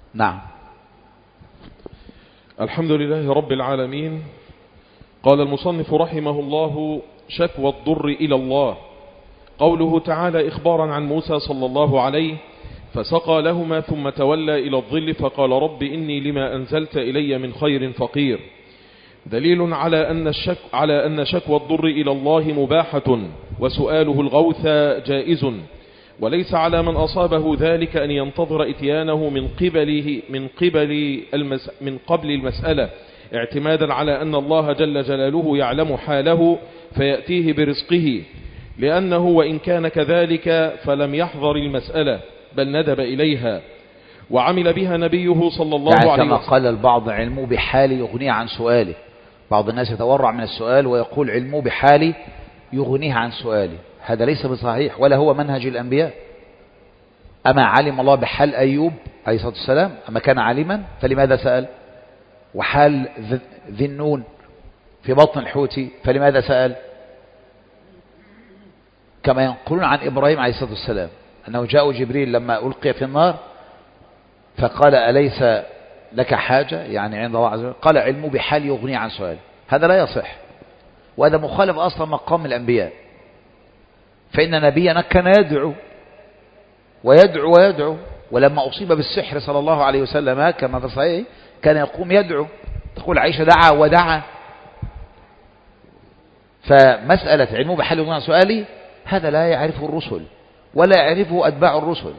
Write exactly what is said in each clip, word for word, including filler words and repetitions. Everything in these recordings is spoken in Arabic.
نعم. الحمد لله رب العالمين. قال المصنف رحمه الله: شكوى الضر إلى الله. قوله تعالى إخبارا عن موسى صلى الله عليه: فسقى لهما ثم تولى إلى الظل فقال رب إني لما أنزلت إلي من خير فقير، دليل على أن, الشك على أن شكوى الضر إلى الله مباحة، وسؤاله الغوث جائز، وليس على من أصابه ذلك أن ينتظر إتيانه من قبله من قبل المس من قبل المسألة، اعتمادا على أن الله جل جلاله يعلم حاله فيأتيه برزقه، لأنه وإن كان كذلك فلم يحضر المسألة بل ندب إليها وعمل بها نبيه صلى الله يعني عليه وسلم. كما قال وسلم: البعض علمه بحال يغنيه عن سؤاله. بعض الناس يتورع من السؤال ويقول علمه بحال يغنيه عن سؤاله. هذا ليس بصحيح ولا هو منهج الأنبياء. أما علم الله بحال أيوب عليه الصلاة والسلام؟ أما كان عليما فلماذا سأل؟ وحال ذي النون في بطن الحوت فلماذا سأل؟ كما ينقلون عن إبراهيم عليه الصلاة والسلام أنه جاء جبريل لما ألقي في النار فقال أليس لك حاجة، يعني عند الله عز وجل؟ قال علمه بحال يغني عن سؤال. هذا لا يصح، وهذا مخالف أصلا مقام الأنبياء. فإن نبينا كان يدعو ويدعو ويدعو، ولما أصيب بالسحر صلى الله عليه وسلم كما في الصحيح كان يقوم يدعو. تقول عائشة دعا ودعا. فمسألة علمه بحال يغني عن سؤالي هذا لا يعرفه الرسل ولا يعرفه أتباع الرسل.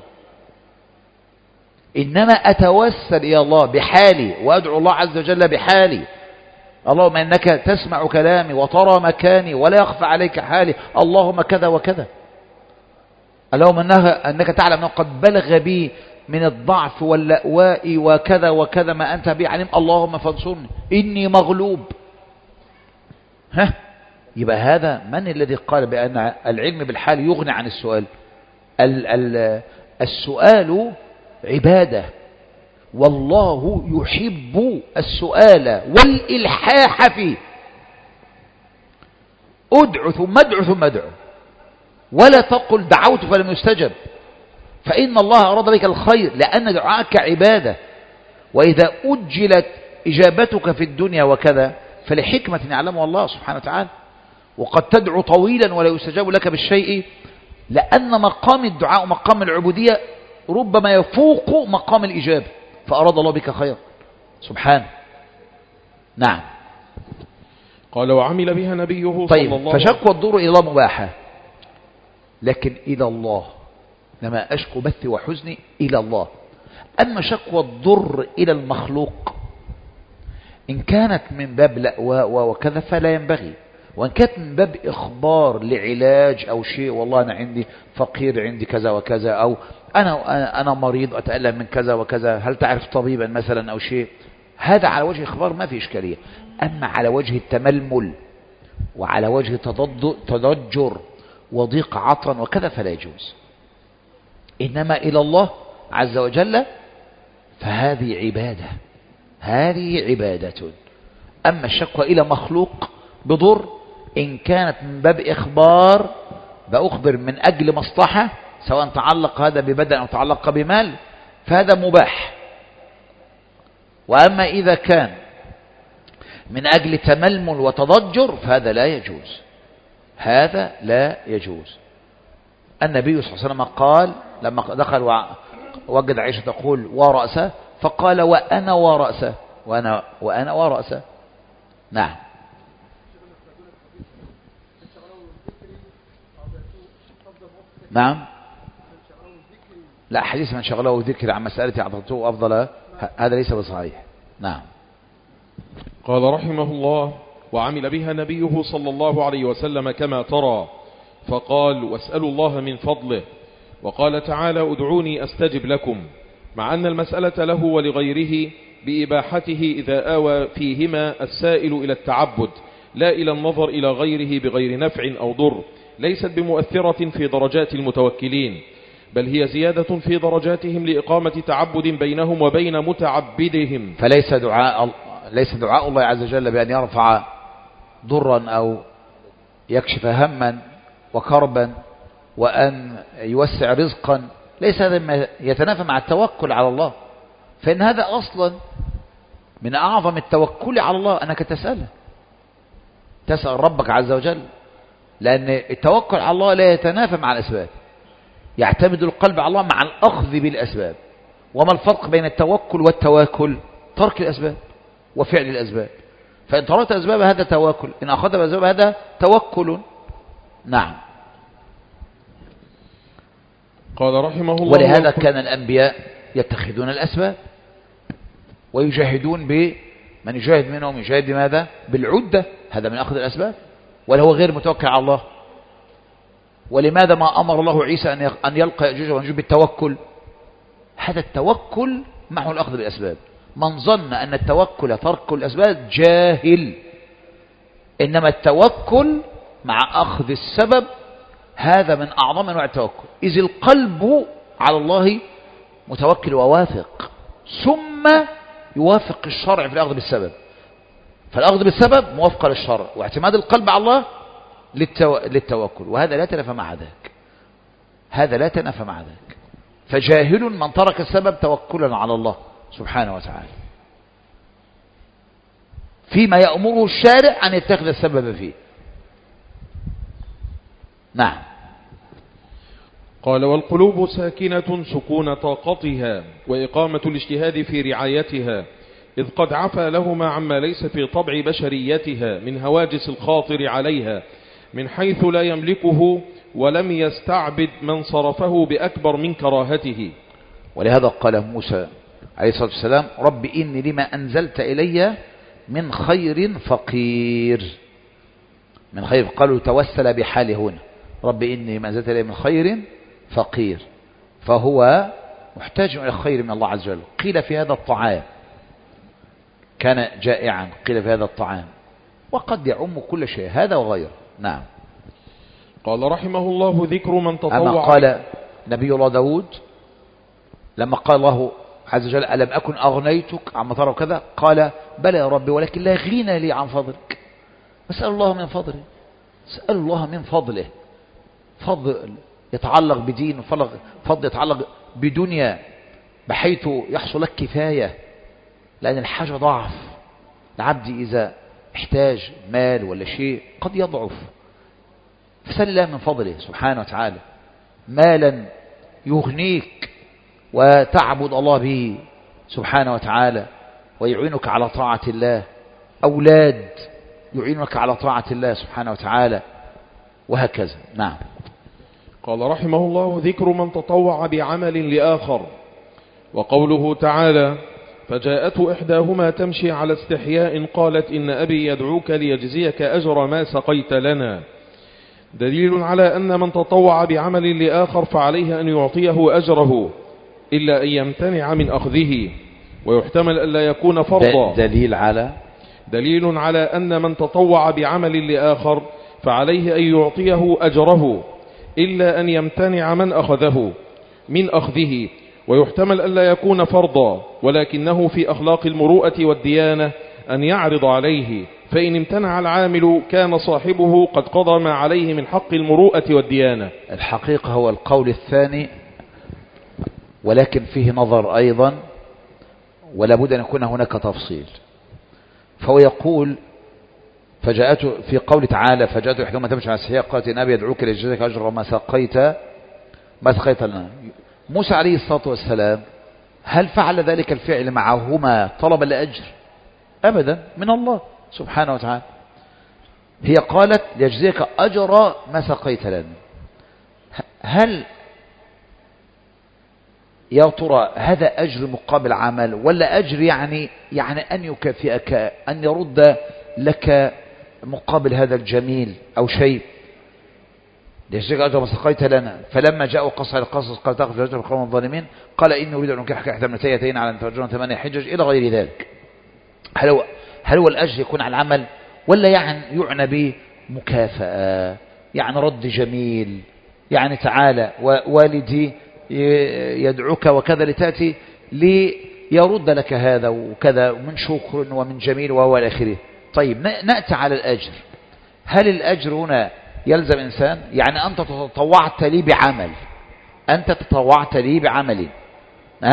إنما أتوسل إلى الله بحالي وأدعو الله عز وجل بحالي: اللهم إنك تسمع كلامي وترى مكاني ولا يخفى عليك حالي، اللهم كذا وكذا، اللهم أنك تعلم أنه قد بلغ بي من الضعف واللأواء وكذا وكذا ما أنت بي عليم، اللهم فانصرني إني مغلوب. ها، يبقى هذا من الذي قال بأن العلم بالحال يغني عن السؤال؟ ال ال السؤال عبادة، والله يحب السؤال والإلحاح فيه. ادع ثم ادع ثم ادع، ولا تقل دعوت فلم يستجب، فإن الله أراد بك الخير، لأن دعاءك عبادة. وإذا أجلت إجابتك في الدنيا وكذا فلحكمة يعلمها الله سبحانه وتعالى. وقد تدعو طويلا ولا يستجاب لك بالشيء، لأن مقام الدعاء ومقام العبودية ربما يفوق مقام الإجابة، فأراد الله بك خير سبحانه. نعم. قال وعمل بها نبيه صلى طيب، الله عليه وسلم. فشكوى الضر إلى الله مباحة، لكن إلى الله لما أشكو بثي وحزني إلى الله. أما شكوى الضر إلى المخلوق إن كانت من باب لأواء وكذا فلا ينبغي، وإن كانت من باب إخبار لعلاج أو شيء، والله أنا عندي فقير عندي كذا وكذا، أو أنا أنا مريض أتألم من كذا وكذا، هل تعرف طبيبا مثلا أو شيء، هذا على وجه إخبار ما في إشكالية. أما على وجه التململ وعلى وجه تضجر وضيق عطرا وكذا فلا يجوز. إنما إلى الله عز وجل فهذه عبادة، هذه عبادة. أما الشكوى إلى مخلوق بضر إن كانت من باب إخبار، بأخبر من أجل مصلحة، سواء تعلق هذا ببدن أو تعلق بمال، فهذا مباح. وأما إذا كان من أجل تململ وتضجر فهذا لا يجوز، هذا لا يجوز. النبي صلى الله عليه وسلم قال لما دخل وجد عائشة تقول ورأسه، فقال وأنا ورأسه، وأنا, وأنا ورأسه. نعم. نعم. لا، حديث من شغله ذكر عن مسألة أعطته أفضل هذا ليس بصحيح. نعم. قال رحمه الله وعمل بها نبيه صلى الله عليه وسلم كما ترى، فقال واسألوا الله من فضله، وقال تعالى ادعوني أستجب لكم، مع أن المسألة له ولغيره بإباحته إذا آوى فيهما السائل إلى التعبد لا إلى النظر إلى غيره بغير نفع أو ضر، ليست بمؤثرة في درجات المتوكلين، بل هي زيادة في درجاتهم لإقامة تعبد بينهم وبين متعبدهم. فليس دعاء ليس دعاء الله عز وجل بأن يرفع ضرا أو يكشف هما وكربا وأن يوسع رزقا، ليس هذا ما يتنافى مع التوكل على الله. فإن هذا أصلا من أعظم التوكل على الله أنك تسأله، تسأل ربك عز وجل، لأن التوكل على الله لا يتنافى مع الأسباب، يعتمد القلب على الله مع الأخذ بالأسباب. وما الفرق بين التوكل والتواكل؟ ترك الأسباب وفعل الأسباب. فإن تركت أسباب هذا توكل، إن أخذت بأسباب هذا توكل. نعم. قال رحمه الله. ولهذا كان الأنبياء يتخذون الأسباب ويجاهدون ب من يجاهد منهم يجاهد بماذا؟ بالعدة، هذا من أخذ الأسباب، ولا هو غير متوكل على الله؟ ولماذا ما أمر الله عيسى أن يلقى يأجوج ومأجوج بالتوكل؟ هذا التوكل معه الأخذ بالأسباب. من ظن أن التوكل ترك الأسباب جاهل، إنما التوكل مع أخذ السبب هذا من أعظم أنواع التوكل، إذ القلب على الله متوكل وواثق، ثم يوافق الشرع في الأخذ بالسبب. فالأخذ بالسبب موافقة للشرع، واعتماد القلب على الله للتو... للتوكل، وهذا لا تنافى مع ذاك، هذا لا تنافى مع ذاك. فجاهل من ترك السبب توكلا على الله سبحانه وتعالى فيما يأمره الشارع أن يتخذ السبب فيه. نعم. قال والقلوب ساكنة سكون طاقتها وإقامة الاجتهاد في رعايتها، إذ قد عفى لهما عما ليس في طبع بشريتها من هواجس الخاطر عليها، من حيث لا يملكه، ولم يستعبد من صرفه بأكبر من كراهته. ولهذا قال موسى عليه الصلاة والسلام رب إني لما أنزلت إلي من خير فقير. من خير قالوا توسل بحاله هنا، رب إني لما أنزلت إلي من خير فقير، فهو محتاج إلى الخير من الله عز وجل. قيل في هذا الطعام، كان جائعا، قيل في هذا الطعام، وقد يعم كل شيء هذا وغيره. نعم. قال رحمه الله ذكر من تطوع. أما قال نبي الله داود لما قال الله عز وجل ألم أكن أغنيتك عما ترى كذا، قال بلى يا ربي ولكن لا غنى لي عن فضلك. أسأل الله من فضله، أسأل الله من فضله، فضل يتعلق بدين، وفضل يتعلق بدنيا، بحيث يحصل لك كفاية، لأن الحاجة ضعف. العبد إذا احتاج مال ولا شيء قد يضعف، فسأل الله من فضله سبحانه وتعالى مالا يغنيك وتعبد الله به سبحانه وتعالى ويعينك على طاعة الله، أولاد يعينك على طاعة الله سبحانه وتعالى، وهكذا. نعم. قال رحمه الله ذكر من تطوع بعمل لآخر، وقوله تعالى فجاءته إحداهما تمشي على استحياء قالت إن أبي يدعوك ليجزيك أجر ما سقيت لنا، دليل على أن من تطوع بعمل لآخر فعليه أن يعطيه أجره إلا أن يمتنع من أخذه، ويحتمل ألا يكون فرضا. دليل على دليل على أن من تطوع بعمل لآخر فعليه أن يعطيه أجره إلا أن يمتنع من أخذه من أخذه، ويحتمل ألا يكون فرضا، ولكنه في أخلاق المروءة والديانة أن يعرض عليه، فإن امتنع العامل كان صاحبه قد قضى ما عليه من حق المروءة والديانة. الحقيقة هو القول الثاني، ولكن فيه نظر أيضا، ولا بد أن يكون هناك تفصيل. فهو يقول فجاءته في قول تعالى فجاءته إحداهما تمشي على استحياء قالت إن أبي يدعوك ليجزيك أجر ما سقيت ما سقيت لنا. موسى عليه الصلاة والسلام هل فعل ذلك الفعل معهما طلب الأجر؟ أبدا، من الله سبحانه وتعالى. هي قالت ليجزيك أجر ما سقيت لنا. هل يا ترى هذا أجر مقابل عمل، ولا أجر يعني يعني أن يكافئك، أن يرد لك مقابل هذا الجميل أو شيء؟ ليجزيك أجر ما سقيت لنا. فلما جاءوا قص على القصص قال تأخذ رجل بقوم الظالمين قال إني أريد أن أنكحك إحدى ابنتي على أن تأجرن ثمانية حجج إلى غير ذلك. هل هو هل هو الأجر يكون على العمل، ولا يعني يعنى به مكافأة، يعني رد جميل، يعني تعالى والدي يدعوك وكذا لتأتي ليرد لك هذا وكذا من شكر ومن جميل وهو الآخره. طيب نأتي على الأجر. هل الأجر هنا يلزم إنسان؟ يعني أنت تطوعت لي بعمل، أنت تطوعت لي بعمل، أه؟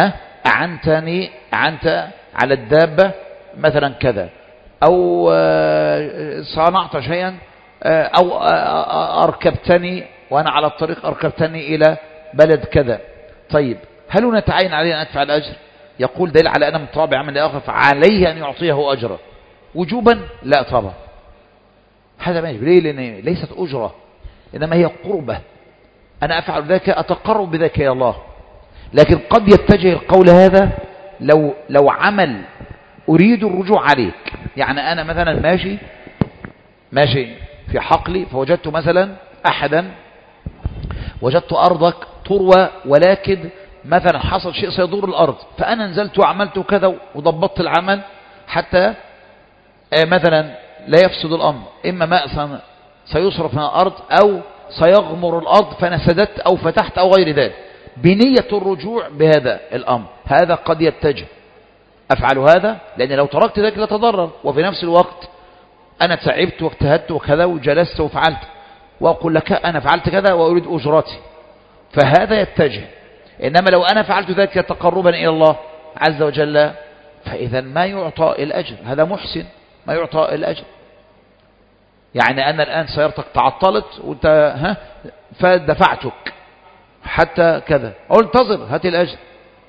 أعنتني أعنت على الدابة مثلا كذا، أو صنعت شيئا، أو أركبتني وأنا على الطريق أركبتني إلى بلد كذا. طيب هل نتعين عليه أن أدفع الأجر؟ يقول دليل على أن مطابع عمل آخر فعليه أن يعطيه أجرا وجوبا؟ لا طبعا، هذا ما يجب. ليه؟ لأن ليست أجرة إنما هي قربة، أنا أفعل ذلك أتقرب بذلك يا الله. لكن قد يتجه القول هذا لو لو عمل أريد الرجوع عليك، يعني أنا مثلا ماشي ماشي في حقلي فوجدت مثلا أحدا، وجدت أرضك تروى ولكن مثلا حصل شيء سيضر الأرض، فأنا نزلت وعملت كذا وضبطت العمل حتى مثلا لا يفسد الأمر، إما ماء سيصرف من الأرض أو سيغمر الأرض فأنا سددت أو فتحت أو غير ذلك بنية الرجوع بهذا الأمر، هذا قد يتجه أفعل هذا، لأن لو تركت ذلك لتضرر، وفي نفس الوقت أنا تعبت واجتهدت وكذا وجلست وفعلت، وأقول لك أنا فعلت كذا وأريد أجرتي، فهذا يتجه. إنما لو أنا فعلت ذلك تقربا إلى الله عز وجل فإذا ما يعطى الأجر، هذا محسن ما يعطى الأجر. يعني أنا الآن سيارتك تعطلت وانت ها فدفعتك حتى كذا، أقول انتظر هات الأجر.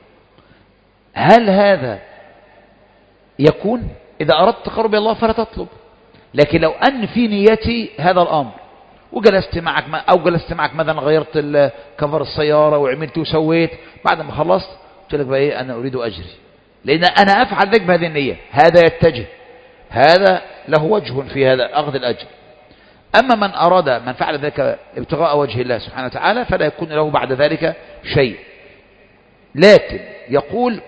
هل هذا يكون؟ إذا أردت تقرب إلى الله فلا تطلب. لكن لو أن في نيتي هذا الأمر وجلست معك أو جلست معك مثلا غيرت كفر السيارة وعملت وسويت، بعد ما خلصت قلت لك بقى إيه أنا أريد أجري، لأن أنا أفعل ذلك بهذه النية، هذا يتجه، هذا له وجه في هذا أخذ الأجر. أما من أراد من فعل ذلك ابتغاء وجه الله سبحانه وتعالى فلا يكون له بعد ذلك شيء. لكن يقول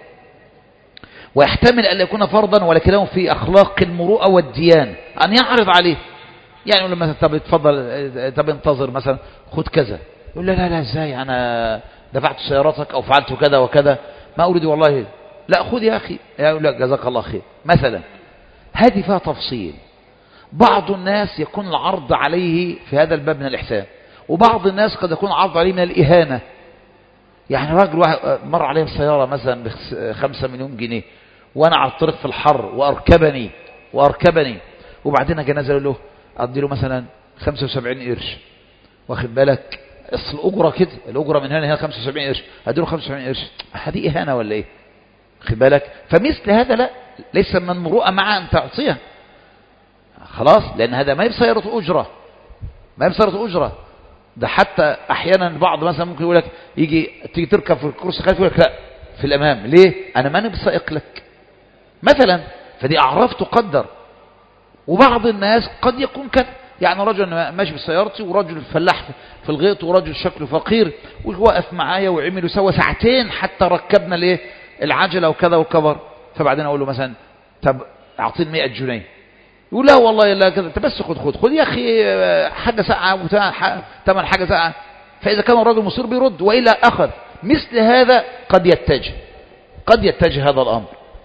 ويحتمل أن يكون فرضا ولكنه في أخلاق المروءة والديان أن يعرض عليه، يعني يقول له مثلا طب اتفضل طب انتظر مثلا خد كذا، يقول لا لا لا ازاي أنا دفعت سيارتك أو فعلت كذا وكذا ما أريد والله، لا خذ يا أخي، يقول لا جزاك الله خير مثلا. هذه فيها تفصيل، بعض الناس يكون العرض عليه في هذا الباب من الإحسان، وبعض الناس قد يكون العرض عليه من الإهانة. يعني راجل واحد مر عليه السيارة مثلا بخمسة مليون جنيه وأنا على الطريق في الحر وأركبني وأركبني وبعدين أجي نزل له أدي له مثلا خمسة وسبعين قرش، واخد بالك أصل الأجرة كده، الأجرة من هنا هي خمسة وسبعين قرش، أدي له خمسة وسبعين قرش، هذه إهانة ولا إيه؟ واخد بالك؟ فمثل هذا لا ليس من مروءة مع أن تعطيها خلاص، لأن هذا ما يبصيرة أجرة، ما يبصيرة أجرة. ده حتى أحيانا بعض مثلا ممكن يقول لك يجي تيجي تركب في الكرسي خلفي يقول لك لا في الأمام، ليه؟ أنا ما نبصيق لك مثلا، فدي أعراف تقدر. وبعض الناس قد يكون كذا، يعني رجل ماشي بسيارتي ورجل فلاح في الغيط ورجل شكله فقير ووقف معايا وعمل وسوى ساعتين حتى ركبنا ليه العجلة وكذا والكبر، فبعدين أقول له مثلا طب أعطيني مئة جنيه، يقول لا والله لا كذا، بس خد خد خد يا أخي حاجة ساعة وثمن حاجة ساعة. فإذا كان الرجل مصير بيرد وإلا أخذ. مثل هذا قد يتجه قد يتجه هذا الأمر.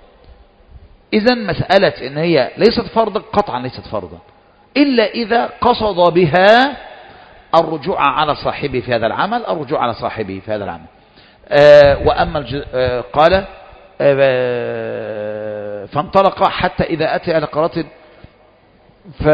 إذن مسألة إن هي ليست فرضا قطعا ليست فرضا إلا إذا قصد بها الرجوع على صاحبه في هذا العمل الرجوع على صاحبه في هذا العمل. آه وأما الج... آه قال آه فانطلق حتى إذا أتى على قرية ف...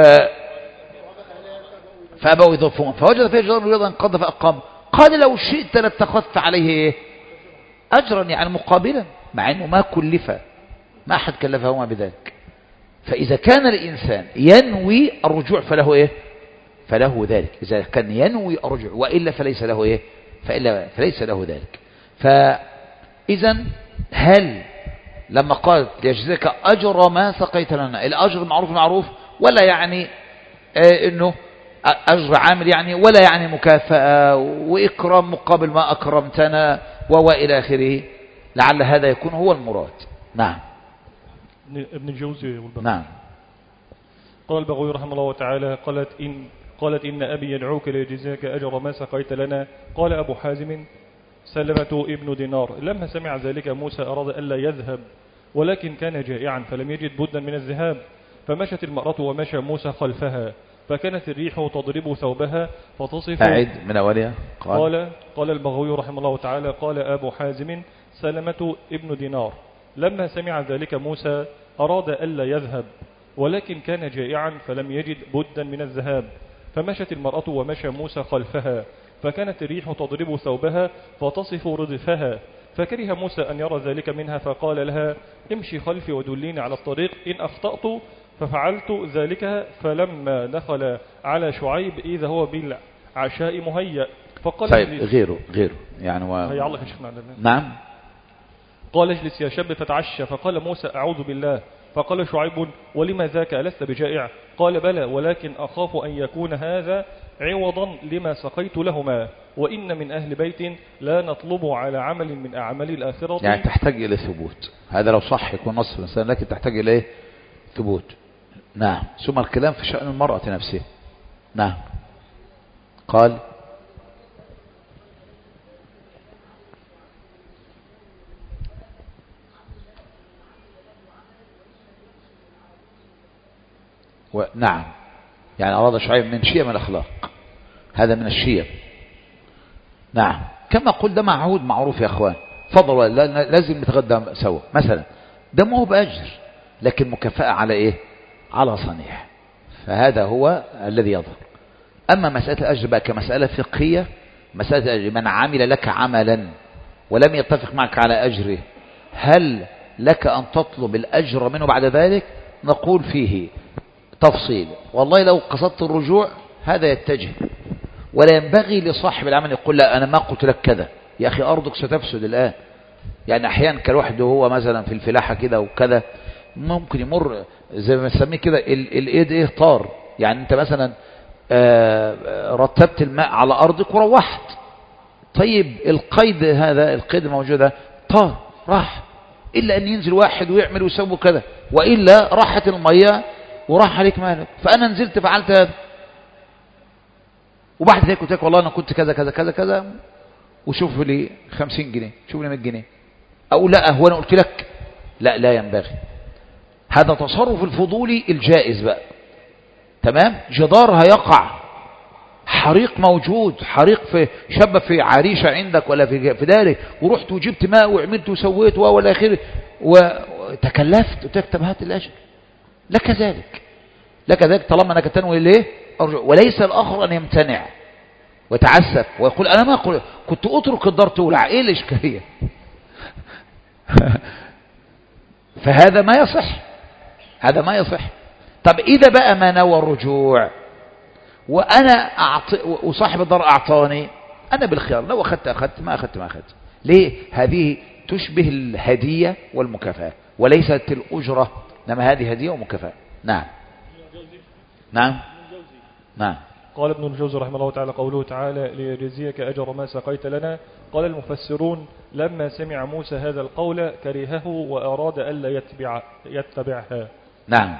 فأبوا يضيفون فوجد فيها جدار يريد أن قضى فأقام، قال لو شئت لاتخذت عليه إيه؟ أجرا يعني مقابلا، مع أنه ما كلف، ما أحد كلفهما بذلك. فإذا كان الإنسان ينوي الرجوع فله إيه؟ فله ذلك، إذا كان ينوي الرجوع، وإلا فليس له إيه؟ فإلا فليس له ذلك. فإذا هل لما قال ليجزيك أجر ما سقيت لنا، الأجر معروف معروف ولا يعني آه إنه أجر عامل يعني، ولا يعني مكافأة وإكرام مقابل ما أكرمتنا وإلى آخره، لعل هذا يكون هو المراد. نعم. ابن الجوزي والبغوي. نعم. قال البغوي رحمه الله تعالى قالت إن قالت إن أبي يدعوك ليجزاك أجر ما سقيت لنا. قال أبو حازم سلمة ابن دينار لما سمع ذلك موسى أراد ألا يذهب ولكن كان جائعا فلم يجد بدا من الذهاب، فمشت المرأة ومشى موسى خلفها، فكانت الريح تضرب ثوبها فتصف. أعد من أولها. قال قال البغوي رحمه الله تعالى قال أبو حازم سلمة ابن دينار. لما سمع ذلك موسى أراد ألا يذهب، ولكن كان جائعا فلم يجد بدا من الذهاب، فمشت المرأة ومشى موسى خلفها، فكانت الريح تضرب ثوبها فتصف ردفها، فكره موسى أن يرى ذلك منها، فقال لها امشي خلفي ودليني على الطريق، إن أخطأت ففعلت ذلك. فلما دخل على شعيب إذا هو بالعشاء مهيأ، فقال طيب غيره غيره يعني و... هيعلق يا شيخنا. نعم. قال اجلس يا شاب فتعشى، فقال موسى أعوذ بالله، فقال شعيب ولما ذاك ألست بجائع؟ قال بلى، ولكن أخاف أن يكون هذا عوضا لما سقيت لهما، وإن من أهل بيت لا نطلب على عمل من أعمال الآخرة. يعني تحتاج إلى ثبوت، هذا لو صح يكون نص الإنسان، لكن تحتاج إلى ثبوت. نعم. ثم الكلام في شأن المرأة نفسها. نعم. قال نعم، يعني أراد شعيب من شيء من الأخلاق، هذا من الشيء. نعم. كما قلت ده معهود معروف يا أخوان، فضل لازم نتغدى سوا مثلا، ده ما هو بأجر لكن مكافأة على إيه؟ على صنيع، فهذا هو الذي يظهر. أما مسألة الأجر بقى كمسألة فقهية، مسألة الأجر من عمل لك عملا ولم يتفق معك على أجره، هل لك أن تطلب الأجر منه بعد ذلك؟ نقول فيه تفصيل، والله لو قصدت الرجوع هذا يتجه، ولا ينبغي لصاحب العمل يقول لا أنا ما قلت لك كذا، يا أخي أرضك ستفسد الآن. يعني أحيانا كالواحد وهو مثلا في الفلاحة كده وكذا ممكن يمر زي ما نسميه كده الإيد إيه طار، يعني أنت مثلا رتبت الماء على أرضك وروحت، طيب القيد هذا القيد الموجود طار راح، إلا أن ينزل واحد ويعمل ويسوي كذا، وإلا راحت المياه وراح عليك مالك. فأنا نزلت فعلت هذا، وبعد ذلك قلت لك والله أنا كنت كذا كذا كذا كذا وشوف لي خمسين جنيه، شوف لي مية جنيه، أو لا هو أنا قلت لك لا لا ينبغي. هذا تصرف الفضولي الجائز بقى، تمام. جدار هيقع، حريق موجود، حريق في شاب في عريشة عندك ولا في في دارك، ورحت وجبت ماء وعملت وسويت ولا آخره وتكلفت وتكتب هات الأجر، لك ذلك لك ذلك طالما أنك تنوي ليه أرجع. وليس الآخر أن يمتنع ويتعسف ويقول أنا ما أقول كنت أترك الدار تولع، إيه الإشكالية؟ فهذا ما يصح، هذا ما يصح. طب إذا بقى ما نوى الرجوع وأنا أعطي وصاحب الدار أعطاني، أنا بالخيار، لو أخذت أخذت ما أخذت ما أخذت. ليه؟ هذه تشبه الهدية والمكافأة وليست الأجرة، إنما هذه هدية ومكافأة. نعم نعم نعم. قال ابن الجوزي رحمه الله تعالى قوله تعالى ليجزيك أجر ما سقيت لنا. قال المفسرون لما سمع موسى هذا القول كرهه وأراد ألا يتبع يتبعها. نعم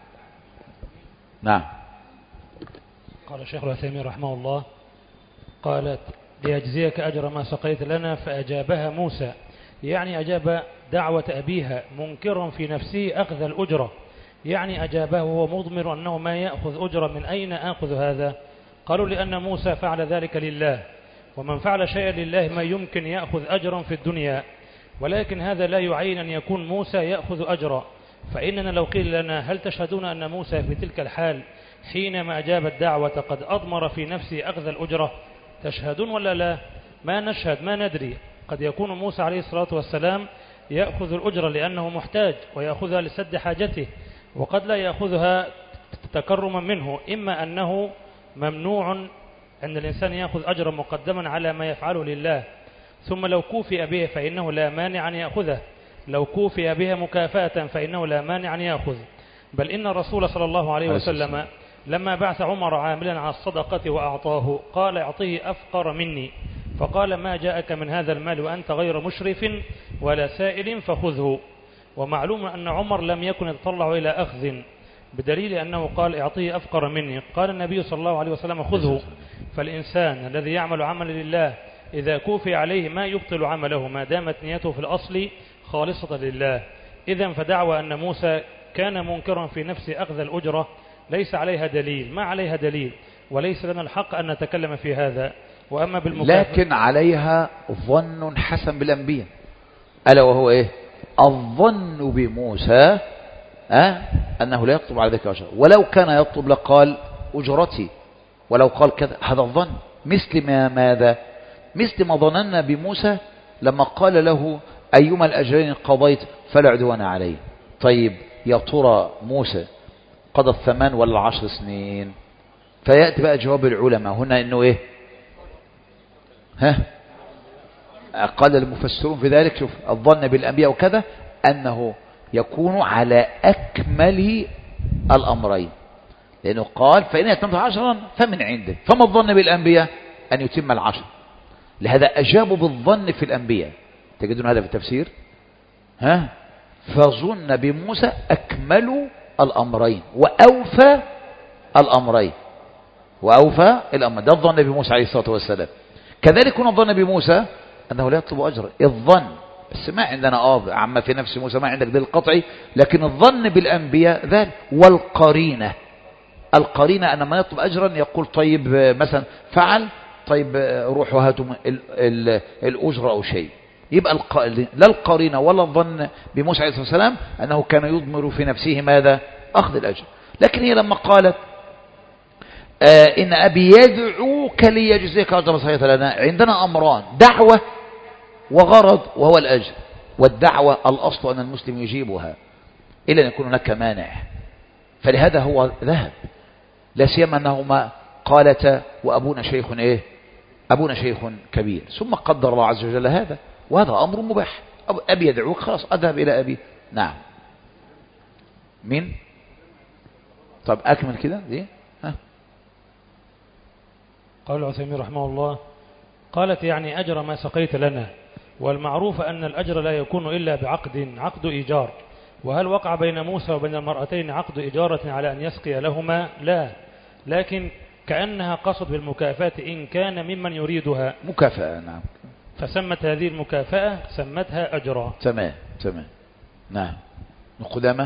نعم. قال الشيخ العثيمين رحمه الله قالت ليجزيك أجر ما سقيت لنا، فأجابها موسى، يعني أجاب دعوة أبيها منكرا في نفسه أخذ الأجرة، يعني أجابه وهو مضمر أنه ما يأخذ أجرة، من أين أخذ هذا؟ قالوا لأن موسى فعل ذلك لله، ومن فعل شيئا لله ما يمكن يأخذ أجرا في الدنيا، ولكن هذا لا يعين أن يكون موسى يأخذ أجرا. فإننا لو قيل لنا هل تشهدون أن موسى في تلك الحال حينما أجاب الدعوة قد أضمر في نفسه أخذ الأجرة، تشهدون ولا لا؟ ما نشهد، ما ندري، قد يكون موسى عليه الصلاة والسلام يأخذ الأجرة لأنه محتاج ويأخذها لسد حاجته، وقد لا يأخذها تكرما منه، إما أنه ممنوع أن الإنسان يأخذ أجرا مقدما على ما يفعله لله، ثم لو كوفئ به فإنه لا مانع أن يأخذه، لو كوفئ بها مكافأة فإنه لا مانع أن يأخذ. بل إن الرسول صلى الله عليه وسلم لما بعث عمر عاملا على الصدقة وأعطاه قال اعطيه أفقر مني، فقال ما جاءك من هذا المال وأنت غير مشرف ولا سائل فخذه. ومعلوم أن عمر لم يكن يتطلع إلى أخذ، بدليل أنه قال اعطيه أفقر مني. قال النبي صلى الله عليه وسلم خذه. فالإنسان الذي يعمل عمل لله إذا كوفي عليه ما يبطل عمله ما دامت نيته في الأصل خالصة لله. إذن فدعوى أن موسى كان منكرا في نفسه أخذ الأجرة ليس عليها دليل، ما عليها دليل، وليس لنا الحق أن نتكلم في هذا. وأما بالمكافأة لكن عليها ظن حسن بالأنبياء، ألا وهو إيه؟ الظن بموسى أه؟ أنه لا يطلب على ذلك أجر، ولو كان يطلب لقال أجرتي، ولو قال كذا، هذا الظن. مثل ما ماذا؟ مثل ما ظننا بموسى لما قال له أيما الأجرين قضيت فلا عدوان عليه. طيب يا ترى موسى قضى الثمان ولا العشر سنين؟ فيأتي بقى جواب العلماء هنا إنه إيه؟ ها؟ قال المفسرون في ذلك، شوف الظن بالأنبياء وكذا أنه يكون على أكمل الأمرين، لأنه قال فإن أتممت عشرا فمن عندك، فما الظن بالأنبياء؟ أن يتم العشر، لهذا أجابوا بالظن في الأنبياء. تجدون هذا في التفسير. ها؟ فظن بموسى أكمل الأمرين وأوفى الأمرين، وأوفى الأمر، ده الظن بموسى عليه الصلاة والسلام. كذلك كنا الظن بموسى أنه لا يطلب أجر، الظن بس ما عندنا آه عما في نفس موسى ما عندك دليل قطعي، لكن الظن بالأنبياء ذلك. والقرينة، القرينة أن من يطلب أجرا يقول طيب مثلا فعل، طيب روحوا هاتوا الأجر أو شيء، يبقى لا القرينة ولا الظن بموسى عليه الصلاة والسلام أنه كان يضمر في نفسه ماذا؟ أخذ الأجر. لكن هي لما قالت آه إن أبي يدعوك ليجزيك أجر صحيح لنا، عندنا أمران، دعوة وغرض وهو الأجر. والدعوة الأصل أن المسلم يجيبها إلا أن يكون هناك مانع، فلهذا هو ذهب، لا سيما أنهما قالتا وأبونا شيخ إيه؟ أبونا شيخ كبير، ثم قدر الله عز وجل هذا، وهذا أمر مباح. أبي يدعوك خلاص أذهب إلى أبي. نعم. مين؟ طب أكمل كده دي. ها؟ قال العثيمين رحمه الله قالت يعني أجر ما سقيت لنا، والمعروف أن الأجر لا يكون إلا بعقد، عقد إيجار. وهل وقع بين موسى وبين المرأتين عقد إجارة على أن يسقي لهما؟ لا، لكن كأنها قصد بالمكافأة إن كان ممن يريدها. مكافأة، نعم. فسمت هذه المكافأة سمتها أجرا. تمام تمام. نعم. قدامة.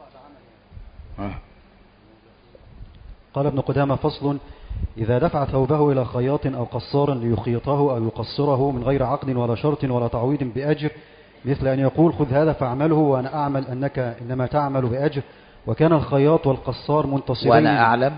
قال ابن قدامة فصل: إذا دفع ثوبه إلى خياط أو قصار ليخيطه أو يقصره من غير عقد ولا شرط ولا تعويض بأجر، مثل أن يقول خذ هذا فاعمله وأنا أعمل أنك إنما تعمل بأجر، وكان الخياط والقصار منتصرين، وأنا أعلم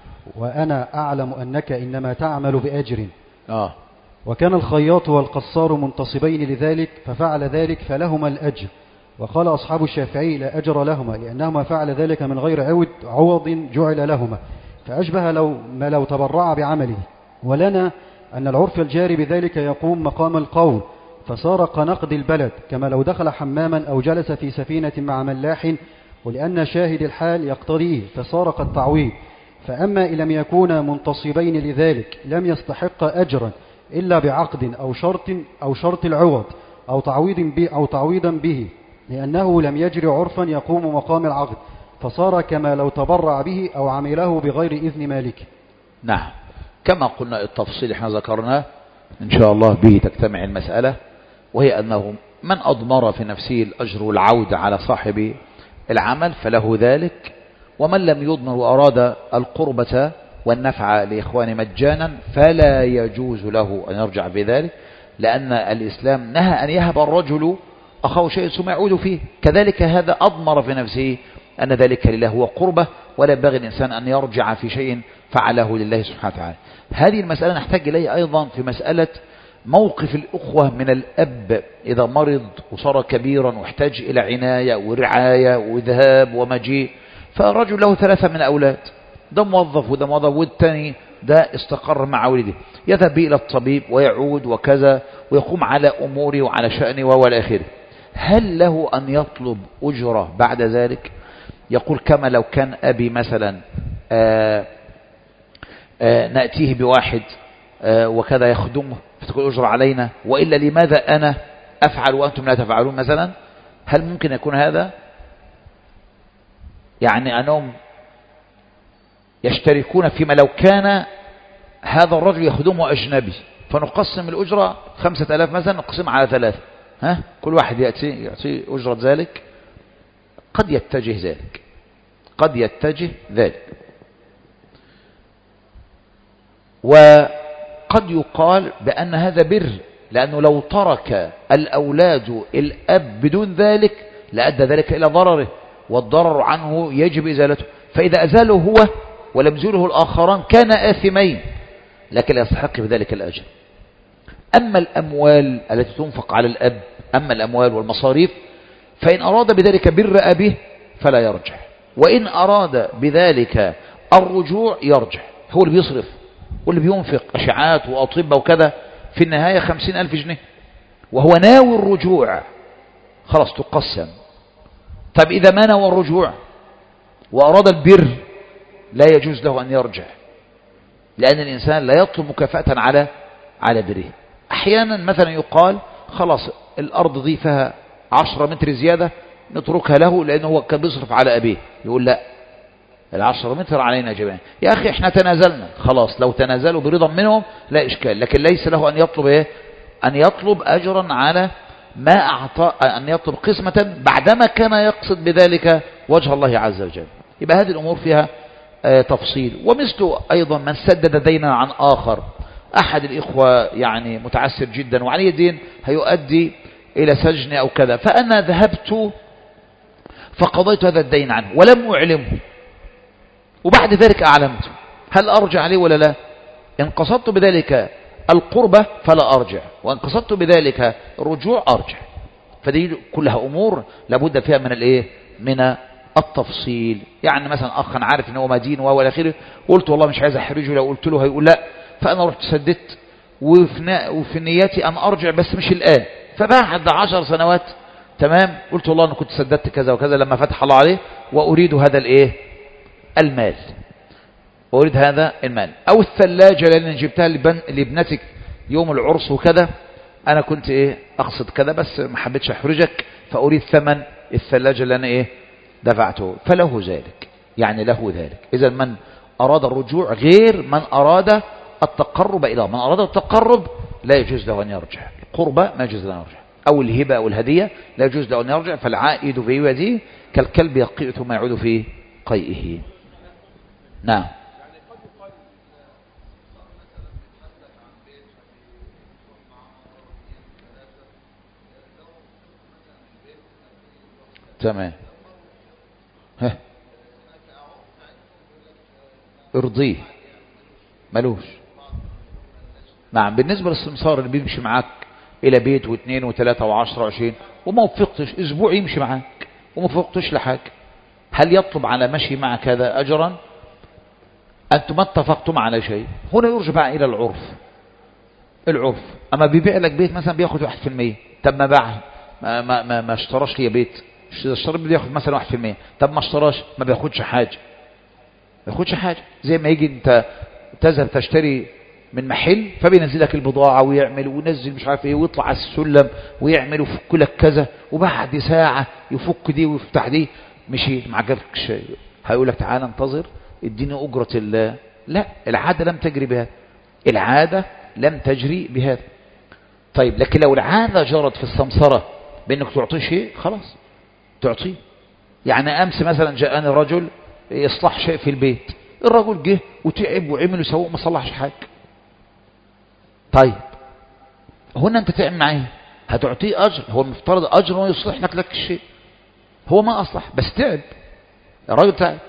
وأنا أعلم أنك إنما تعمل بأجر. آه. وكان الخياط والقصار منتصبين لذلك ففعل ذلك فلهما الأجر. وقال أصحاب الشافعي لا أجر لهما لأنهما فعل ذلك من غير عوض عوض جعل لهما، فأشبه لو ما لو تبرع بعمله. ولنا أن العرف الجاري بذلك يقوم مقام القول، فصار كنقد البلد، كما لو دخل حماما أو جلس في سفينة مع ملاح، ولأن شاهد الحال يقتضيه فصار كالتعويض. فأما إن لم يكونا منتصبين لذلك لم يستحق أجرا إلا بعقد أو شرط أو شرط العوض أو تعويض به أو تعويضا به، لأنه لم يجري عرفا يقوم مقام العقد، فصار كما لو تبرع به أو عمله بغير إذن مالك. نعم، كما قلنا التفصيل احنا ذكرناه إن شاء الله به تجتمع المسألة، وهي أنه من أضمر في نفسه الأجر والعود على صاحب العمل فله ذلك، ومن لم يضمر وأراد القربة والنفع لإخوان مجانا فلا يجوز له أن يرجع في ذلك، لأن الإسلام نهى أن يهب الرجل أخاه شيء ثم يعود فيه. كذلك هذا أضمر في نفسه أن ذلك لله هو قربة، ولا ينبغي الإنسان أن يرجع في شيء فعله لله سبحانه وتعالى. هذه المسألة نحتاج إليها أيضا في مسألة موقف الأخوة من الأب إذا مرض وصار كبيرا واحتاج إلى عناية ورعاية وذهاب ومجيء، فالرجل له ثلاثة من أولاد، ده موظف وده موظف والتاني ده استقر مع ولده، يذهب به إلى الطبيب ويعود وكذا ويقوم على أموره وعلى شأنه وإلى آخره. هل له أن يطلب أجرة بعد ذلك؟ يقول كما لو كان أبي مثلا آآ آآ نأتيه بواحد وكذا يخدمه فتكون أجرة علينا، وإلا لماذا أنا أفعل وأنتم لا تفعلون مثلا؟ هل ممكن يكون هذا؟ يعني أنهم يشتركون فيما لو كان هذا الرجل يخدمه أجنبي فنقسم الأجرة خمسة آلاف مثلا نقسم على ثلاثة، ها كل واحد يأتي يعطي أجرة ذلك. قد يتجه ذلك قد يتجه ذلك وقد يقال بأن هذا بر لأنه لو ترك الأولاد الأب بدون ذلك لأدى ذلك إلى ضرره، والضرر عنه يجب إزالته. فإذا أزاله هو ولم يزاله الآخران كان آثمين، لكن لا يستحق بذلك الأجر. أما الأموال التي تنفق على الأب، أما الأموال والمصاريف، فإن أراد بذلك بر أبيه فلا يرجع، وإن أراد بذلك الرجوع يرجع. هو اللي بيصرف واللي بينفق أشعات وأطباء وكذا، في النهاية خمسين ألف جنيه وهو ناوي الرجوع، خلاص تقسم. طب إذا ما نوى الرجوع وأراد البر لا يجوز له أن يرجع، لأن الإنسان لا يطلب مكافأة على على بره. أحيانا مثلا يقال خلاص الأرض دي فيها عشرة متر زيادة نتركها له لأنه هو كان بيصرف على أبيه، يقول لا، العشرة متر علينا جميعا. يا أخي احنا تنازلنا، خلاص لو تنازلوا برضا منهم لا إشكال، لكن ليس له أن يطلب إيه؟ أن يطلب أجرا على ما أعطى، أن يطلب قسمة بعدما كان يقصد بذلك وجه الله عز وجل. يبقى هذه الأمور فيها آه تفصيل. ومثل أيضا من سدد دينا عن آخر، أحد الإخوة يعني متعسر جدا وعليه دين هيؤدي إلى سجن أو كذا، فأنا ذهبت فقضيت هذا الدين عنه ولم أعلمه، وبعد ذلك أعلمته، هل أرجع عليه ولا لا؟ إن قصدت بذلك القربة فلا أرجع، وإن قصدت بذلك الرجوع أرجع. فدي كلها أمور لابد فيها من الإيه؟ من التفصيل. يعني مثلا أخ أنا عارف إنه مدين وإلى آخره، قلت والله مش عايز أحرجه، لو قلت له هيقول لا، فأنا رحت سددت وفي, وفي نيتي أن أرجع بس مش الآن، فبعد عشر سنوات تمام قلت والله أنا كنت سددت كذا وكذا لما فتح الله عليه وأريد هذا الإيه؟ المال، أريد هذا المال. أو الثلاجة اللي جبتها لابنتك يوم العرس وكذا، أنا كنت إيه أقصد كذا بس ما حبيتش أحرجك، فأريد ثمن الثلاجة اللي أنا إيه دفعته، فله ذلك، يعني له ذلك. إذا من أراد الرجوع غير من أراد التقرب إلى الله. من أراد التقرب لا يجوز له أن يرجع، القربة ما يجوز له أن يرجع، أو الهبة أو الهدية لا يجوز له أن يرجع. فالعائد في هبته كالكلب يقيء ثم يعود في قيئه. نعم. تمام. ها ارضيه ملوش. نعم. بالنسبة للسمسار اللي بيمشي معاك إلى بيت واثنين وثلاثة وعشرة وعشرين وما وفقتش أسبوع يمشي معاك وما وفقتش لحاجة، هل يطلب على مشي معك هذا أجرا؟ أنتم ما اتفقتم على شيء، هنا يرجع إلى العرف. العرف أما بيبيع لك بيت مثلا بياخد واحد في المية، طب ما باع ما, ما, ما, ما اشتراش لي بيت، اشترى بياخد مثلا واحد في المية، طب ما اشتراش ما بياخدش حاجة، ما بياخدش حاجة. زي ما يجي انت تذهب تشتري من محل فبينزل لك البضاعة ويعمل وينزل مش عارف ايه ويطلع على السلم ويعمل ويفك لك كذا، وبعد ساعة يفك دي ويفتح دي، مشي ما عجبكش هيقول لك تعالى انتظر اديني أجرة الله. لا، العادة لم تجري بهذا، العادة لم تجري بهذا. طيب لكن لو العادة جرت في السمسرة بأنك تعطيه شيء خلاص تعطيه. يعني أمس مثلا جاءني رجل يصلح شيء في البيت، الرجل جه وتعب وعمل وسوء ما صلحش حاجة. طيب هنا انت تعمل معاه هتعطيه أجر، هو المفترض أجر ويصلح لك لك الشيء، هو ما أصلح بس تعب، الرجل تعب،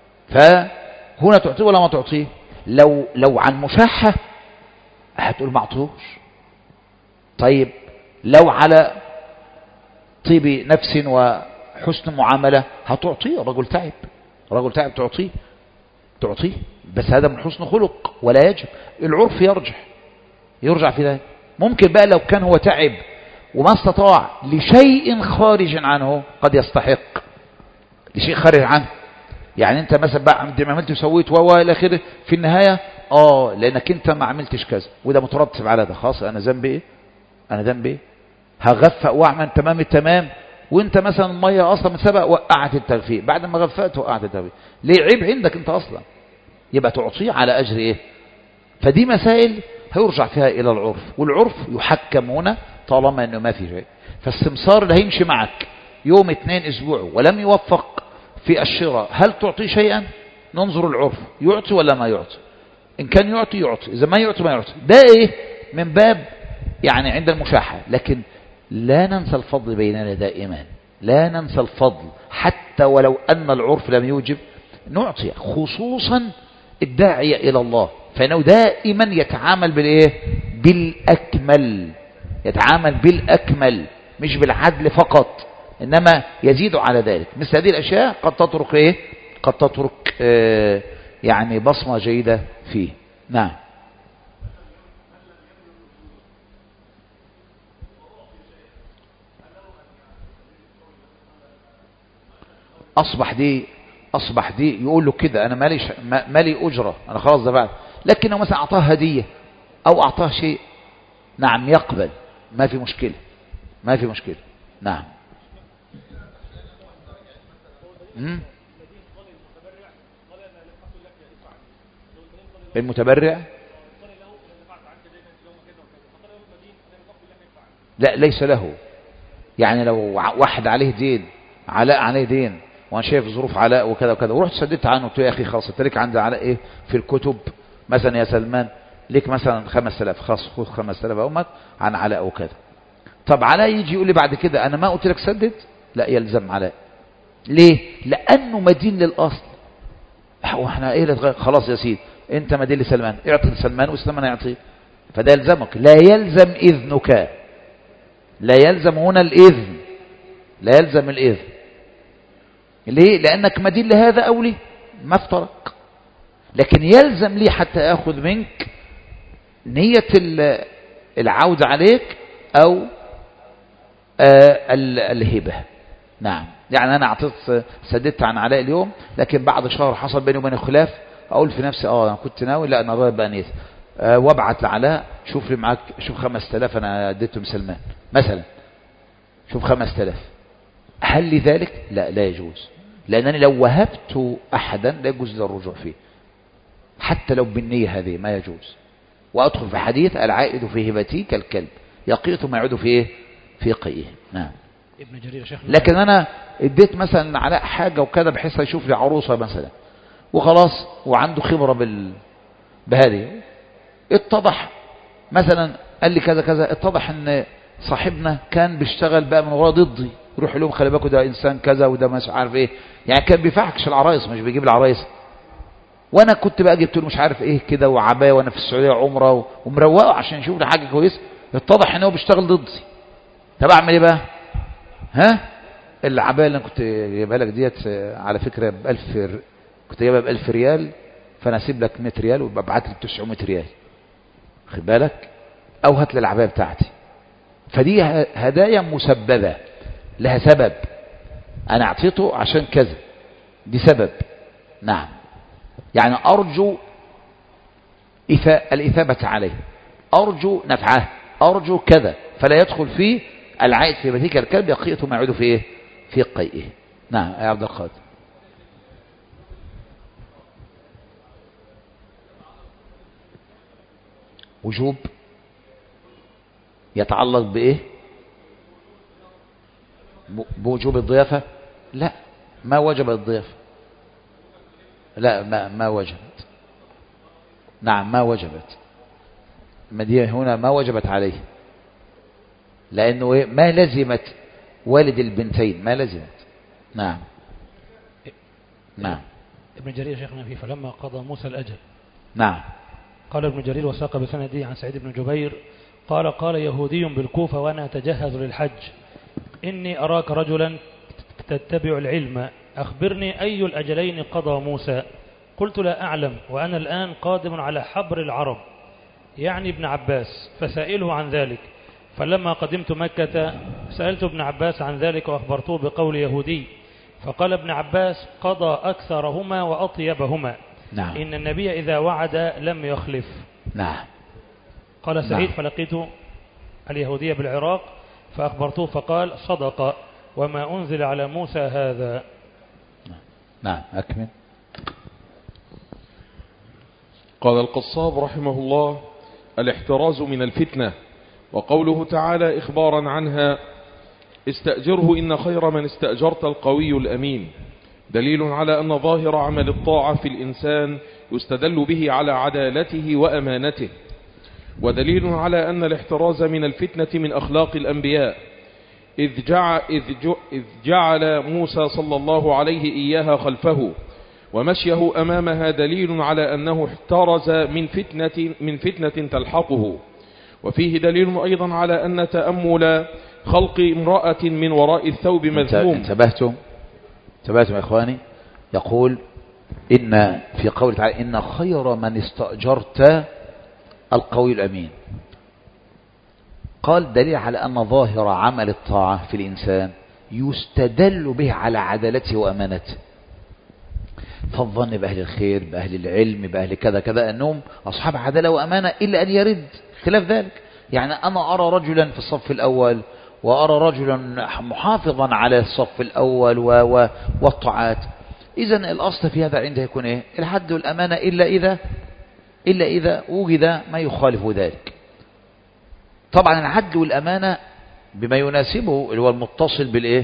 فهنا تعطيه ولا ما تعطيه؟ لو لو عن مشاحة هتقول ما اعطوش. طيب لو على طيب نفس وحسن معاملة هتعطيه، الرجل تعب، الرجل تعب تعطيه تعطيه بس هذا من حسن خلق ولا يجب. العرف يرجع يرجع في ذلك. ممكن بقى لو كان هو تعب وما استطاع لشيء خارج عنه قد يستحق لشيء خارج عنه، يعني انت مثلا بقى عملت ما عملت وسويت والى اخره، في النهايه اه لانك انت ما عملتش كذا وده مترتب على ده، خلاص انا ذنبي ايه؟ انا ذنبي ايه؟ هغفق واعمل تمام التمام، وانت مثلا الميه اصلا من سبق وقعت التغفيق، بعد ما غفقت وقعت التغفيق، ليه؟ عيب عندك انت اصلا، يبقى تعطيه على اجر ايه؟ فدي مسائل هيرجع فيها الى العرف، والعرف يحكم هنا طالما انه ما في شيء. فالسمسار اللي هيمشي معك يوم اثنين اسبوع ولم يوفق في الشراء، هل تعطي شيئا؟ ننظر العرف يعطي ولا ما يعطي، ان كان يعطي يعطي، اذا ما يعطي ما يعطي. ده ايه؟ من باب يعني عند المشاحة، لكن لا ننسى الفضل بيننا دائما، لا ننسى الفضل حتى ولو أن العرف لم يوجب نعطي، خصوصا الداعية إلى الله، فإنه دائما يتعامل بالإيه؟ بالأكمل، يتعامل بالأكمل مش بالعدل فقط، إنما يزيد على ذلك. مثل هذه الأشياء قد تترك إيه؟ قد تترك آه يعني بصمة جيدة فيه. نعم. أصبح دي أصبح دي يقول له كده أنا مالي مالي أجرة، أنا خلاص ده بعد، لكنه مثلا أعطاه هدية أو أعطاه شيء، نعم يقبل، ما في مشكلة، ما في مشكلة. نعم. مم. المتبرع لا ليس له، يعني لو واحد عليه دين، علاء عليه دين وانا شايف ظروف علاء وكذا وكذا، ورحت سددت عنه قلت له يا اخي خلاص انت ليك عند علاء ايه في الكتب مثلا يا سلمان ليك مثلا خمس آلاف، خلاص خذ خمس آلاف امك عن علاء وكذا. طب علاء يجي يقول لي بعد كده انا ما قلت لك سدد، لا يلزم علاء. ليه؟ لانه مدين للاصل. واحنا ايه اللي اتغير؟ خلاص يا سيدي انت مدين لسلمان، اعطي لسلمان وسلمان يعطيه، فده يلزمك، لا يلزم اذنك، لا يلزم هنا الاذن، لا يلزم الاذن. ليه؟ لانك مدين لهذا او ليه ما افترق، لكن يلزم لي حتى اخذ منك نية العودة عليك او الهبة. نعم. يعني انا اعطيت سددت عن علاء اليوم، لكن بعد شهر حصل بيني وبين خلاف، اقول في نفسي اه انا كنت ناوي، لا انا غير بقى نيتي، أه وابعت لعلاء شوف لي معاك، شوف خمس آلاف انا اديتهم سلمان مثلا، شوف خمس آلاف، هل لي ذلك؟ لا لا يجوز، لانني لو وهبت احدا لا يجوز لي الرجوع فيه حتى لو بالنية هذه، ما يجوز. وادخل في حديث العائد في هبتي كالكلب يقيط ما يعود في ايه؟ في قيئه. نعم. ابن جرير شيخنا. لكن انا اديت مثلا علاء حاجه وكذا بحيث يشوف لي عروسه مثلا وخلاص، وعنده خبره بال بهذه، اتضح مثلا قال لي كذا كذا، اتضح ان صاحبنا كان بيشتغل بقى من ورا ضدي، يروح لهم خلي بالكوا ده انسان كذا وده مش عارف ايه، يعني كان بيفحكش العرايس مش بيجيب العرايس، وانا كنت بقى جبت له مش عارف ايه كده وعبايه وانا في السعوديه عمره ومروقه عشان يشوف لي حاجه كويسه، اتضح ان هو بيشتغل ضدي. طب اعمل ايه بقى؟ ها؟ العبايه اللي انا كنت جايبها لك ديت على فكره ب ألف، كنت جايبها ب ألف ريال، فانا اسيب لك مية ريال وابقى ابعت لي تسعمية ريال، خد بالك، او هات لي العبايه بتاعتي. فدي هدايا مسببه لها سبب، انا اعطيته عشان كذا، دي سبب. نعم. يعني ارجو الاثابه عليه، ارجو نفعه، ارجو كذا، فلا يدخل فيه العائد في بتيك الكلب يقيته ما يعود في ايه؟ في قيئه. نعم يا عبد القادر. وجوب يتعلق بايه؟ بوجوب الضيافه؟ لا ما وجب الضيافه، لا ما ما وجبت. نعم ما وجبت، ما دي هنا ما وجبت عليه، لأنه ما لزمت والد البنتين، ما لزمت. نعم. نعم. ابن جرير شيخنا فيه فلما قضى موسى الأجل. نعم. قال ابن جرير وساق بسنده عن سعيد بن جبير قال قال يهودي بالكوفة وأنا أتجهز للحج إني أراك رجلا تتبع العلم، أخبرني أي الأجلين قضى موسى؟ قلت لا أعلم وأنا الآن قادم على حبر العرب، يعني ابن عباس، فسائله عن ذلك. فلما قدمت مكة سألت ابن عباس عن ذلك وأخبرته بقول يهودي، فقال ابن عباس قضى أكثرهما وأطيبهما. نعم. إن النبي إذا وعد لم يخلف. نعم. قال سعيد نعم. فلقيت اليهودية بالعراق فأخبرته فقال صدق وما أنزل على موسى هذا. نعم أكمل. قال القصاب رحمه الله الاحتراز من الفتنة. وقوله تعالى إخبارا عنها استأجره إن خير من استأجرت القوي الأمين، دليل على أن ظاهر عمل الطاعة في الإنسان يستدل به على عدالته وأمانته، ودليل على أن الاحتراز من الفتنة من أخلاق الأنبياء، إذ جعل, إذ إذ جعل موسى صلى الله عليه إياها خلفه، ومشيه أمامها دليل على أنه احترز من فتنة, من فتنة تلحقه. وفيه دليل أيضا على أن تأمل خلق امرأة من وراء الثوب مذموم. انتبهتم انتبهتم يا إخواني؟ يقول إن في قول تعالى إن خير من استأجرت القوي الأمين. قال دليل على أن ظاهر عمل الطاعة في الإنسان يستدل به على عدالته وأمانته. فالظن بأهل الخير بأهل العلم بأهل كذا كذا أنهم أصحاب عدالة وأمانة، إلا أن يرد خلاف ذلك. يعني أنا أرى رجلا في الصف الأول وأرى رجلا محافظا على الصف الأول والطاعات، إذن الأصل في هذا عنده يكون إيه؟ الحد والأمانة، إلا إذا إلا إذا وجد ما يخالف ذلك. طبعا العدل والأمانة بما يناسبه اللي هو المتصل بالإيه؟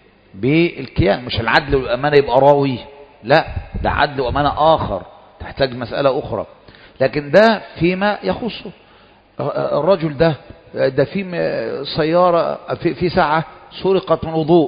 بالكيان. مش العدل والأمانة يبقى راوي، لا، ده عدل وأمانة آخر تحتاج مسألة أخرى. لكن ده فيما يخصه الرجل ده ده في سيارة في, في ساعة سرقت من وضوء،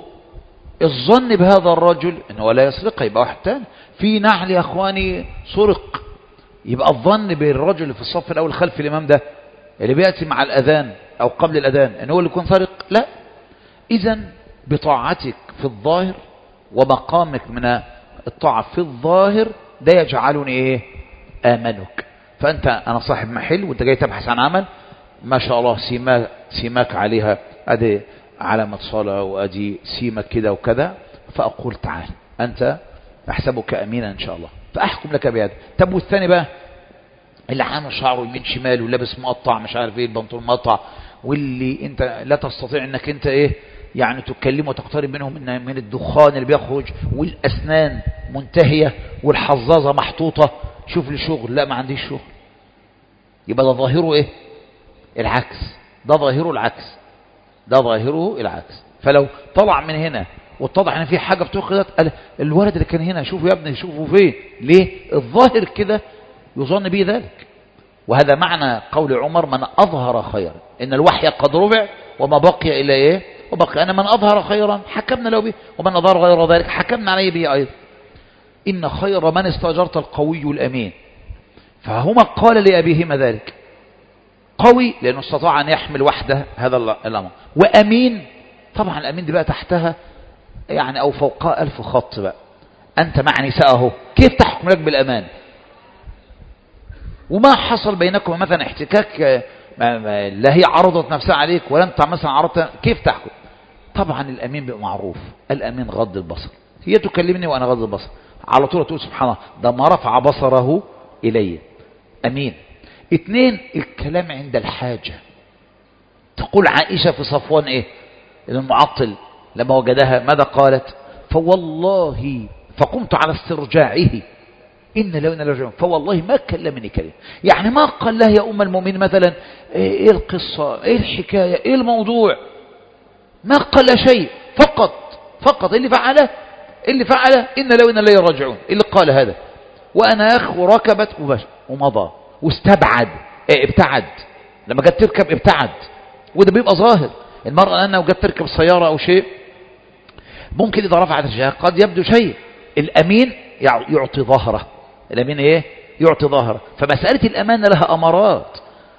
الظن بهذا الرجل انه لا يسرقها، يبقى واحد تاني. في نحل يا اخواني سرق، يبقى الظن بالرجل اللي في الصف الاول خلف الامام ده اللي بيأتي مع الاذان او قبل الاذان ان هو اللي يكون سارق، لا. اذا بطاعتك في الظاهر ومقامك من الطاعة في الظاهر ده يجعلني ايه؟ آمنك. فانت انا صاحب محل وانت جاي تبحث عن عمل، ما شاء الله سيماك, سيماك عليها ادي علامة صلاة وادي سيمك كده وكذا، فاقول تعال انت احسبك امينا ان شاء الله فاحكم لك بهذا. طب والثاني بقى اللي عامل شعره يمين شمال ولابس مقطع مش عارف ايه البنطلون مقطع، واللي انت لا تستطيع انك انت ايه يعني تكلمه وتقترب منه من من الدخان اللي بيخرج، والاسنان منتهية والحظاظة محطوطة، شوف لي شغل، لا ما عنديش شغل. يبقى ده ظاهره ايه؟ العكس. ده ظاهره العكس ده ظاهره العكس. فلو طلع من هنا واتضح ان في حاجة بتوخذت، الولد اللي كان هنا شوفوا يا ابني شوفوا فين، ليه؟ الظاهر كده يظن به ذلك. وهذا معنى قول عمر من أظهر خيرا إن الوحي قد رفع وما بقي إلا إيه؟ وبقي أنا من أظهر خيرا حكمنا له به ومن أظهر غير ذلك حكمنا عليه به أيضا. إن خير من استأجرت القوي الأمين. فهما قال لأبيهما ذلك، قوي لأنه استطاع أن يحمل وحده هذا الأمر، وأمين طبعا الأمين دي بقى تحتها يعني أو فوقها ألف خط بقى. أنت مع نسائه كيف تحكم لك بالأمان؟ وما حصل بينكم مثلا احتكاك لا هي عرضت نفسها عليك ولا انت مثلا عرضت، كيف تحكم؟ طبعا الأمين بقى معروف، الأمين غض البصر، هي تكلمني وأنا غض البصر على طول تقول سبحان الله ده ما رفع بصره إلي، أمين. اثنين الكلام عند الحاجة. تقول عائشة في صفوان ايه المعطل لما وجدها ماذا قالت؟ فوالله فقمت على استرجاعه إن لو إن لرجعون فوالله ما كلمني كلمة. يعني ما قال له يا أم المؤمنين مثلا إيه القصة إيه الحكاية إيه الموضوع، ما قال شيء، فقط فقط اللي فعله اللي فعله إن لو إن لا يرجعون اللي قال هذا، وأنا أخ وركبت ومضى واستبعد إيه ابتعد، لما جت تركب ابتعد. وده بيبقى ظاهر. المرأة أنها وجت تركب سيارة أو شيء ممكن إذا رفعت رجلها قد يبدو شيء. الأمين يعطي ظهره، الأمين إيه؟ يعطي ظهره. فمسألة الأمانة لها أمارات،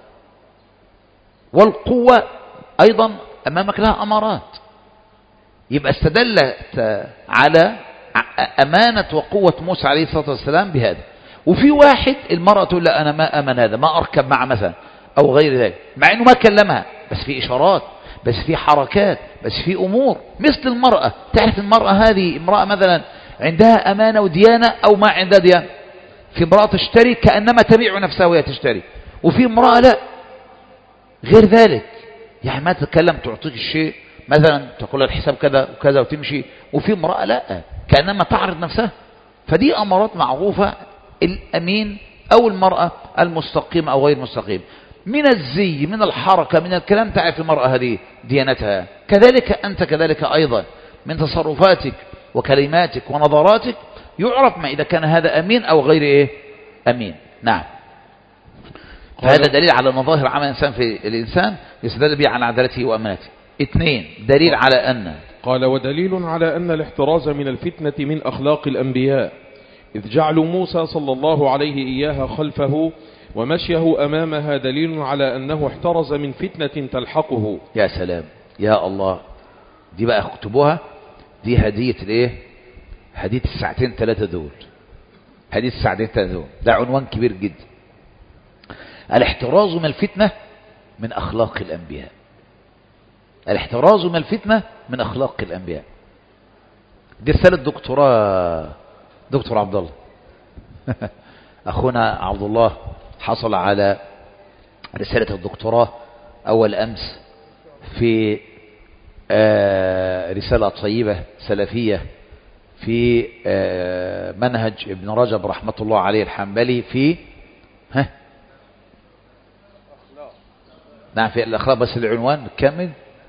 والقوة أيضا أمامك لها أمارات. يبقى استدلت على أمانة وقوة موسى عليه الصلاة والسلام بهذا. وفي واحد المرأة تقول لا أنا ما أمن هذا، ما أركب معه مثلا أو غير ذلك، مع أنه ما كلمها، بس في إشارات، بس في حركات، بس في أمور. مثل المرأة، تعرف المرأة هذه امرأة مثلا عندها أمانة وديانة أو ما عندها ديانة. في امرأة تشتري كأنما تبيع نفسها وهي تشتري، وفي امرأة لا غير ذلك، يعني ما تتكلم تعطيك الشيء مثلا تقول الحساب كذا وكذا وتمشي، وفي امرأة لا كأنما تعرض نفسها. فدي أمارات معروفة، الأمين أو المرأة المستقيمة أو غير مستقيم، من الزي من الحركة من الكلام تعرف المرأة هذه ديانتها. كذلك أنت كذلك أيضا من تصرفاتك وكلماتك ونظراتك يعرف ما إذا كان هذا أمين أو غير إيه أمين. نعم. فهذا دليل على مظاهر عمل الإنسان في الإنسان يستدل به على عدالته وأمانته. اثنين، دليل على أن قال ودليل على أن الاحتراز من الفتنة من أخلاق الأنبياء، إذ جعلوا موسى صلى الله عليه إياها خلفه ومشيه أمامها دليل على أنه احترز من فتنة تلحقه. يا سلام يا الله، دي بقى اكتبوها، دي هدية الايه، هدية الساعتين ثلاثة دول، هدية الساعتين ثلاثة دول، ده عنوان كبير جدا. الاحتراز من الفتنة من أخلاق الأنبياء، الاحتراز من الفتنة من أخلاق الأنبياء. دي رسالة دكتوراه دكتور عبد الله أخونا عبد الله حصل على رسالة الدكتوراه أول أمس في رسالة طيبة سلفية في منهج ابن رجب رحمة الله عليه الحنبلي في ها نعم في الأخلاق، بس العنوان نكمل،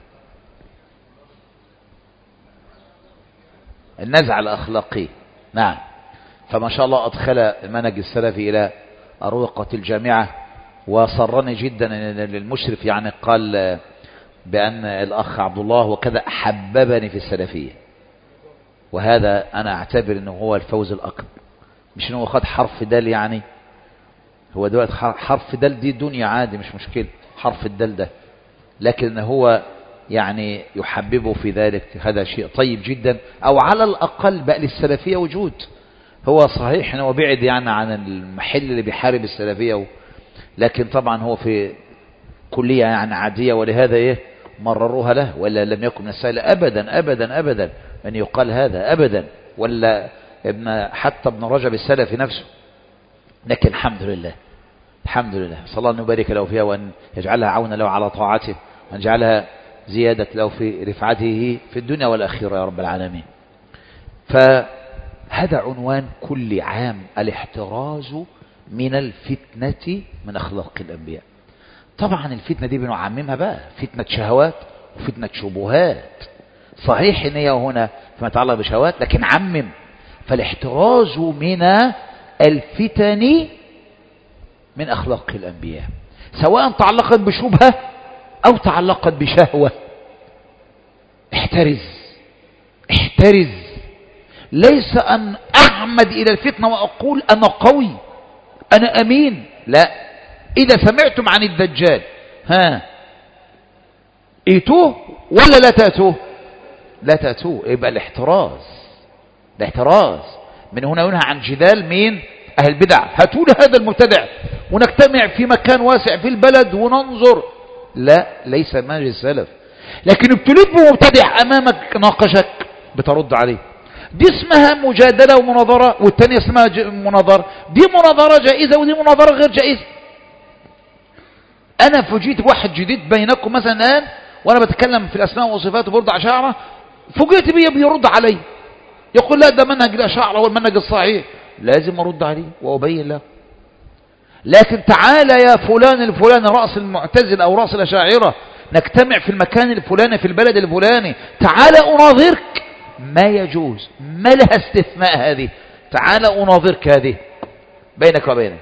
النزعة الأخلاقي. نعم، فما شاء الله أدخل المنهج السلفي إلى أروقة الجامعة، وصرني جدا أن المشرف يعني قال بأن الأخ عبد الله وكذا حببني في السلفية، وهذا أنا أعتبر أنه هو الفوز الأكبر، مش أنه خد حرف دال، يعني هو دلوقتي حرف دال دي دنيا عادي مش مشكلة، حرف الدال ده، لكن هو يعني يحببه في ذلك، هذا شيء طيب جدا، أو على الأقل بقى للسلفية وجود. هو صحيح أنه بعد يعني عن المحل اللي بيحارب السلفية، لكن طبعا هو في كلية يعني عادية، ولهذا إيه مرروها له، ولا لم يكن من السهل أبدا أبدا أبدا أن يقال هذا أبدا، ولا ابن حتى ابن رجب السلفي نفسه. لكن الحمد لله الحمد لله، صلى الله أن يبارك له فيها، وأن يجعلها عونا له على طاعته، وأن يجعلها زيادة له في رفعته في الدنيا والآخرة يا رب العالمين. فهذا عنوان كل عام، الاحتراز من الفتنة من أخلاق الأنبياء. طبعا الفتنة دي بنعممها بقى، فتنة شهوات وفتنة شبهات، صحيح ان هي هنا فيما يتعلق بشهوات، لكن عمم. فالاحتراز من الفتن من أخلاق الأنبياء، سواء تعلقت بشبهة أو تعلقت بشهوة. احترز احترز، ليس أن أعمد إلى الفتنة وأقول أنا قوي أنا أمين، لا. إذا سمعتم عن الدجال ها ائتوه ولا لا تأتوه؟ لا تأتوه. يبقى الاحتراز الاحتراز من هنا ينهى عن جدال مين؟ أهل البدع. هاتوا لي هذا المبتدع ونجتمع في مكان واسع في البلد وننظر، لا، ليس منهج السلف. لكن ابتليت بمبتدع أمامك ناقشك بترد عليه، دي اسمها مجادلة ومناظرة، والتانية اسمها مناظرة. دي مناظرة جائزة ودي مناظرة غير جائزة. أنا فوجئت بواحد جديد بينكم مثلا الآن وأنا بتكلم في الأسماء والصفات وبرد أشاعرة، فوجئت بيه بيرد علي يقول لا ده منهج الأشاعرة هو المنهج الصحيح، لازم أرد عليه وأبين له. لكن تعالى يا فلان الفلاني رأس المعتزلة أو رأس الأشاعرة، نجتمع في المكان الفلاني في البلد الفلاني، تعالى أناظرك، ما يجوز، ما لها استثناء هذه، تعالى أناظرك هذه بينك وبينه.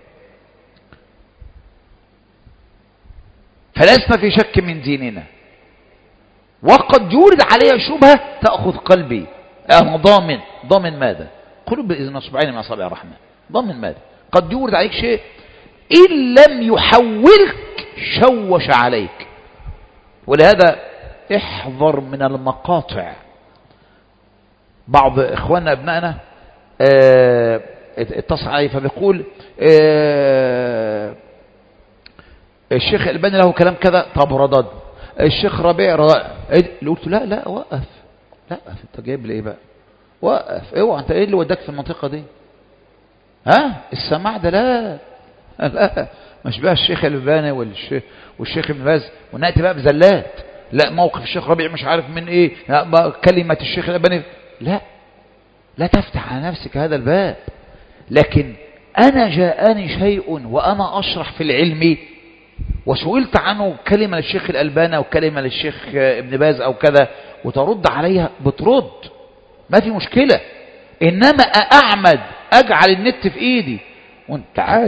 فلسنا في شك من ديننا، وقد يورد عليها شبهة تأخذ قلبي، أنا ضامن. ضامن ماذا؟ قلوب بإذن أصبعين من أصابع الرحمن. ضامن ماذا؟ قد يورد عليك شيء إن لم يحولك شوش عليك. ولهذا احذر من المقاطع. بعض إخواننا أبنائنا اه اتصل علي فبيقول اه الشيخ الألباني له كلام كذا، طب ردد الشيخ ربيع ردد. قلت لا لا وقف، لا انت جايب لي ايه بقى؟ وقف، اوعى انت ايه اللي وداك في المنطقة دي؟ ها السماع ده لا لا، مش بقى الشيخ الألباني والشيخ والشيخ ابن باز ونأتي بقى بزلات، لا موقف الشيخ ربيع مش عارف من ايه، لا كلمة الشيخ الألباني، لا لا تفتح على نفسك هذا الباب. لكن أنا جاءني شيء وأنا أشرح في العلم وسئلت عنه كلمة للشيخ الألباني أو كلمة للشيخ ابن باز أو كذا، وترد عليها بترد، ما في مشكلة. إنما أعمد أجعل النت في إيدي وانت عارف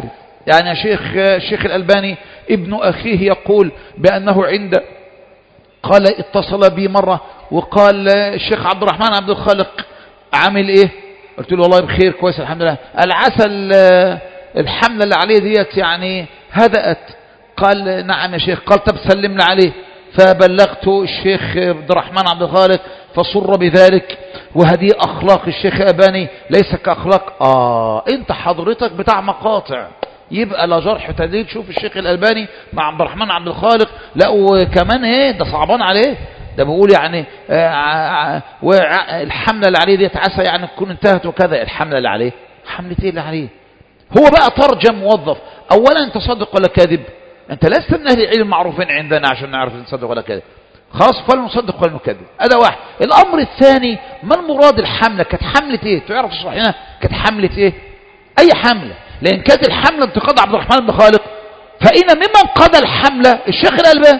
يعني يا شيخ الشيخ الألباني ابن أخيه يقول بأنه عند قال اتصل بي مرة وقال الشيخ عبد الرحمن عبد الخالق عامل ايه؟ قلت له والله بخير كويس الحمد لله. العسل الحملة اللي عليه ديت يعني هدأت. قال نعم يا شيخ. قال طب سلمنا عليه. فبلغت الشيخ عبد الرحمن عبد الخالق فصر بذلك. وهذه أخلاق الشيخ أباني ليس كأخلاق آه انت حضرتك بتاع مقاطع، يبقى لا جرح تدليل. شوف الشيخ الألباني مع عبد الرحمن عبد الخالق، لا وكمان ايه ده صعبان عليه، ده بيقول يعني آه الحملة اللي عليه دي عسى يعني تكون انتهت وكذا. الحملة اللي عليه حملة ايه اللي عليه؟ هو بقى ترجم موظف. اولا انت صادق ولا كاذب؟ انت لست من اهل العلم المعروفين عندنا عشان نعرف ان صادق ولا كاذب. خلاص فلا نصدق ولا نكذب. هذا واحد. الامر الثاني ما المراد الحملة؟ كانت حملة ايه؟ تعرف تشرح لنا كانت حملة ايه؟ اي حملة؟ لان كانت الحملة انتقاد عبد الرحمن بن خالق فإن ممن قضى الحملة الشيخ الألباني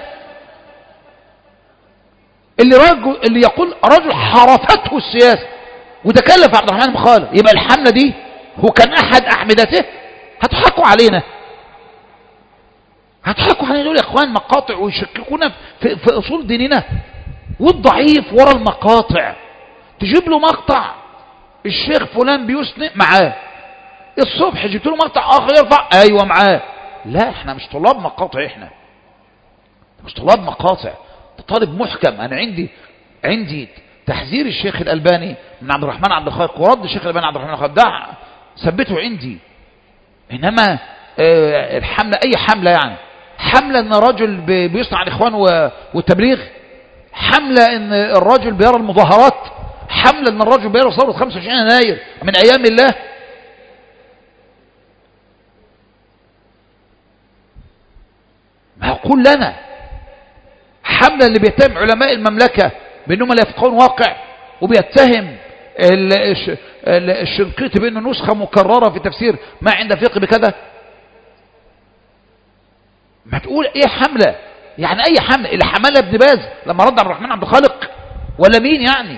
اللي رجل اللي يقول رجل حرفته السياسة وتكلف عبد الرحمن بن خالق. يبقى الحملة دي هو كان أحد أحمدته. هتحكوا علينا، هتحكوا علينا دول يا اخوان مقاطع ويشككونا في, في أصول ديننا. والضعيف ورا المقاطع تجيب له مقطع الشيخ فلان بيسنق معاه، الصبح جبت له مقطع آخر يرفع أيوة معاه. لا احنا مش طلاب مقاطع، احنا مش طلاب مقاطع، طالب محكم. انا عندي عندي تحذير الشيخ الألباني من عبد الرحمن عبد الخالق ورد الشيخ الألباني عبد الرحمن عبد الخالق ده ثبته عندي. انما اه الحملة اي حملة يعني حملة ان رجل بيصنع على الاخوان والتبليغ، حملة ان الرجل بيرى المظاهرات، حملة ان الرجل بيرى ثورة خمسة وعشرين يناير من ايام الله. هقول لنا حملة اللي بيتهم علماء المملكة بأنهم لا يفقهون واقع، وبيتهم الشنقيطي بأنه نسخة مكررة في تفسير ما عند فقه بكذا. ما تقول ايه حملة يعني؟ اي حملة اللي حملها ابن باز لما رد عبد الرحمن عبد الخالق ولا مين يعني؟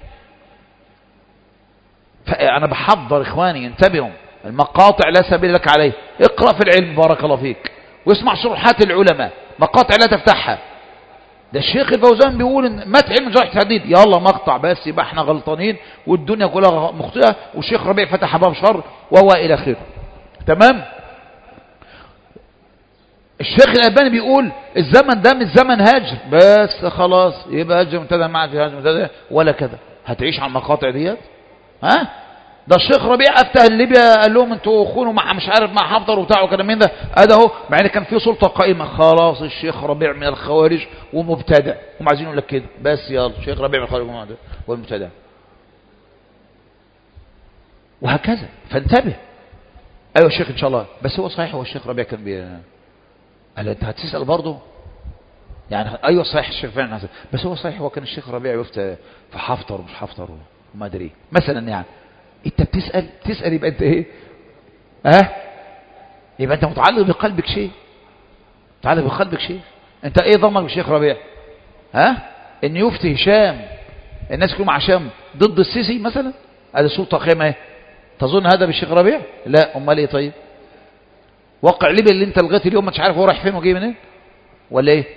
فأنا بحضر إخواني انتبهوا، المقاطع لا سبيل لك عليه. اقرأ في العلم بارك الله فيك واسمع شروحات العلماء، مقاطع لا تفتحها. ده الشيخ الفوزان بيقول ان مات علم جرح تحديد، يلا مقطع بس يبقى احنا غلطانين والدنيا كلها مخطئه، والشيخ ربيع فتح باب شر وهو الى اخره. تمام. الشيخ الألباني بيقول الزمن ده مش زمن هجر بس خلاص يبقى هجر مبتدأ مع في هجر مبتدأ ولا كذا. هتعيش على المقاطع ديت؟ ها؟ ده الشيخ ربيع افتح ليبيا قال لهم انتوا خونوا مع مش عارف مع حفتر وبتاع وكلام من ده، ادي اهو مع ان كان في سلطه قائمه. خلاص الشيخ ربيع من الخوارج ومبتدع، هم عايزين يقول لك كده بس يلا الشيخ ربيع من الخوارج والمبتدع وهكذا. فانتبه. ايوه الشيخ ان شاء الله. بس هو صحيح هو الشيخ ربيع كان بي قال انت هتسال برضه يعني؟ ايوه صحيح الشيخ فعلا، بس هو صحيح هو كان الشيخ ربيع يفتى في حفتر ومش حفتر وما ادري ايه مثلا. يعني انت بتسال تسال يبقى انت ايه؟ ها أه؟ يبقى انت متعلق بقلبك شيء، متعلق بقلبك شيء. انت ايه ضمك بالشيخ ربيع؟ ها أه؟ ان يفتي هشام الناس كلهم مع هشام ضد السيسي مثلا، هذه سلطه قائمه ايه؟ تظن هذا بالشيخ ربيع؟ لا امال ايه؟ طيب واقع ليبيا اللي انت لغايه اليوم مش عارف هو رايح فين وجاي منين ولا ايه؟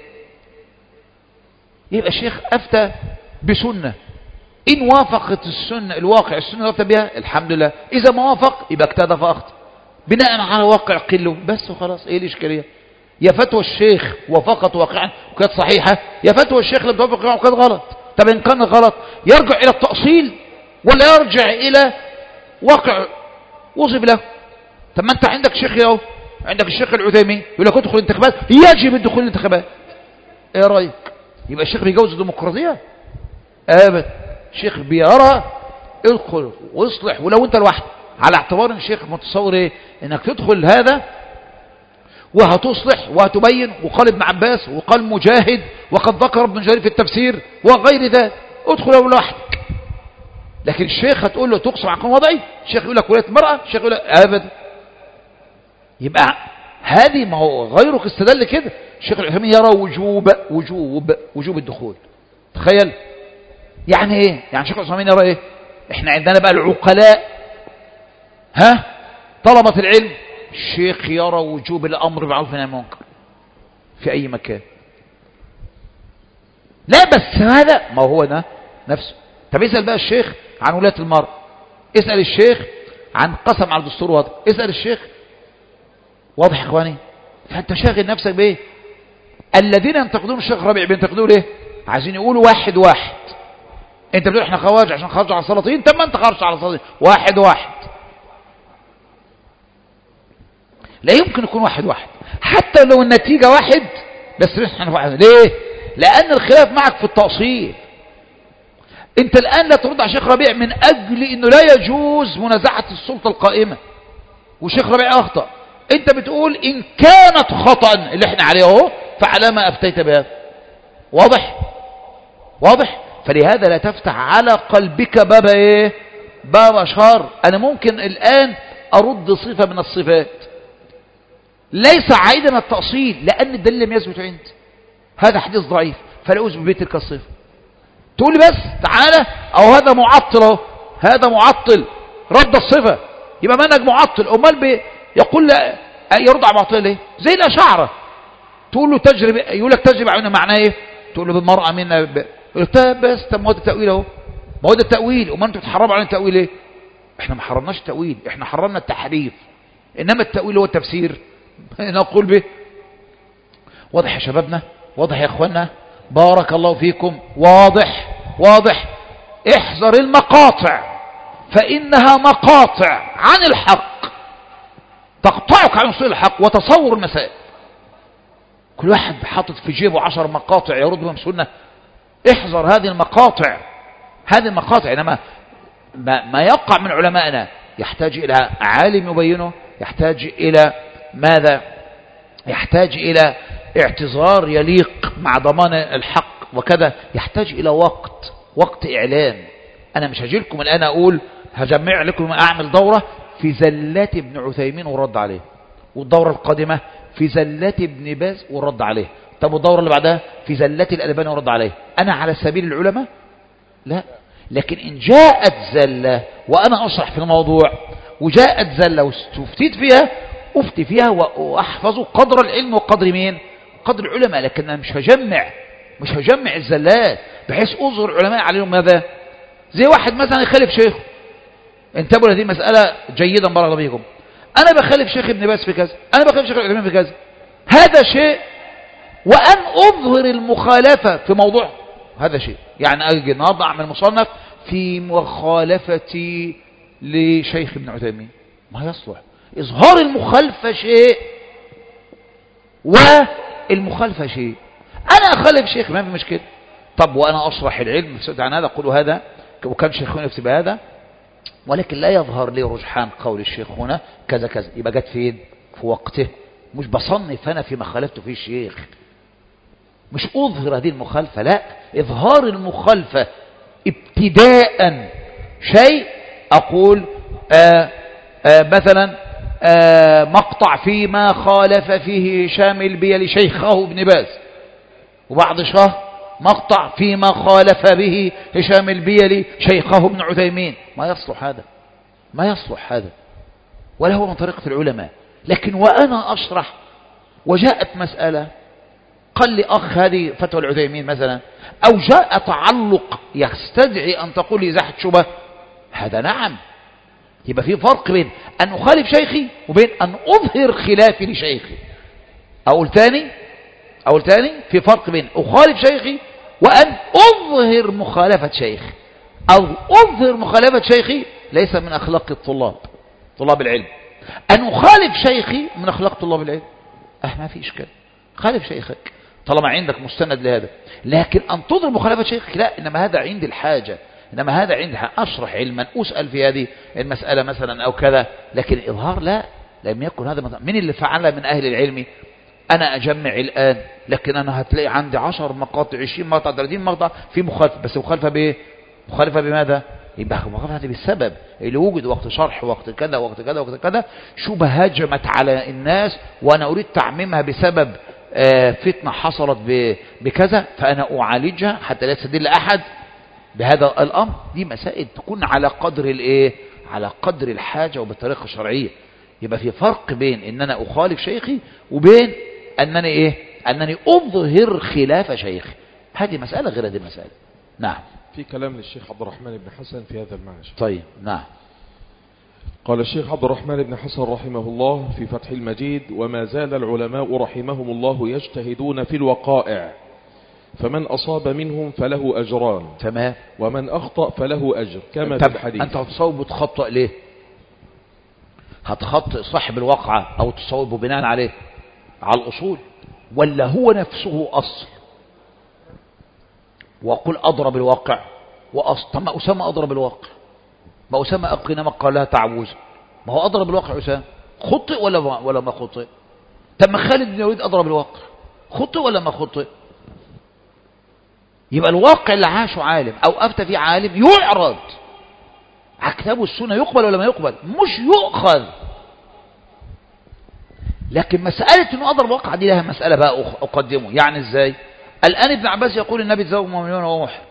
يبقى الشيخ افتى بسنه، إن وافقت السنة الواقع السنة وافت بها الحمد لله، إذا ما وافق يبقى اجتهد فأخطأ بناء على واقع قله بس وخلاص. إيه الإشكالية؟ يا فتوى الشيخ وافقت واقعا وكانت صحيحة، يا فتوى الشيخ لم توافق واقعا وكانت غلط. طب إن كان غلط يرجع إلى التأصيل ولا يرجع إلى واقع وصف له؟ طب ما أنت عندك شيخ اهو، عندك الشيخ العثيمين يقول لك ادخل الانتخابات، يجب الدخول الانتخابات. إيه رأيك؟ يبقى الشيخ بيجوز الديمقراطية؟ أبدا. الشيخ بيرى ادخل واصلح ولو انت لوحدك، على اعتبار ان الشيخ متصور ايه؟ انك تدخل هذا وهتصلح وهتبين. وقال ابن عباس وقال مجاهد وقد ذكر ابن جرير في التفسير وغير ذلك، ادخل لوحدك. لكن الشيخ هتقول له تقسم عن قانون وضعي، الشيخ يقول لك ولايه المراه، الشيخ يقول لك ابدا. يبقى هذه ما هو غيرك استدل كده. الشيخ العثيمين يرى وجوب وجوب وجوب الدخول. تخيل يعني ايه؟ يعني شيخ العثيمين يرى ايه؟ احنا عندنا بقى العقلاء ها طلبة العلم الشيخ يرى وجوب الأمر بالمعروف والنهي عن المنكر في أي مكان. لا بس هذا ما هو ده نفسه. طب اسأل بقى الشيخ عن ولاية المرأة، اسأل الشيخ عن قسم على الدستور وضع، اسأل الشيخ. واضح يا اخواني؟ فانت شاغل نفسك بايه؟ الذين ينتقدون الشيخ ربيع بينتقدوه ليه؟ عايزين يقولوا واحد واحد. انت بتقول احنا خوارج عشان خرجوا على السلاطين، طب ما انت خرجت على السلاطين. واحد واحد لا يمكن يكون واحد واحد حتى لو النتيجة واحد، بس احنا واحد. ليه؟ لأن الخلاف معك في التأصيل. انت الآن لا ترد على الشيخ ربيع من أجل انه لا يجوز منازعة السلطة القائمة والشيخ ربيع أخطأ. انت بتقول ان كانت خطأ اللي احنا عليه اهو فعلى ما افتيت بهذا. واضح؟ واضح؟ فلهذا لا تفتح على قلبك باب ايه؟ باب شر. انا ممكن الآن ارد صفة من الصفات ليس عائدا التأصيل لأن الدليل لم يثبت عندي، هذا حديث ضعيف فلا أثبت به تلك الصفة. تقول لي بس تعالى أو هذا معطل اهو، هذا معطل رد الصفة يبقى منهج معطل. أمال بي يقول لا يرد على معطل ليه؟ زي الأشاعرة تقول له تجربة، يقول لك تجربة عيونها معناه ايه؟ تقول له بالمرأة منا ب... يقول لك بس طب ما هو ده التأويل اهو، ما هو ده التأويل. أمال أنتوا بتحرموا عن التأويل ايه؟ احنا ما حرمناش التأويل، احنا حرمنا التحريف، إنما التأويل هو التفسير نقول به. واضح يا شبابنا؟ واضح يا اخوانا؟ بارك الله فيكم. واضح واضح. احذر المقاطع فإنها مقاطع عن الحق تقطعك عن وصول الحق وتصور المسائل. كل واحد حاطط في جيبه عشر مقاطع يرد بهم سنة. احذر هذه المقاطع، هذه المقاطع. إنما ما, ما يقع من علمائنا يحتاج إلى عالم يبينه، يحتاج إلى ماذا؟ يحتاج إلى اعتذار يليق مع ضمان الحق وكذا، يحتاج إلى وقت وقت إعلام. أنا مش هجي لكم الآن أقول هجمع لكم أعمل دورة في زلات ابن عثيمين ورد عليه، والدورة القادمة في زلات ابن باز ورد عليه، طب والدورة اللي بعدها في زلات الألباني ورد عليه. أنا على سبيل العلماء؟ لا. لكن إن جاءت زلة وأنا أشرح في الموضوع وجاءت زلة واستفتيت فيها أفتي فيها وأحفظ قدر العلم وقدر مين؟ قدر العلماء. لكن أنا مش هجمع مش هجمع الزلات بحيث أظهر العلماء عليهم ماذا؟ زي واحد مثلا يخالف شيخ. انتبهوا لهذه مسألة جيدا بارك الله فيكم. أنا بخالف شيخ ابن باز في كذا، أنا بخالف شيخ العلمين في كذا، هذا شيء. وأن أظهر المخالفة في موضوع هذا شيء. يعني أجي النهارده أعمل مصنف في مخالفتي لشيخ ابن عثيمين، ما يصلح. إظهار المخالفة شيء والمخالفة شيء. أنا أخالف شيخ ما في مشكلة، طب وأنا أشرح العلم عن هذا أقول هذا وكان شيخنا يكتب هذا، ولكن لا يظهر لي رجحان قول الشيخ هنا كذا كذا. يبقى جت فين؟ في وقته. مش بصنف أنا فيما خالفته فيه الشيخ، مش أظهر هذه المخالفة، لا. إظهار المخالفة ابتداء شيء أقول آآ آآ مثلا آآ مقطع فيما خالف فيه هشام البيلي شيخه ابن باز، وبعد شهر مقطع فيما خالف به هشام البيلي شيخه ابن عثيمين. ما يصلح هذا، ما يصلح هذا، ولا هو من طريقة العلماء. لكن وأنا أشرح وجاءت مسألة قال لي أخ هذه فتوى العثيمين مثلا، أو جاء تعلق يستدعي أن تقول لي إزاحة شبه، هذا نعم. يبقى في فرق بين أن أخالف شيخي وبين أن أظهر خلافي لشيخي. أقول تاني أقول تاني في فرق بين أخالف شيخي وأن أظهر مخالفة شيخي. أو أظهر مخالفة شيخي ليس من أخلاق الطلاب طلاب العلم. أن أخالف شيخي من أخلاق طلاب العلم، أه ما في إشكال، خالف شيخك طالما عندك مستند لهذا. لكن أن تظهر مخالفة شيخك لا، إنما هذا عندي الحاجة، إنما هذا عندي أشرح علما أسأل في هذه المسألة مثلا أو كذا. لكن الإظهار لا، لم يكن هذا مثلا. من اللي فعله من أهل العلم؟ أنا أجمع الآن، لكن أنا هتلاقي عندي عشر مقاطع عشرين مقطع ثلاثين مقطع في مخالفة، بس مخالفة بإيه؟ مخالفة بماذا؟ يبقى مخالفة هذه بالسبب اللي وجد وقت شرح وقت كذا وقت كذا وقت كذا، شبه هجمت على الناس وأنا أريد تعميمها بسبب فتنة حصلت بكذا، فأنا أعالجها حتى لا يستدل أحد بهذا الأمر. دي مسائل تكون على قدر الإيه؟ على قدر الحاجة وبالطريقة الشرعية. يبقى في فرق بين ان انا اخالف شيخي وبين انني ايه انني اظهر خلاف شيخي. هذه مسألة غير هذه المسألة. نعم. في كلام للشيخ عبد الرحمن بن حسن في هذا المعنى. طيب نعم. قال الشيخ عبد الرحمن بن حسن رحمه الله في فتح المجيد: وما زال العلماء رحمهم الله يجتهدون في الوقائع، فمن أصاب منهم فله أجران، تمام، ومن أخطأ فله أجر كما في الحديث. أنت هتصوب وتخطئ ليه؟ هتخطئ صاحب الواقعة أو تصوبه بناء عليه على الأصول، ولا هو نفسه أصل؟ وقل أضرب الواقع وأصل. طب ما أسامة أضرب الواقع، ما أسامة أقينا ما قالها تعوز، ما هو أضرب الواقع أسامة، خطئ ولا ما ولا ما خطئ؟ طب ما خالد بن الوليد أضرب الواقع، خطئ ولا ما خطئ؟ يبقى الواقع اللي عاشه عالم أو أفتى فيه عالم يعرض على كتاب والسنة، يقبل ولا ما يقبل؟ مش يؤخذ. لكن مسألة أنه أضرب الواقع دي لها مسألة بقى أقدمه. يعني إزاي؟ الآن ابن عباس يقول النبي تزوج مؤمنون وهو محرم،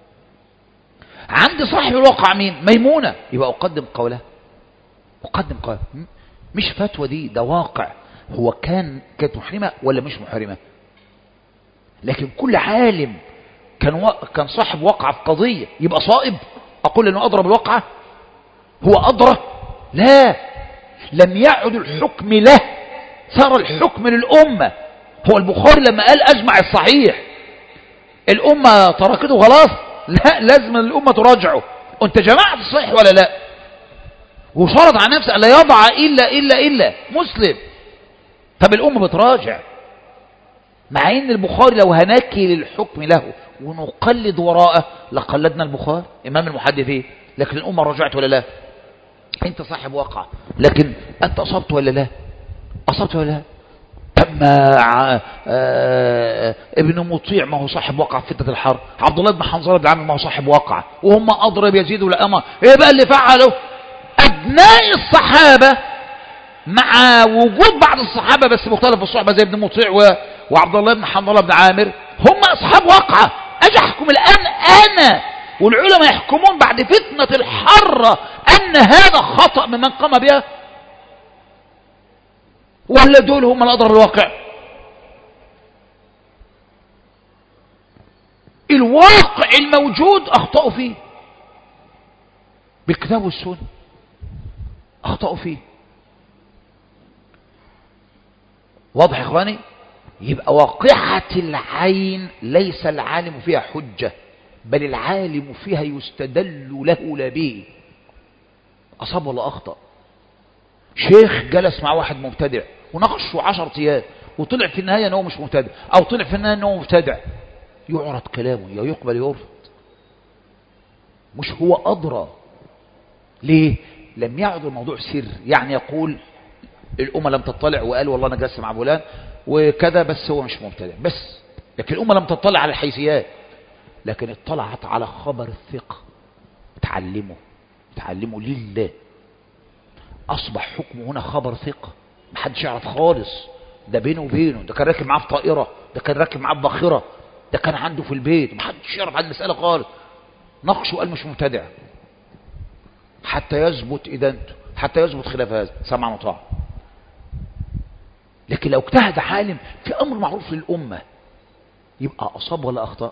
عند صاحب الواقع مين؟ ميمونة، يبقى أقدم قوله، أقدم قوله، مش فتوى دي، ده واقع. هو كان كانت محرمة ولا مش محرمة؟ لكن كل عالم كان و... كان صاحب واقع في قضية يبقى صائب أقول إنه أضرب الواقعة؟ هو أضرب؟ لا، لم يعد الحكم له، صار الحكم للأمة. هو البخاري لما قال أجمع الصحيح الأمة تركته خلاص؟ لا، لازم الأمة تراجعه. أنت جمعت الصحيح ولا لا؟ وشرط على نفسه لا يضع إلا إلا إلا مسلم. طب الأمة بتراجع، مع ان البخاري لو هنكل الحكم له ونقلد وراءه لقلدنا البخاري امام المحدثين، لكن الامه رجعت ولا لا؟ انت صاحب واقع، لكن انت اصبت ولا لا؟ اصبت ولا لا؟ اما ابن مطيع ما هو صاحب واقع في فتنه الحرب، عبد الله بن حنظله بن عامر ما هو صاحب واقع، وهم اضرب يزيد ولا اما ايه بقى اللي فعلوا؟ ابناء الصحابه مع وجود بعض الصحابة بس مختلف في الصحبة زي ابن مطيع و... وعبد الله بن حنظله بن عامر، هم أصحاب واقعة. أجي أحكم الآن أنا والعلماء يحكمون بعد فتنة الحرة أن هذا خطأ ممن قام بها، ولا دول هم الأضرب الواقع؟ الواقع الموجود أخطأوا فيه بالكتاب والسنة، أخطأوا فيه. واضح يا إخواني؟ يبقى واقعة العين ليس العالم فيها حجة، بل العالم فيها يستدل له لا به. أصاب ولا أخطأ؟ شيخ جلس مع واحد مبتدع وناقشه عشر أيام وطلع في النهاية أنه مش مبتدع، أو طلع في النهاية أنه مبتدع، يعرض كلامه يا يقبل يرفض، مش هو أدرى. ليه؟ لم يعد الموضوع سر، يعني يقول الأمة لم تطلع وقال والله أنا جالس مع فلان وكذا بس هو مش مبتدع بس، لكن الأمة لم تطلع على الحيثيات، لكن اطلعت على خبر الثقة، تعلمه تعلمه لله، أصبح حكمه هنا خبر ثقة، محدش يعرف خالص، ده بينه وبينه، ده كان راكب معاه في طائرة، ده كان راكب معاه في باخرة، ده كان عنده في البيت، محدش يعرف عن المسألة خالص، نقشه قال مش مبتدع حتى يثبت إدانته، حتى يثبت خلاف هذا، سمع وطاعة. لكن لو اجتهد عالم في أمر معروف للأمة يبقى أصاب ولا أخطأ؟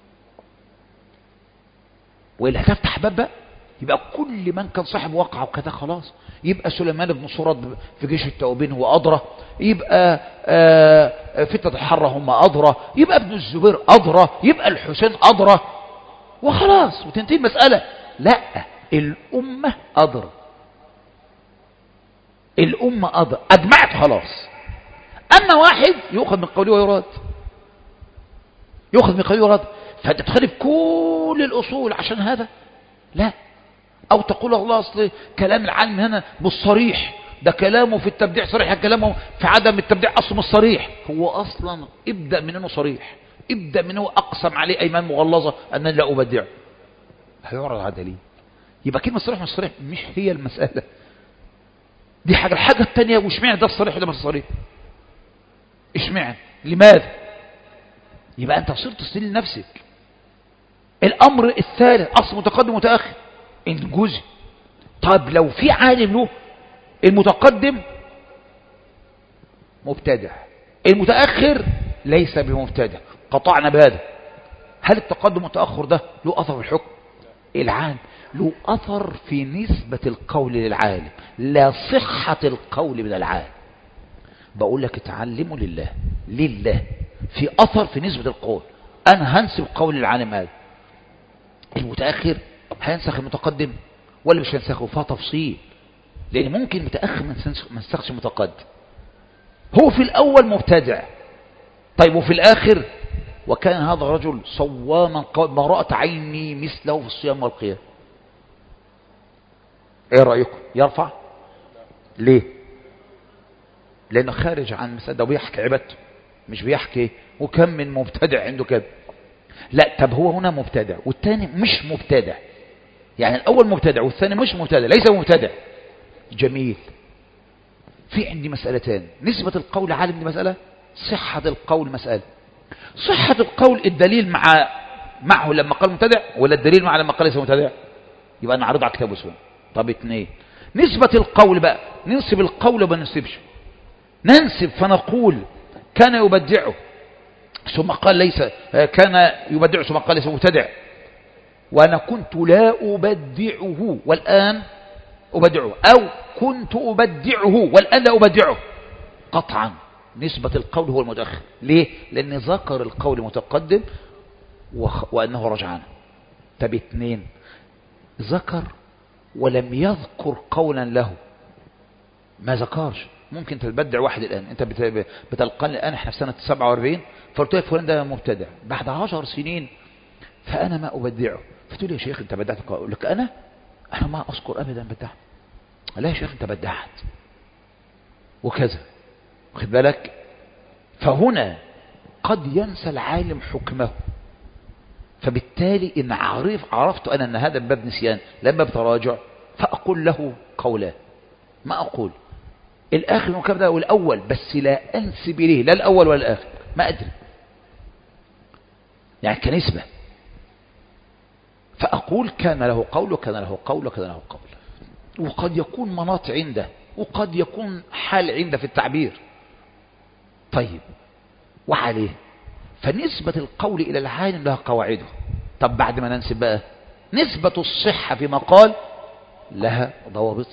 وإلا هتفتح باب بقى، يبقى كل من كان صاحب واقع وكذا خلاص، يبقى سليمان بن صراد في جيش التوبين هو أدرى، يبقى فتنة الحرة هم أدرى، يبقى ابن الزبير أدرى، يبقى الحسين أدرى، وخلاص وتنتهي المسألة. لا، الأمة أدرى، الأمة أدرى، أجمعت خلاص. أما واحد يؤخذ من قوله ويراد، يؤخذ من قوله ويراد، فأنت تخالف كل الأصول عشان هذا؟ لا. أو تقول الله أصل كلام العالم هنا بالصريح، ده كلامه في التبديع صريح، كلامه في عدم التبديع أصله مش صريح. هو أصلا ابدأ من أنه صريح، ابدأ من أنه أقسم عليه أيمان مغلظة أنني لا أبدع، هيعرض على دليل. يبقى كلمة صريح مش صريح مش هي المسألة دي، حاجة. الحاجة الثانية، واشمعنى ده الصريح وده مش صريح؟ اشمعنى؟ لماذا؟ يبقى أنت صرت تسأل لنفسك. الأمر الثالث، أصل متقدم متأخر، الجزء. طيب لو في عالم له المتقدم مبتدع، المتأخر ليس بمبتدع. قطعنا بهذا. هل التقدم والتأخر ده له أثر في الحكم؟ العالم له أثر في نسبة القول للعالم، لا صحة القول من العالم. بقول لك اتعلموا لله، لله في أثر في نسبة القول. أنا هنسب قول العالم هذا. المتأخر هينسخ المتقدم ولا مش هينسخه؟ فيها تفصيل، لأن ممكن المتأخر ما ينسخش المتقدم. هو في الأول مبتدع، طيب وفي الآخر وكان هذا الرجل صواما ما رأت عيني مثله في الصيام والقيام. ايه رأيكم؟ يرفع؟ ليه؟ لأنه خارج عن مسألة ده، وبيحكي عبادته مش بيحكي وكم من مبتدع عنده كده. لا، طب هو هنا مبتدع والثاني مش مبتدع، يعني الأول مبتدع والثاني مش مبتدع، ليس مبتدع. جميل. في عندي مسألتين، نسبة القول عالم دي مسألة، صحة القول مسألة. صحة القول الدليل مع معه لما قال مبتدع ولا الدليل مع لما قال ليس مبتدع؟ يبقى نعرض على كتاب وسنة. طب اثنين، نسبة القول بقى، ننسب القول وما ننسبش. ننسب فنقول كان يبدعه ثم قال ليس، كان يبدعه ثم قال ليس مبتدع، وأنا كنت لا أبدعه والآن أبدعه، أو كنت أبدعه والآن لا أبدعه. قطعا نسبة القول هو المتأخر. ليه؟ لأن ذكر القول متقدم وخ... وأنه رجعان. طب اثنين، ذكر ولم يذكر قولا له، ما ذكرش. ممكن تبدع واحد الآن، أنت بت... بتلقاني الآن احنا في سنة سبعة وأربعين، فقلت لك فلان ده مبتدع. بعد عشر سنين فأنا ما أبدعه، فتقول لي يا شيخ أنت بدعت. أقول لك أنا أنا ما أذكر أبدا بدعت. لا يا شيخ أنت بدعت وكذا، واخد بالك؟ فهنا قد ينسى العالم حكمه، فبالتالي إن عرف عرفت أنا أن هذا باب نسيان لا باب تراجع، فأقول له قولان. ما أقول الآخر مكاب ده والأول، بس لا أنسب إليه لا الأول ولا الآخر، ما أدري يعني كنسبة. فأقول كان له قول وكان له قول وكان له قول، وقد يكون مناط عنده وقد يكون حال عنده في التعبير. طيب وعليه فنسبة القول إلى العالم لها قواعده. طب بعد ما ننسب بقى نسبة الصحة في مقال لها ضوابط،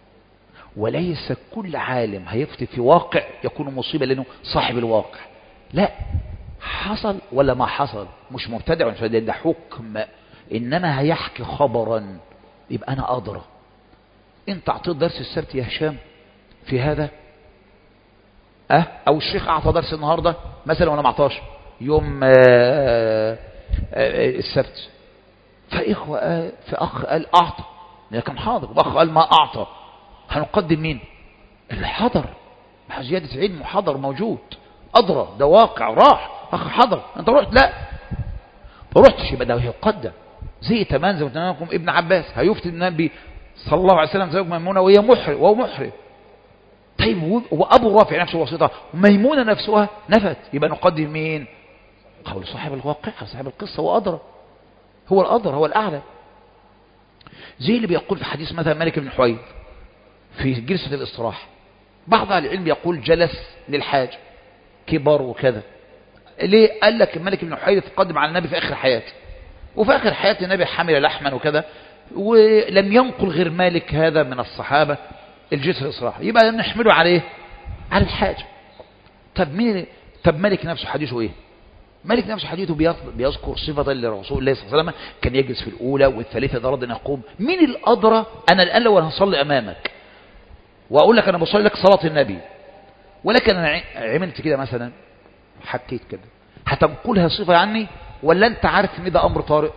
وليس كل عالم هيفتي في واقع يكون مصيبة لأنه صاحب الواقع. لا، حصل ولا ما حصل مش مبتدع ولا مبتدع، ده حكم. إنما هيحكي خبرا يبقى أنا أدرى. أنت أعطيت درس السبت يا هشام في هذا أه؟ أو الشيخ أعطى درس النهاردة مثلا ولا ما أعطاش يوم آآ آآ السبت، فإخوة آه فأخ قال أعطى لكن حاضر، وأخ قال ما أعطى. هنقدم مين؟ اللي حضر مع زيادة علم وحضر موجود أدرى، ده واقع. راح أخ حضر، أنت رحت لا ما رحتش، يبقى ده يقدم. زي تمام زي ما تمامكم ابن عباس هيفتي النبي صلى الله عليه وسلم زوج ميمونة وهي محرم وهو محرم. طيب وأبو رافع نفسه وسيطة وميمونة نفسها نفت، يبقى نقدم مين؟ قول صاحب الواقع صاحب القصة، وأدرى، هو الأدرى هو الأعلى. زي اللي بيقول في حديث مثلا مالك بن حويرث في جلسة الاستراحة، بعض أهل العلم يقول جلس للحاج كبر وكذا. ليه؟ قال لك مالك بن حويرث قدم على النبي في آخر حياته، وفي آخر حياة النبي حمل لحما وكذا، ولم ينقل غير مالك هذا من الصحابة الجلسة الاستراحة، يبقى نحمله عليه على الحاج. طب مين؟ طب مالك نفسه حديثه ايه؟ مالك نفسه حديثه بيذكر صفة لرسول الله صلى الله عليه وسلم كان يجلس في الأولى والثالثة ده رد أن يقوم. مين الأدرى؟ أنا الآن لو أنا هصلي أمامك وأقول لك أنا بصلي لك صلاة النبي، ولكن أنا عملت كده مثلا حكيت كده، هتنقلها صفة عني ولا أنت عارف إن ده أمر طارئ؟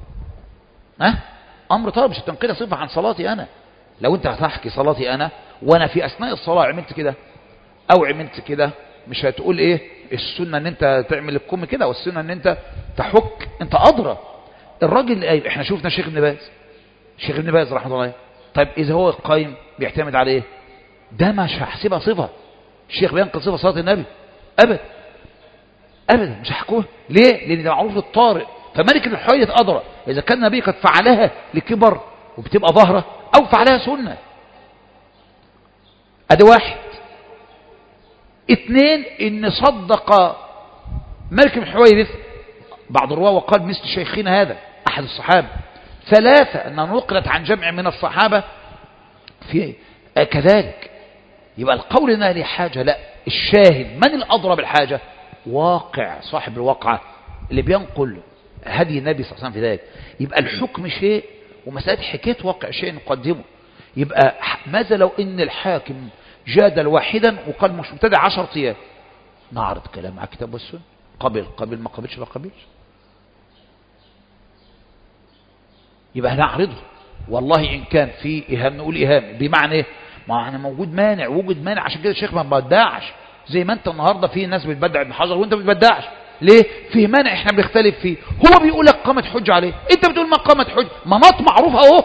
ها؟ أمر طارئ، مش هتنقلها صفة عن صلاتي أنا. لو أنت هتحكي صلاتي أنا وأنا في أثناء الصلاة عملت كده أو عملت كده، مش هتقول إيه السنة ان انت تعمل الكم كده والسنة ان انت تحك، انت ادرى. الراجل ايه، احنا شوفنا شيخ ابن باز شيخ ابن باز رحمه الله عليه. طيب اذا هو القائم بيعتمد على ايه؟ ده مش هحسبها صفة الشيخ بينقل صفة صلاة النبي ابدا ابدا، مش هحكوها. ليه؟ لان ده معروف الطارئ. فمالك بن حويرث ادرى اذا كان النبي قد فعلها لكبر وبتبقى ظاهرة او فعلها سنة. ادي واحد. اثنين، ان صدق مالك بن حويرث بعض الرواه وقال مثل شيخنا هذا احد الصحابه. ثلاثة، انها نقلت عن جمع من الصحابه في كذلك. يبقى القول انها لي حاجه، لا، الشاهد من الأضرب بالحاجة؟ واقع صاحب الواقعة اللي بينقل هدي النبي صلى الله عليه وسلم في ذلك. يبقى الحكم شيء ومسألة حكاية واقع شيء نقدمه. يبقى ماذا لو ان الحاكم جادل واحدا وقال مش مبتدع عشر ايام، نعرض كلام على الكتاب والسنة، قبل قبل ما قبلش ما قبلش، يبقى هنعرضه. والله ان كان في ايهام نقول ايهام بمعنى ايه؟ ما انا موجود مانع، وجود مانع، عشان كده الشيخ ما بيبدعش. زي ما انت النهارده في ناس بتبدع ابن حجر وانت ما بتبدعش. ليه؟ في مانع احنا بنختلف فيه، هو بيقول لك قامت حجه عليه، انت بتقول ما قامت حجه، مناط معروفه اهو.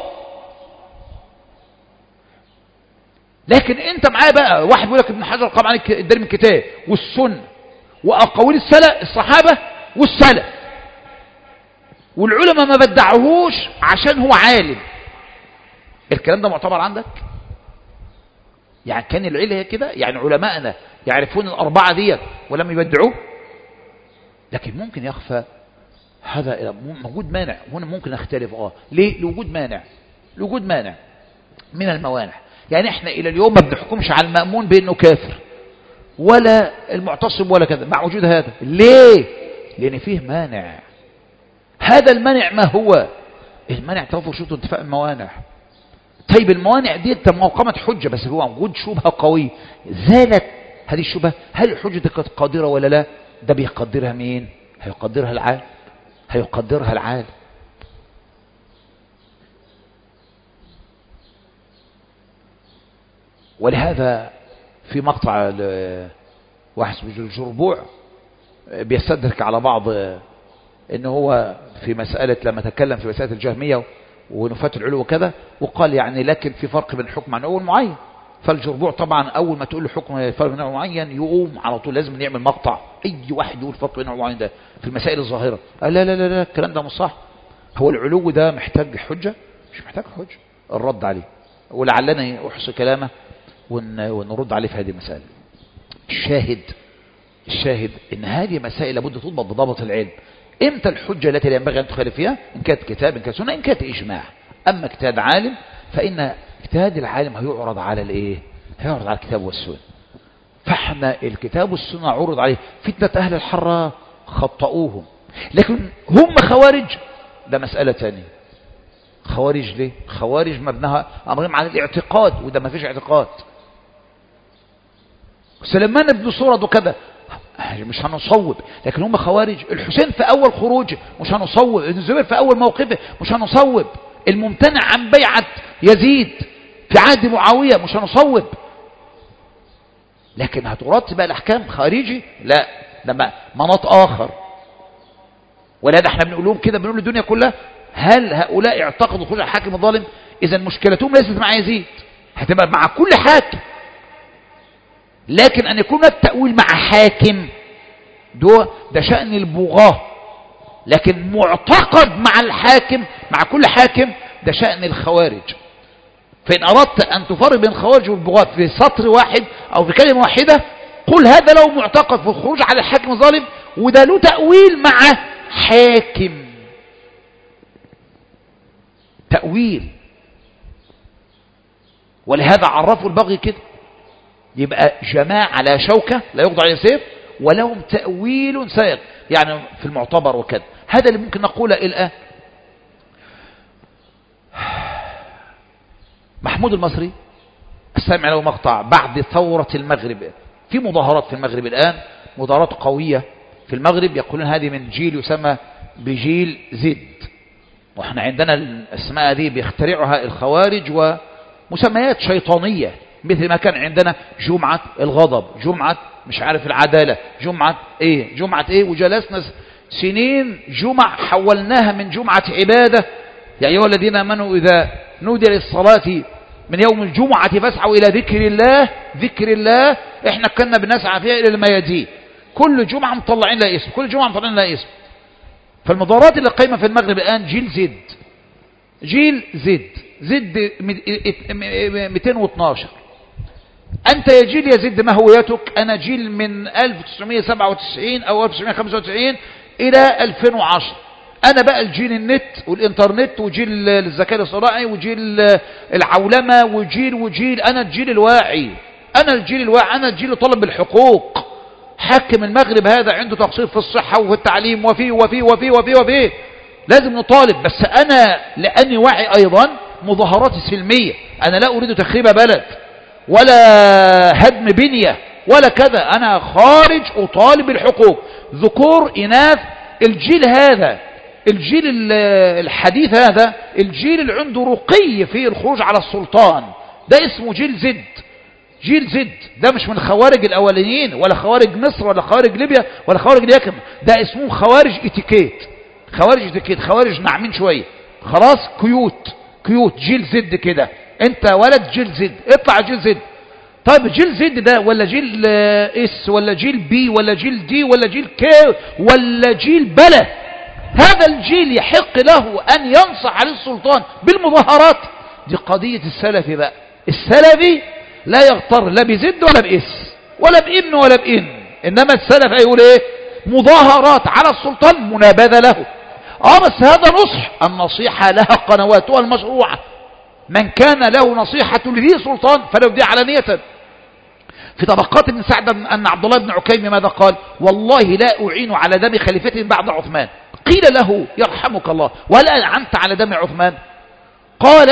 لكن انت معاه بقى واحد بيقول لك ابن حجر قام عليه الدليل من الكتاب والسنه واقاويل السلف الصحابه والسلف، والعلماء ما بدعوهوش عشان هو عالم. الكلام ده معتبر عندك؟ يعني كان العلة هي كده؟ يعني علماءنا يعرفون الأربعة ديت ولم يبدعوه؟ لكن ممكن يخفى هذا موجود مانع. هنا ممكن نختلف اه ليه؟ لوجود مانع، لوجود مانع من الموانع. يعني احنا الى اليوم ما بنحكمش على المأمون بانه كافر ولا المعتصم ولا كذا مع وجود هذا. ليه؟ لان فيه مانع. هذا المانع ما هو؟ المانع توفر شروط انتفاء الموانع. طيب الموانع دي قامت حجة بس هو وجود شبهة قوية زالت هذه الشبهة، هل الحجة دي كانت قادرة ولا لا؟ ده بيقدرها مين؟ هيقدرها العالم، هيقدرها العالم. ولهذا في مقطع واحد اسمه الجربوع بيستدرك على بعض ان هو في مسألة لما تكلم في مسألة الجهمية ونفاة العلو وكذا، وقال يعني لكن في فرق بين الحكم عن أول معين. فالجربوع طبعا أول ما تقول له حكم فرق بين معين يقوم على طول لازم نعمل مقطع أي واحد يقول فرق بين معين ده في المسائل الظاهرة. قال لا لا لا لا الكلام ده مش صح. هو العلو ده محتاج حجة؟ مش محتاج حجة. الرد عليه ولعلنا أحصي كلامه ونرد عليه في هذه المسائل. الشاهد الشاهد ان هذه مسائل لابد تضبط بضابط العلم. امتى الحجة التي لا ينبغي ان تخالف فيها؟ ان كانت كتاب، ان كانت سنة، ان كانت اجماع. اما اجتهاد عالم فان اجتهاد العالم هيعرض على الايه؟ هيعرض على الكتاب والسنة. فاحنا الكتاب والسنة عرض عليه. فتنة اهل الحرة خطأوهم، لكن هم خوارج ده مسألة ثانية. خوارج ليه؟ خوارج مبناها امرهم عن الاعتقاد، وده ما فيش اعتقاد. سليمان بن سورد وكذا مش هنصوب، لكن هم خوارج. الحسين في اول خروج مش هنصوب، ابن الزبير في اول موقفه مش هنصوب، الممتنع عن بيعة يزيد في عهد معاوية مش هنصوب. لكن هترتب بقى الاحكام خارجي؟ لا، ده مناط اخر. ولهذا احنا بنقول لهم كده، بنقول للدنيا كلها هل هؤلاء اعتقدوا خروج الحاكم الظالم؟ اذا مشكلتهم ليست مع يزيد، هتبقى مع كل حاكم. لكن أن يكون التأويل مع حاكم ده, ده شأن البغاة، لكن معتقد مع الحاكم مع كل حاكم ده شأن الخوارج. فإن أردت أن تفرق بين الخوارج والبغاة في سطر واحد أو في كلمة واحدة قل هذا له معتقد في الخروج على الحاكم الظالم وده له تأويل مع حاكم، تأويل. ولهذا عرفوا البغي كده، يبقى جماعة على شوكة لا يقضى عليه سيف ولهم تأويل سائغ يعني في المعتبر وكذا. هذا اللي ممكن نقوله الآن. محمود المصري السامع له مقطع بعد ثورة المغرب، في مظاهرات في المغرب الآن، مظاهرات قوية في المغرب، يقولون هذه من جيل يسمى بجيل زد، واحنا عندنا الاسماء دي بيخترعها الخوارج ومسميات شيطانية، مثل ما كان عندنا جمعة الغضب، جمعة مش عارف العدالة، جمعة ايه جمعة ايه وجلسنا سنين جمع حولناها من جمعة عبادة يا أيها الذين آمنوا إذا نودي للصلاة من يوم الجمعة فاسعوا إلى ذكر الله. ذكر الله احنا كنا بنسعى فيها إلى الميادين، كل جمعة مطلعين لها اسم، كل جمعة مطلعين لها اسم. فالمظاهرات اللي قايمة في المغرب الآن جيل زد، جيل زد زد مئتين واثناشر أنت يا جيل يزيد ما هويتك؟ أنا جيل من ألف وتسعمائة وسبعة وتسعين أو ألف وتسعمائة وخمسة وتسعين إلى ألفين وعشرة. أنا بقى الجيل النت والإنترنت وجيل الذكاء الصناعي وجيل العولمة وجيل وجيل أنا الجيل الواعي، أنا الجيل الواعي، أنا الجيل طالب بالحقوق. حاكم المغرب هذا عنده تقصير في الصحة وفي التعليم وفيه وفيه وفيه وفيه وفيه، لازم نطالب. بس أنا لأني واعي أيضا مظاهراتي سلمية، أنا لا أريد تخريب بلد ولا هدم بنية ولا كذا، أنا خارج أطالب الحقوق، ذكور إناث. الجيل هذا الجيل الحديث هذا الجيل اللي عنده رقي في الخروج على السلطان، ده اسمه جيل زد. جيل زد ده مش من خوارج الأولين ولا خوارج مصر ولا خوارج ليبيا ولا خوارج اليكم، ده اسمه خوارج اتيكيت، خوارج اتيكيت، خوارج ناعمين شوية، خلاص كيوت كيوت، جيل زد كده. انت ولد جيل زد، اطلع جيل زد. طيب جيل زد ده ولا جيل اس ولا جيل بي ولا جيل دي ولا جيل كي ولا جيل بلا، هذا الجيل يحق له أن ينصح على السلطان بالمظاهرات. دي قضية السلفي بقى. السلفي لا يغتر لا بزد ولا بإس ولا بإبن ولا بإن، إنما السلف هيقول إيه؟ مظاهرات على السلطان منابذة له. آه بس هذا نصح، النصيحة لها قنواتها المشروعة. من كان له نصيحة لذي سلطان فلو دي علانية. في طبقات بن سعد أن عبد الله بن عكيم ماذا قال؟ والله لا أعين على دم خليفة بعد عثمان. قيل له يرحمك الله ولا أنعمت على دم عثمان؟ قال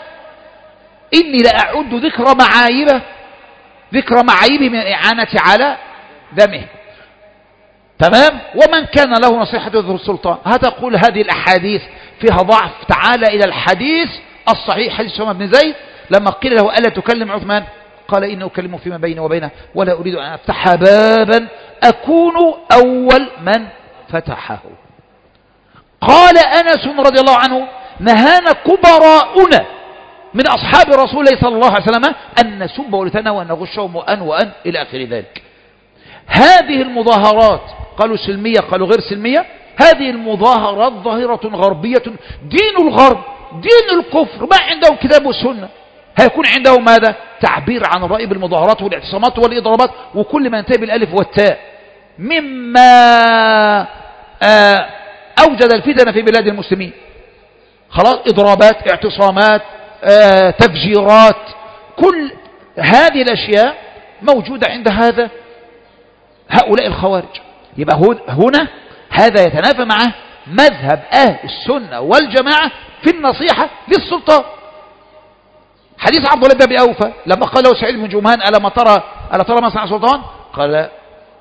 إني لأعد ذكر معايبه ذكر معايبه من الإعانة على دمه. تمام. ومن كان له نصيحة ذو السلطان، هتقول هذه الأحاديث فيها ضعف، تعال إلى الحديث الصحيح، حديث سلمة بن زيد لما قيل له ألا تكلم عثمان؟ قال إني أكلمه فيما بيني وبينه ولا أريد أن أفتح بابا أكون أول من فتحه. قال أنس رضي الله عنه نهانا كبراؤنا من أصحاب رسول الله صلى الله عليه وسلم أن نسب ولتنا وأن نغشهم وأن وأن إلى آخر ذلك. هذه المظاهرات قالوا سلمية قالوا غير سلمية، هذه المظاهرات ظاهرة غربية، دين الغرب دين الكفر، ما عندهم كتاب والسنة، هيكون عندهم ماذا؟ تعبير عن الرأي بالمظاهرات والاعتصامات والإضرابات وكل ما ينتهي بالألف والتاء، مما أوجد الفتن في بلاد المسلمين. خلاص، إضرابات، اعتصامات، تفجيرات، كل هذه الأشياء موجودة عند هذا هؤلاء الخوارج. يبقى هنا هذا يتنافى معه مذهب أهل السنة والجماعة في النصيحة للسلطان. حديث عبد الله بن أبي أوفى لما قال له سعيد بن جمهان ألا ما ترى ألا ترى ما صنع السلطان؟ قال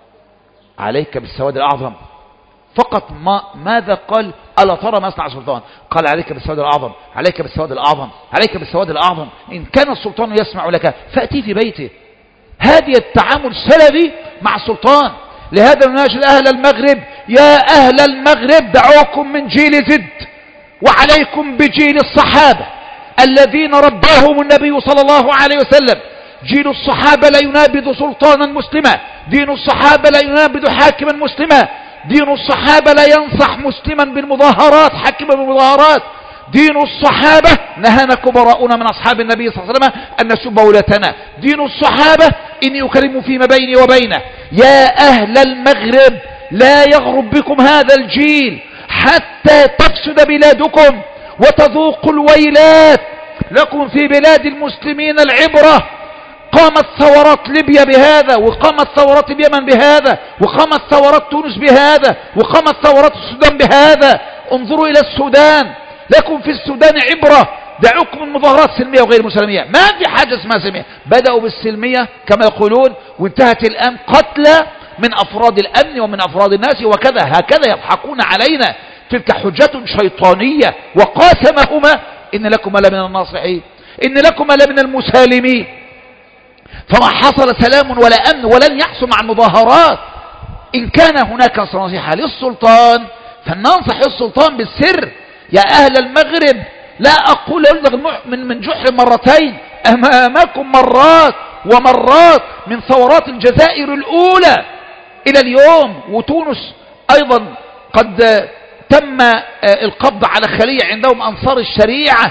عليك بالسواد الأعظم. فقط ما ماذا قال؟ ألا ترى ما صنع السلطان؟ قال عليك بالسواد الأعظم، عليك بالسواد الأعظم، عليك بالسواد الأعظم. إن كان السلطان يسمع لك فأتي في بيته. هذه التعامل السلفي مع السلطان. لهذا نناشد أهل المغرب، يا أهل المغرب دعوكم من جيل زد وعليكم بجيل الصحابة الذين رباهم النبي صلى الله عليه وسلم. جيل الصحابة لا ينابذ سلطانا مسلما، دين الصحابة لا ينابذ حاكما مسلما، دين الصحابة لا ينصح مسلما بالمظاهرات حاكما بالمظاهرات. دين الصحابة نهانا كبراؤنا من أصحاب النبي صلى الله عليه وسلم أن نسب ولاتنا. دين الصحابة إني أكلم فيما بيني وبينه. يا أهل المغرب لا يغرب بكم هذا الجيل حتى تفسد بلادكم وتذوقوا الويلات. لكم في بلاد المسلمين العبرة. قامت ثورات ليبيا بهذا، وقامت ثورات اليمن بهذا، وقامت ثورات تونس بهذا، وقامت ثورات السودان بهذا. انظروا إلى السودان، لكم في السودان عبرة. دعوكم من مظاهرات سلمية وغير مسلمية، ما في حاجة اسمها سلمية. بدأوا بالسلمية كما يقولون وانتهت الآن قتلى من أفراد الأمن ومن أفراد الناس وكذا. هكذا يضحكون علينا. تلك حجة شيطانية. وقاسمهما إن لكم لمن الناصحين إن لكم لمن المسالمين. فما حصل سلام ولا أمن ولن يحصل مع المظاهرات. إن كان هناك نصيحة للسلطان فلننصح السلطان بالسر. يا أهل المغرب لا أقول من من جحر مرتين، أمامكم مرات ومرات من ثورات الجزائر الأولى إلى اليوم، وتونس أيضا قد تم القبض على خلية عندهم أنصار الشريعة.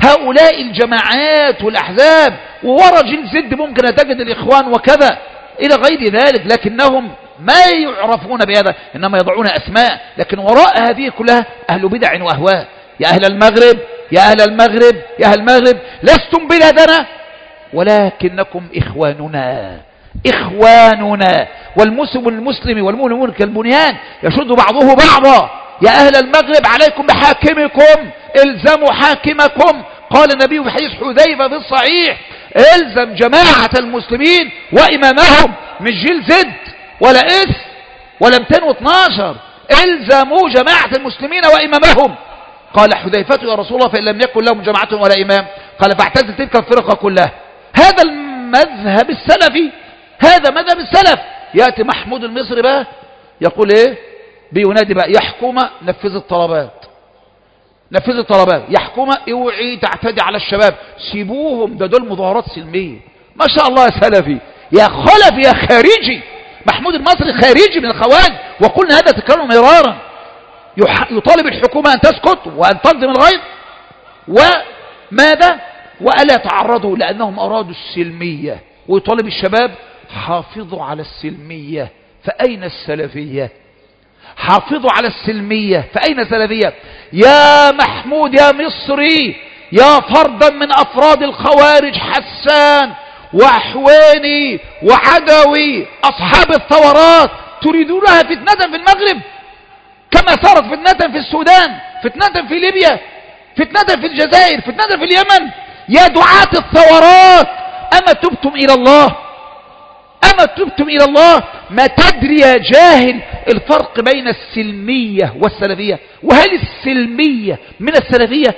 هؤلاء الجماعات والأحزاب، وورا جيل زد ممكن تجد الإخوان وكذا إلى غير ذلك، لكنهم ما يعرفون بهذا، إنما يضعون أسماء، لكن وراء هذه كلها أهل بدع وأهواء. يا أهل المغرب يا أهل المغرب يا أهل المغرب، لستم بلادنا ولكنكم إخواننا إخواننا والمسلم المسلم والمؤمن كالبنيان يشد بعضه بعضا. يا أهل المغرب عليكم بحاكمكم، الزموا حاكمكم. قال النبي في حديث حذيفة في الصحيح: الزم جماعة المسلمين وإمامهم، مش جيل زد ولا إس ولا مئتين واثناشر، الزموا جماعة المسلمين وإمامهم. قال حذيفة: يا رسول الله فإن لم يكن لهم جماعة ولا إمام؟ قال: فاعتزل تلك الفرقة كلها. هذا المذهب السلفي، هذا مذهب السلف. يأتي محمود المصري بقى يقول إيه؟ بينادي بقى: يا حكومة نفذ الطلبات، نفذ الطلبات، يا حكومة اوعي تعتدي على الشباب، سيبوهم، ده دول مظاهرات سلمية. ما شاء الله يا سلفي، يا خلفي، يا خارجي. محمود المصري خارجي من الخوارج، وقلنا هذا تكرر مرارا. يطالب الحكومة أن تسكت وأن تنظم الغيظ، وماذا؟ وألا تعرضوا لأنهم أرادوا السلمية، ويطالب الشباب: حافظوا على السلمية. فأين السلفية؟ حافظوا على السلمية، فأين السلفية؟ يا محمود يا مصري، يا فردا من أفراد الخوارج، حسان وحويني وعدوي، أصحاب الثورات، تريدونها فتنة في المغرب كما صارت فتنة في السودان، فتنة في ليبيا، فتنة في الجزائر، فتنة في اليمن. يا دعاة الثورات، أما تبتم إلى الله؟ أما تبتم إلى الله؟ ما تدري يا جاهل الفرق بين السلمية والسلفية؟ وهل السلمية من السلفية؟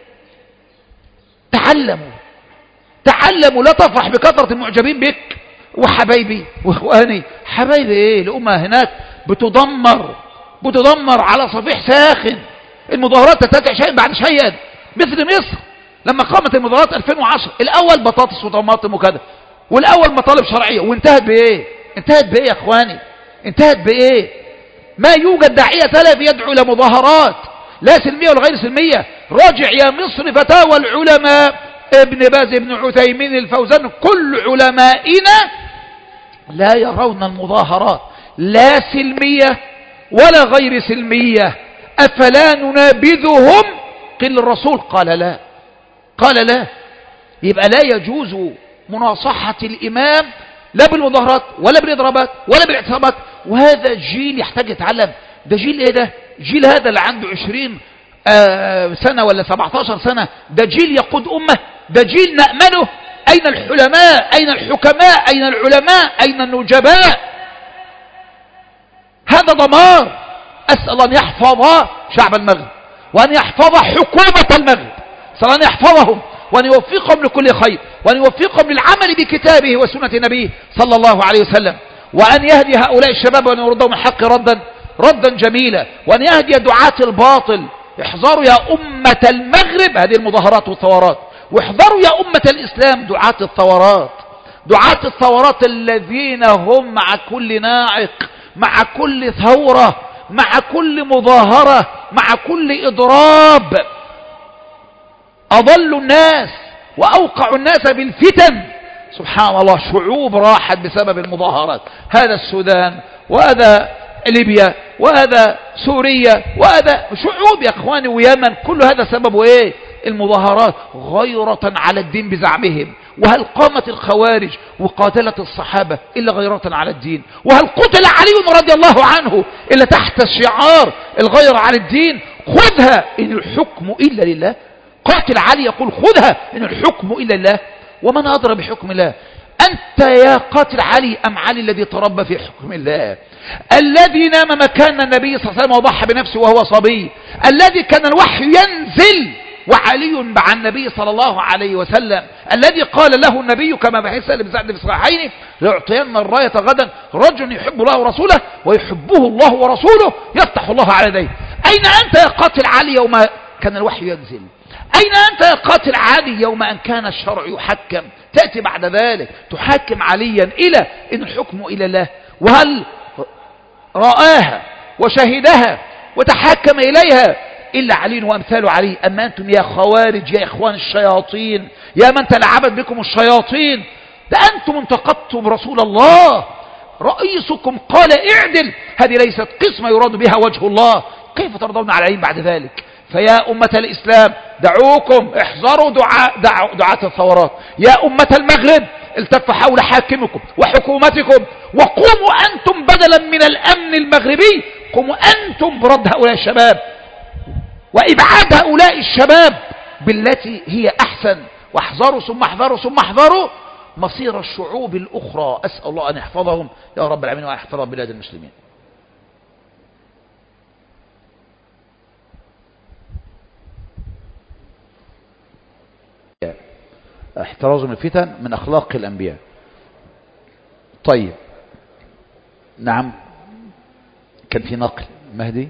تعلموا تعلموا، لا تفرح بكثرة المعجبين بك. وحبايبي واخواني، حبايبي ايه؟ الأمة هناك بتدمر بتدمر على صفيح ساخن. المظاهرات تتابع شيء بعد شيء، مثل مصر لما قامت المظاهرات ألفين وعشرة، الأول بطاطس وطماطم وكذا، والأول مطالب شرعية، وانتهت بإيه؟ انتهت بإيه يا أخواني؟ انتهت بإيه؟ ما يوجد داعية سلفي يدعو إلى مظاهرات لا سلمية ولا غير سلمية. راجع يا مصر فتاوى العلماء، ابن باز، ابن عثيمين، الفوزان، كل علمائنا لا يرون المظاهرات لا سلمية ولا غير سلمية. أفلا ننابذهم؟ قيل الرسول قال لا، قال لا. يبقى لا يجوز مناصحة الإمام لا بالمظاهرات ولا بالإضرابات ولا بالاعتصامات. وهذا جيل يحتاج يتعلم. ده جيل ايه ده؟ جيل هذا اللي عنده عشرين آه سنة ولا سبعتاشر سنة، ده جيل يقود أمة، ده جيل نأمنه. أين الحلماء؟ أين الحكماء؟ أين العلماء؟ أين النجباء؟ هذا دمار. أسأل أن يحفظ شعب المغرب، وأن يحفظ حكومة المغرب، أسأل أن يحفظهم، وأن يوفقهم لكل خير، وأن يوفقهم للعمل بكتابه وسنة نبيه صلى الله عليه وسلم، وأن يهدي هؤلاء الشباب وأن يردهم الحق ردا ردا جميلا، وأن يهدي دعاة الباطل. احذروا يا أمة المغرب هذه المظاهرات والثورات، واحذروا يا أمة الإسلام دعاة الثورات، دعاة الثورات الذين هم مع كل ناعق، مع كل ثورة، مع كل مظاهرة، مع كل إضراب، أضلوا الناس وأوقعوا الناس بالفتن. سبحان الله، شعوب راحت بسبب المظاهرات. هذا السودان، وهذا ليبيا، وهذا سوريا، وهذا شعوب يا اخواني، ويمن، كل هذا سببه ايه؟ المظاهرات، غيرة على الدين بزعمهم. وهل قامت الخوارج وقاتلت الصحابة إلا غيرة على الدين؟ وهل قتل علي رضي الله عنه إلا تحت الشعار الغيرة على الدين؟ خذها إن الحكم إلا لله. قاتل علي يقول خذها إن الحكم إلا لله. ومن أدرى بحكم الله؟ أنت يا قاتل علي أم علي الذي تربى في حكم الله، الذي نام مكان النبي صلى الله عليه وسلم وضحى بنفسه وهو صبي، الذي كان الوحي ينزل وعلي مع النبي صلى الله عليه وسلم، الذي قال له النبي كما في حديث ابن سعد في الصحيحين: لأعطين الراية غدا رجل يحب الله ورسوله ويحبه الله ورسوله يفتح الله على يديه. أين أنت يا قاتل علي يوم كان الوحي ينزل؟ أين أنت يا قاتل علي يوم أن كان الشرع يحكم؟ تأتي بعد ذلك تحاكم عليا إلى إن الحكم إلى الله. وهل رآها وشهدها وتحاكم إليها إلا علي وأمثال علي. أما أنتم يا خوارج يا إخوان الشياطين يا من تلعبت بكم الشياطين، ده أنتم انتقدتم رسول الله، رئيسكم قال اعدل، هذه ليست قسمة يراد بها وجه الله، كيف ترضون على العين بعد ذلك؟ فيا أمة الإسلام دعوكم احذروا دعاء دعاء دعاة الثورات. يا أمة المغرب التفوا حول حاكمكم وحكومتكم، وقوموا أنتم بدلا من الأمن المغربي، قوموا أنتم برد هؤلاء الشباب وإبعاد هؤلاء الشباب بالتي هي أحسن، واحذروا ثم احذروا ثم احذروا مصير الشعوب الأخرى. أسأل الله أن يحفظهم يا رب العالمين ويحفظ بلاد المسلمين. احتراز من الفتن من أخلاق الأنبياء. طيب نعم، كان في نقل مهدي،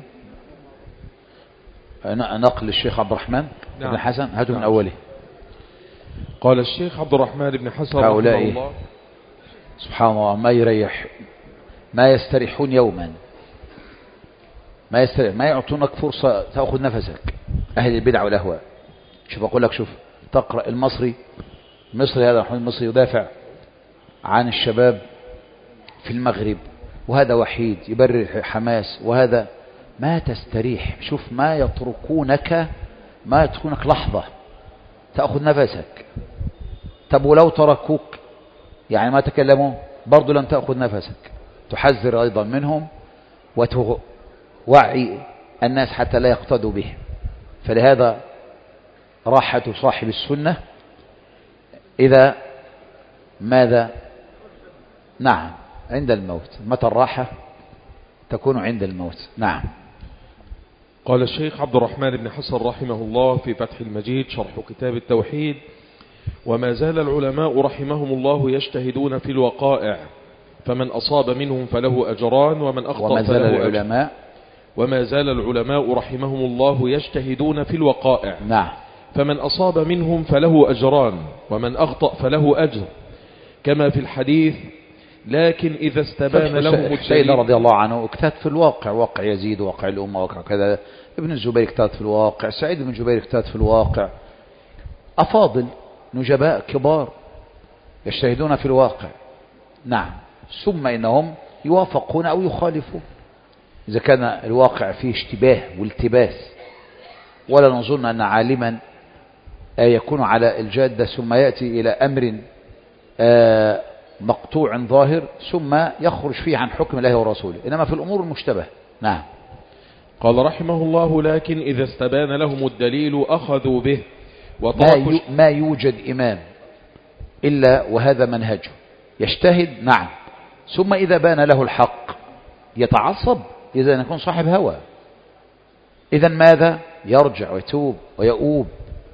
نقل الشيخ عبد الرحمن نعم. بن حسن، هاتوا نعم. من أوله. قال الشيخ عبد الرحمن بن حسن هؤلاء رحمه الله سبحان الله ما يريح، ما يستريحون يوما، ما يستريح، ما يعطونك فرصة تأخذ نفسك. أهل البدع والأهواء، شوف أقول لك، شوف تقرأ المصري المصري هذا محمد المصري يدافع عن الشباب في المغرب، وهذا وحيد يبرر حماس، وهذا ما تستريح. شوف ما يتركونك، ما يتركونك لحظة تأخذ نفسك. طب ولو تركوك يعني ما تكلموا برضو لن تأخذ نفسك، تحذر أيضا منهم وتوعي الناس حتى لا يقتدوا به. فلهذا راحة صاحب السنة إذا ماذا نعم عند الموت. متى الراحة؟ تكون عند الموت. نعم. قال الشيخ عبد الرحمن بن حسن رحمه الله في فتح المجيد شرح كتاب التوحيد: وما زال العلماء رحمهم الله يجتهدون في الوقائع، فمن أصاب منهم فله أجران ومن أخطأ وما زال فله العلماء أجر. وما زال العلماء رحمهم الله يجتهدون في الوقائع، نعم، فمن أصاب منهم فله أجران ومن أخطأ فله أجر، كما في الحديث: لكن إذا استبان لهم الدليل. سيدنا رضي الله عنه اجتهد في الواقع، واقع يزيد، واقع الأمة، واقع كذا. ابن الزبير اجتهد في الواقع، سعيد بن جبير اجتهد في الواقع. أفاضل نجباء كبار يجتهدون في الواقع. نعم. ثم إنهم يوافقون أو يخالفون إذا كان الواقع فيه اشتباه والتباس. ولا نظن أن عالما يكون على الجادة ثم يأتي إلى أمر مقطوع ظاهر ثم يخرج فيه عن حكم الله ورسوله، إنما في الأمور المشتبه. نعم. قال رحمه الله: لكن إذا استبان لهم الدليل أخذوا به ما, يو ما يوجد إمام إلا وهذا منهجه، يجتهد نعم، ثم إذا بان له الحق يتعصب، إذا يكون صاحب هوى. إذا ماذا؟ يرجع ويتوب ويؤوب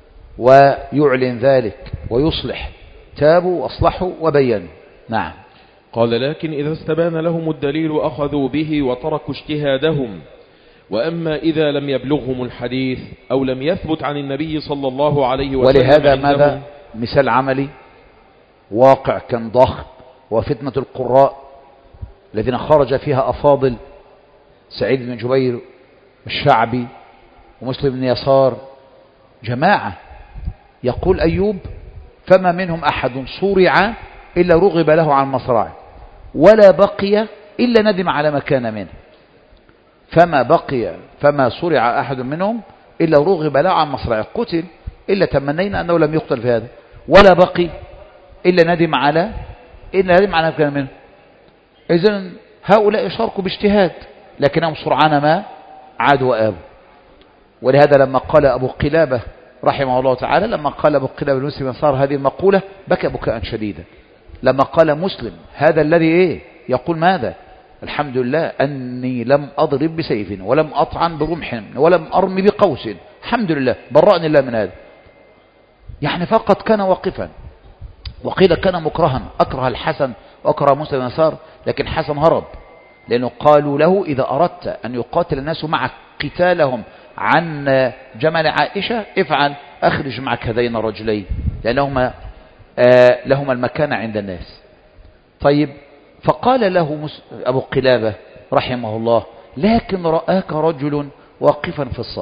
ويعلن ذلك ويصلح. تابوا وأصلحوا وبينوا. نعم. قال: لكن إذا استبان لهم الدليل أخذوا به وتركوا اجتهادهم. وأما إذا لم يبلغهم الحديث أو لم يثبت عن النبي صلى الله عليه وسلم، ولهذا ماذا؟ مثال عملي واقع كان ضخم، وفتنة القراء الذين خرج فيها أفاضل سعيد بن جبير الشعبي ومسلم بن يسار، جماعة. يقول أيوب: فما منهم أحد صورع إلا رغب له عن مصرعه، ولا بقي إلا ندم على ما كان منه. فما بقي فما صرع أحد منهم إلا رغب له عن مصرعه، قتل إلا تمنينا أنه لم يقتل في هذا، ولا بقي إلا ندم على إلا ندم على ما كان منه. إذن هؤلاء شاركوا باجتهاد لكنهم سرعان ما عادوا وآبوا. ولهذا لما قال أبو قلابة رحمه الله تعالى، لما قال أبو قلابة المسلم صار هذه المقولة بكى بكاء شديدا. لما قال مسلم هذا الذي إيه يقول ماذا؟ الحمد لله أني لم أضرب بسيف ولم أطعن برمح ولم أرمي بقوس، الحمد لله برأني الله من هذا. يعني فقط كان واقفا. وقيل كان مكرها، أكره الحسن وأكره موسى بن يسار، لكن حسن هرب، لأنه قالوا له: إذا أردت أن يقاتل الناس معك قتالهم عن جمال عائشة افعل، أخرج معك هذين الرجلين لأنهما آه لهما المكانة عند الناس. طيب، فقال له أبو قلابة رحمه الله: لكن رآك رجل واقفا في الصف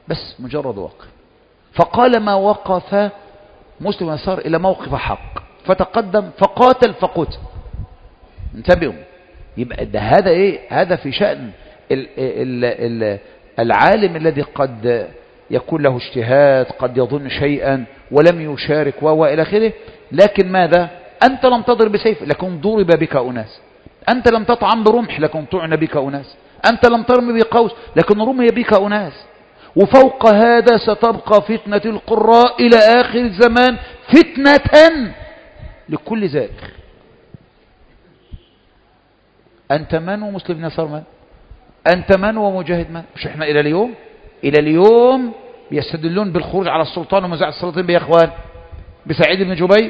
بس مجرد وقف. فقال ما وقف مسلم صار إلى موقف حق فتقدم فقاتل فقتل. انتبهوا، يبقى ده هذا إيه؟ هذا في شأن ال ال ال العالم الذي قد يكون له اجتهاد، قد يظن شيئا ولم يشارك وإلى آخره. لكن ماذا؟ أنت لم تضرب بسيف لكن ضرب بك أناس، أنت لم تطعن برمح لكن طعن بك أناس، أنت لم ترمي بقوس لكن رمي بك أناس. وفوق هذا ستبقى فتنة القراء إلى آخر الزمان فتنة لكل ذاكر. أنت من ومسلم نصر من؟ أنت من ومجاهد من؟ مش إحنا إلى اليوم إلى اليوم يستدلون بالخروج على السلطان ومزاع السلاطين بيا إخوان، بسعيد بن جبير،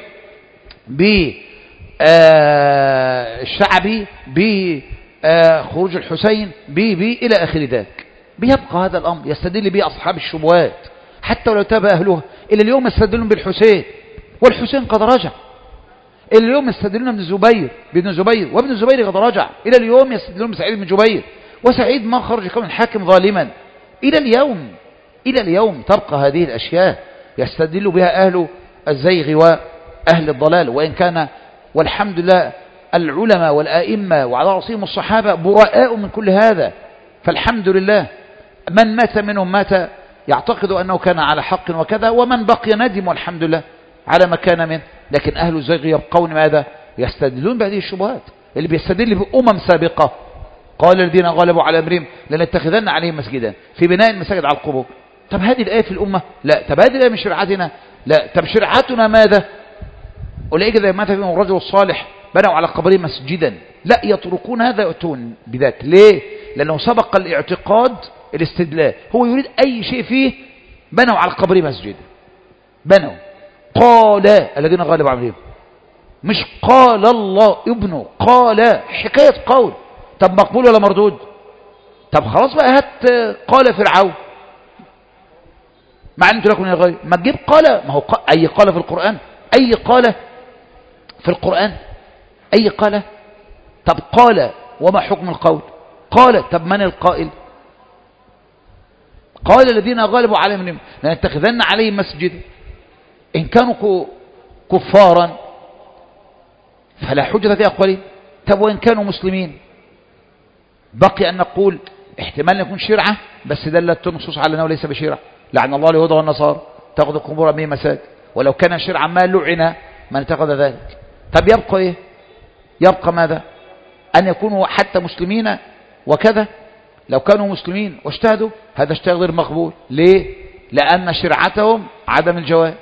بالشعبي، بخروج الحسين، بي بي إلى آخر ذلك. بيبقى هذا الأمر يستدل به أصحاب الشبهات حتى ولو تاب أهلها. إلى اليوم يستدلون بالحسين والحسين قد رجع. إلى اليوم يستدلون بن الزبير بن الزبير وابن الزبير قد رجع. إلى اليوم يستدلون بسعيد بن جبير وسعيد ما خرج كون الحاكم ظالما. إلى اليوم إلى اليوم تبقى هذه الأشياء يستدل بها أهل الزيغ وأهل الضلال. وإن كان والحمد لله العلماء والآئمة وعلى رأسهم الصحابة براء من كل هذا، فالحمد لله. من مات منهم مات يعتقد أنه كان على حق وكذا، ومن بقي ندم والحمد لله على ما كان منه. لكن أهل الزيغ يبقون ماذا؟ يستدلون بهذه الشبهات. اللي بيستدل بأمم سابقة قال الذين غلبوا على أمرهم لنتخذن عليهم مسجدا في بناء المساجد على القبور. طب هذه الآية في الأمة؟ لا. طب هذه الآية من شرعتنا؟ لا. طب شرعتنا ماذا؟ أولئك إذا مات فيهم الرجل الصالح بنوا على قبره مسجدا. لا، يتركون هذا يأتون بذاك. ليه؟ لأنه سبق الاعتقاد الاستدلال. هو يريد أي شيء فيه بنوا على القبر مسجدا. بنوا قال الذين غلبوا على أمرهم، مش قال الله ابنه، قال حكاية قول. طب مقبول ولا مردود؟ طب خلاص بقى هات قال فرعون ما علمت لكم من غير، ما تجيب قال. ما هو قال. أي قال في القرآن؟ أي قال في القرآن؟ أي قال؟ طب قال وما حكم القول؟ قال. طب من القائل؟ قال الذين غلبوا على أمرهم لنتخذن عليهم مسجدا. إن كانوا كفارا فلا حجة في أقوالهم. طب وإن كانوا مسلمين بقي أن نقول احتمال يكون شرعة بس دلت النصوص على أنه ليس بشرعة. لعن الله اليهود والنصارى تأخذ قبور من مساجد. ولو كان شرعا ما لعن من اتخذ ذلك. طب يبقى إيه؟ يبقى ماذا؟ أن يكونوا حتى مسلمين وكذا. لو كانوا مسلمين واجتهدوا هذا اجتهاد غير مقبول. ليه؟ لأن شرعتهم عدم الجواز.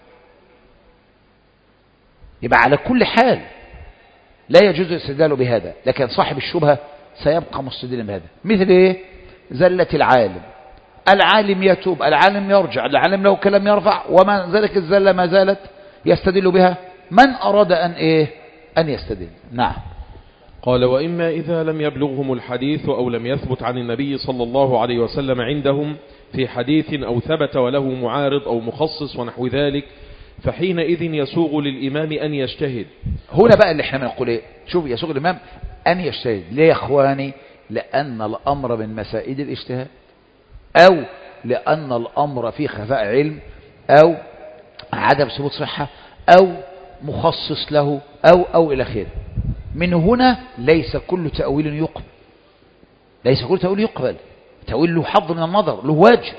يبقى على كل حال لا يجوز الاستدلال بهذا. لكن صاحب الشبهة سيبقى مستدلا بهذا. مثل ايه؟ زلة العالم. العالم يتوب، العالم يرجع، العالم له كلام يرفع، وما ذلك الزلة ما زالت يستدل بها. من أراد أن إيه؟ أن يستدل. نعم. قال وإما إذا لم يبلغهم الحديث أو لم يثبت عن النبي صلى الله عليه وسلم عندهم في حديث أو ثبت وله معارض أو مخصص ونحو ذلك، فحينئذ يسوغ للإمام أن يجتهد. هنا بقى اللي احنا بنقول ايه؟ شوف، يسوغ الإمام أن يجتهد. ليه يا إخواني؟ لأن الأمر من مسائد الاجتهاد، أو لأن الأمر في خفاء علم، أو عدم ثبوت صحة، أو مخصص له، أو أو إلى آخره. من هنا ليس كل تأويل يقبل. ليس كل تأويل يقبل. تأويل له حظ من النظر، له وجه.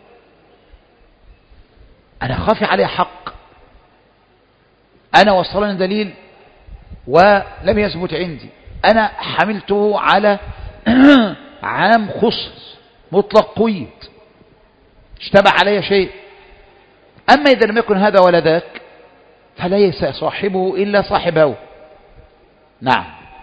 أنا خافي عليه حق، أنا وصلني دليل ولم يثبت عندي، أنا حملته على عام خصص مطلق قيد، اشتبه علي شيء. أما إذا لم يكن هذا ولا ذاك فليس صاحبه إلا صاحبه. نعم.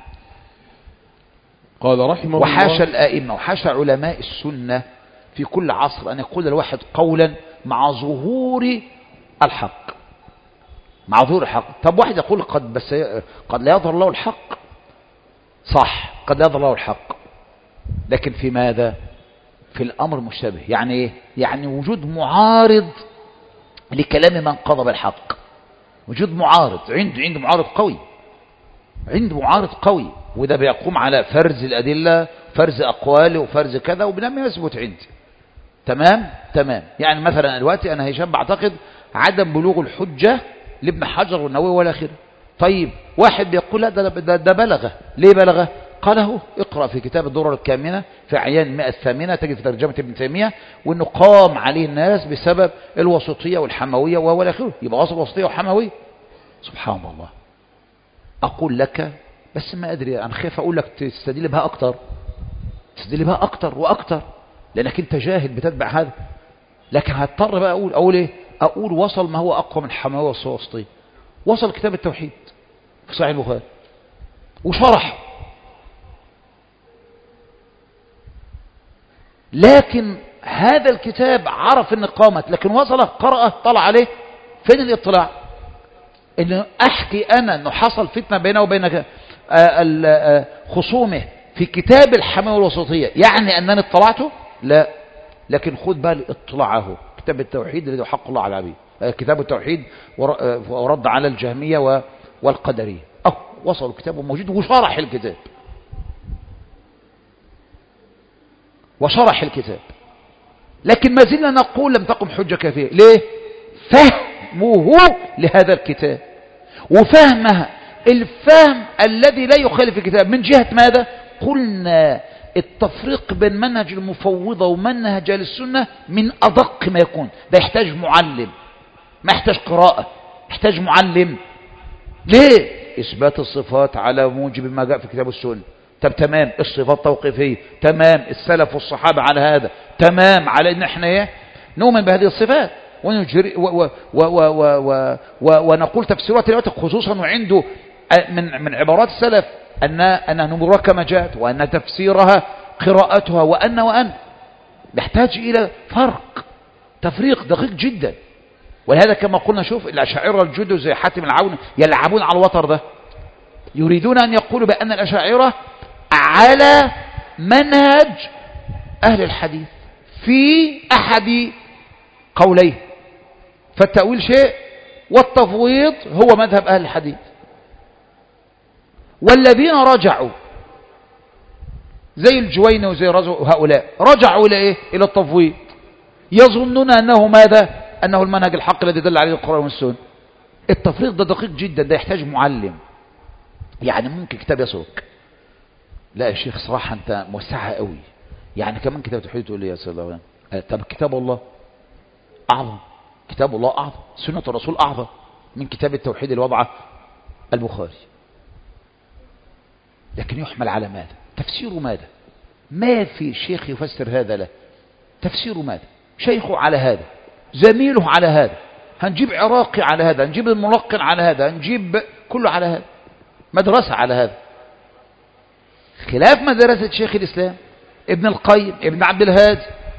قال رحمه الله. وحاشا الآئمة وحاشا علماء السنة في كل عصر أن يقول الواحد قولا مع ظهور الحق، مع ظهور الحق. طب واحد يقول قد بس قد لا يظهر له الحق، صح، قد لا يظهر له الحق، لكن في ماذا؟ في الأمر مشتبه. يعني إيه؟ يعني وجود معارض لكلام من قضى بالحق. وجود معارض، عنده عنده معارض قوي، عنده معارض قوي، وده بيقوم على فرز الأدلة، فرز أقواله وفرز كذا، وبنما يثبت عندي. تمام تمام. يعني مثلا دلوقتي أنا هشام بعتقد عدم بلوغ الحجة لابن حجر والنووي ولا آخره. طيب واحد بيقول لا ده, ده, ده بلغه. ليه بلغه؟ قاله اقرأ في كتاب الدرر الكامنة في أعيان المئة الثامنة تجد في ترجمة ابن تيمية، وأنه قام عليه الناس بسبب الوسطية والحموية وهو الآخر. يبقى أصل وسطية وحموية. سبحان الله. أقول لك بس ما أدري، أنا خايف أقول لك تستدل بها أكتر، تستدل بها أكتر وأكتر لأنك أنت جاهل بتتبع هذا. لكن هضطر بقى أقول أقول إيه؟ أقول وصل ما هو أقوى من الحموية والوسطية. وصل كتاب التوحيد في صحيح البخاري وشرح، لكن هذا الكتاب عرف ان قامت، لكن وصل قرأ طلع عليه. فين الاطلاع؟ ان احكي انا انه حصل فتنة بينه وبين خصومه في كتاب الحموية والوسطية، يعني انني اطلعته؟ لا. لكن خد بالي اطلاعه كتاب التوحيد الذي حق الله على العبيد، كتاب التوحيد ورد على الجهمية والقدرية. أه وصلوا كتابه موجود وشرح الكتاب، وشرح الكتاب. لكن ما زلنا نقول لم تقم حجة كافية. ليه؟ فهمه لهذا الكتاب وفهمها الفهم الذي لا يخالف الكتاب. من جهة ماذا؟ قلنا التفريق بين منهج المفوضة ومنهج اهل السنة من أدق ما يكون. ده يحتاج معلم، ما يحتاج قراءة، يحتاج معلم. ليه؟ إثبات الصفات على موجب ما جاء في كتاب السنة. طب تمام، الصفات توقيفية، تمام، السلف والصحابة على هذا، تمام، على ان احنا ايه نؤمن بهذه الصفات ونجري و و و و و و ونقول تفسيرات الوقت، خصوصا وعنده من من عبارات السلف ان انها نمرها كما جاءت، وان تفسيرها قراءتها، وان وان نحتاج الى فرق تفريق دقيق جدا. ولهذا كما قلنا شوف الاشاعره الجدد زي حاتم العون يلعبون على الوتر ده، يريدون ان يقولوا بان الاشاعره على منهج أهل الحديث في أحد قوليه، فالتأويل شيء والتفويض هو مذهب أهل الحديث. والذين رجعوا زي الجويني وزي هؤلاء رجعوا إلى إيه؟ إلى التفويض، يظنون أنه ماذا؟ أنه المنهج الحق الذي دل عليه القرآن والسنة. التفريق ده دقيق جدا، ده يحتاج معلم. يعني ممكن كتاب يسرك، لا يا شيخ صراحة أنت موسعها قوي، يعني كمان كتاب التوحيد تقول لي يا سيد الله. طب كتاب الله أعظم، كتاب الله أعظم، سنة الرسول أعظم من كتاب التوحيد اللي وضعه البخاري. لكن يحمل على ماذا؟ تفسيره ماذا؟ ما في شيخ يفسر هذا له. تفسيره ماذا؟ شيخه على هذا، زميله على هذا، هنجيب عراقي على هذا، هنجيب الملقن على هذا، هنجيب كله على هذا، مدرسة على هذا، خلاف مدرسة شيخ الإسلام ابن القيم، ابن عبد الهادي،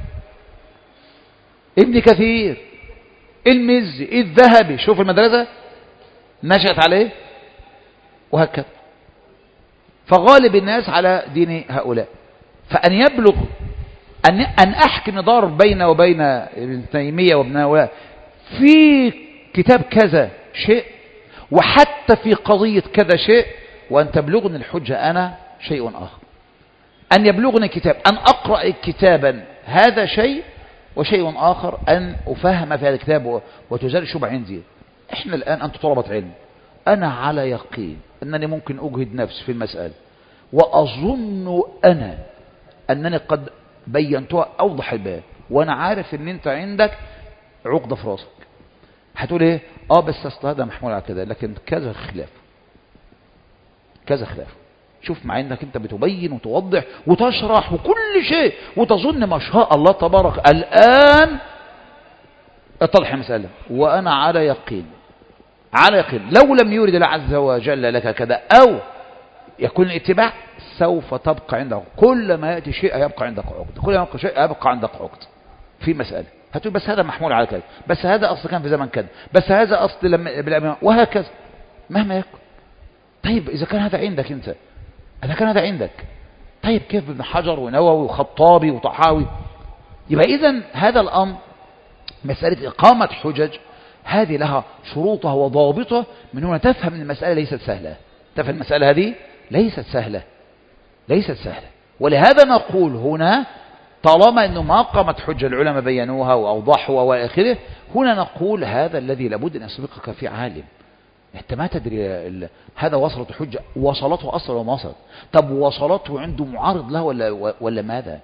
ابن كثير، المزي، الذهبي. شوف المدرسة نشأت عليه وهكذا. فغالب الناس على دين هؤلاء. فأن يبلغ أن أن أحكي نضار بين وبين ابن تيمية وابن هؤلاء في كتاب كذا شيء، وحتى في قضية كذا شيء، وأن تبلغني الحجة أنا شيء آخر. أن يبلغني كتاب، أن أقرأ كتابا هذا شيء، وشيء آخر أن أفهم في هذا الكتاب وتزال شبع عندي. إحنا الآن أنت طلبة علم، أنا على يقين أنني ممكن أجهد نفسي في المسألة، وأظن أنا أنني قد بينتها أوضح البيان، وأنا عارف أن أنت عندك عقدة في راسك. هتقول إيه؟ آه بس أصل هذا محمول على كذا، لكن كذا خلاف، كذا خلاف. شوف مع انك انت بتبين وتوضح وتشرح وكل شيء، وتظن ما شاء الله تبارك الآن اتضح المسألة. وأنا على يقين، على يقين لو لم يرد الله عز وجل لك كذا أو يكون الاتباع، سوف تبقى عندك، كل ما يأتي شيء يبقى عندك عقد، كل ما يبقى شيء يبقى عندك عقد في مسألة. هتقول بس هذا محمول على كذا، بس هذا أصل كان في زمن كذا، بس هذا أصل لما، وهكذا مهما يكن. طيب إذا كان هذا عندك أنت، إذا كان هذا عندك، طيب كيف ابن حجر ونووي وخطابي وطحاوي؟ يبقى إذن هذا الأمر مسألة إقامة حجج هذه لها شروطها وضوابطها. من هنا تفهم أن المسألة ليست سهلة، تفهم المسألة هذه ليست سهلة، ليست سهلة. ولهذا نقول هنا طالما أنه ما قامت حجة العلماء بينوها وأوضحوا وآخره، هنا نقول هذا الذي لابد أن يسبقك في عالم. أنت ما تدري ال... هذا وصلت حجة، وصلته أصلا وما وصلت. طب وصلته عنده معارض له ولا, ولا ماذا؟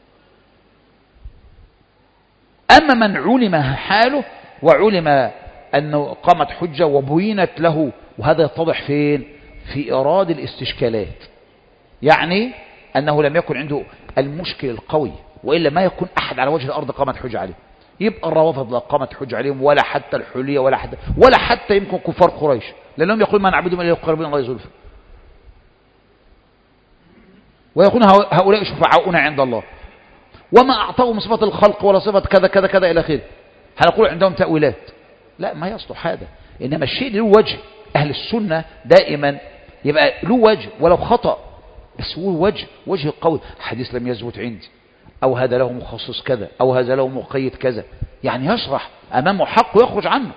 أما من علم حاله وعلم أنه قامت حجة وبينت له، وهذا يتضح فين؟ في إيراد الاستشكالات، يعني أنه لم يكن عنده المشكل القوي، وإلا ما يكون أحد على وجه الأرض قامت حجة عليه. يبقى الروافض لا قامت حجة عليهم، ولا حتى الحلية، ولا حتى ولا حتى يمكن كفار قريش، لأنهم يقولون ما نعبدهم إلا يقربون الله زلفى، ويكون هؤلاء شفعاؤنا عند الله، وما أعطاهم صفة الخلق ولا صفة كذا كذا كذا إلى آخره. هنقول عندهم تأويلات؟ لا، ما يصلح هذا. إنما الشيء له وجه. أهل السنة دائما يبقى له وجه ولو خطأ، بس هو وجه وجه قوي. حديث لم يثبت عندي، أو هذا له مخصص كذا، أو هذا له مقيد كذا، يعني يشرح أمامه حق ويخرج عنه.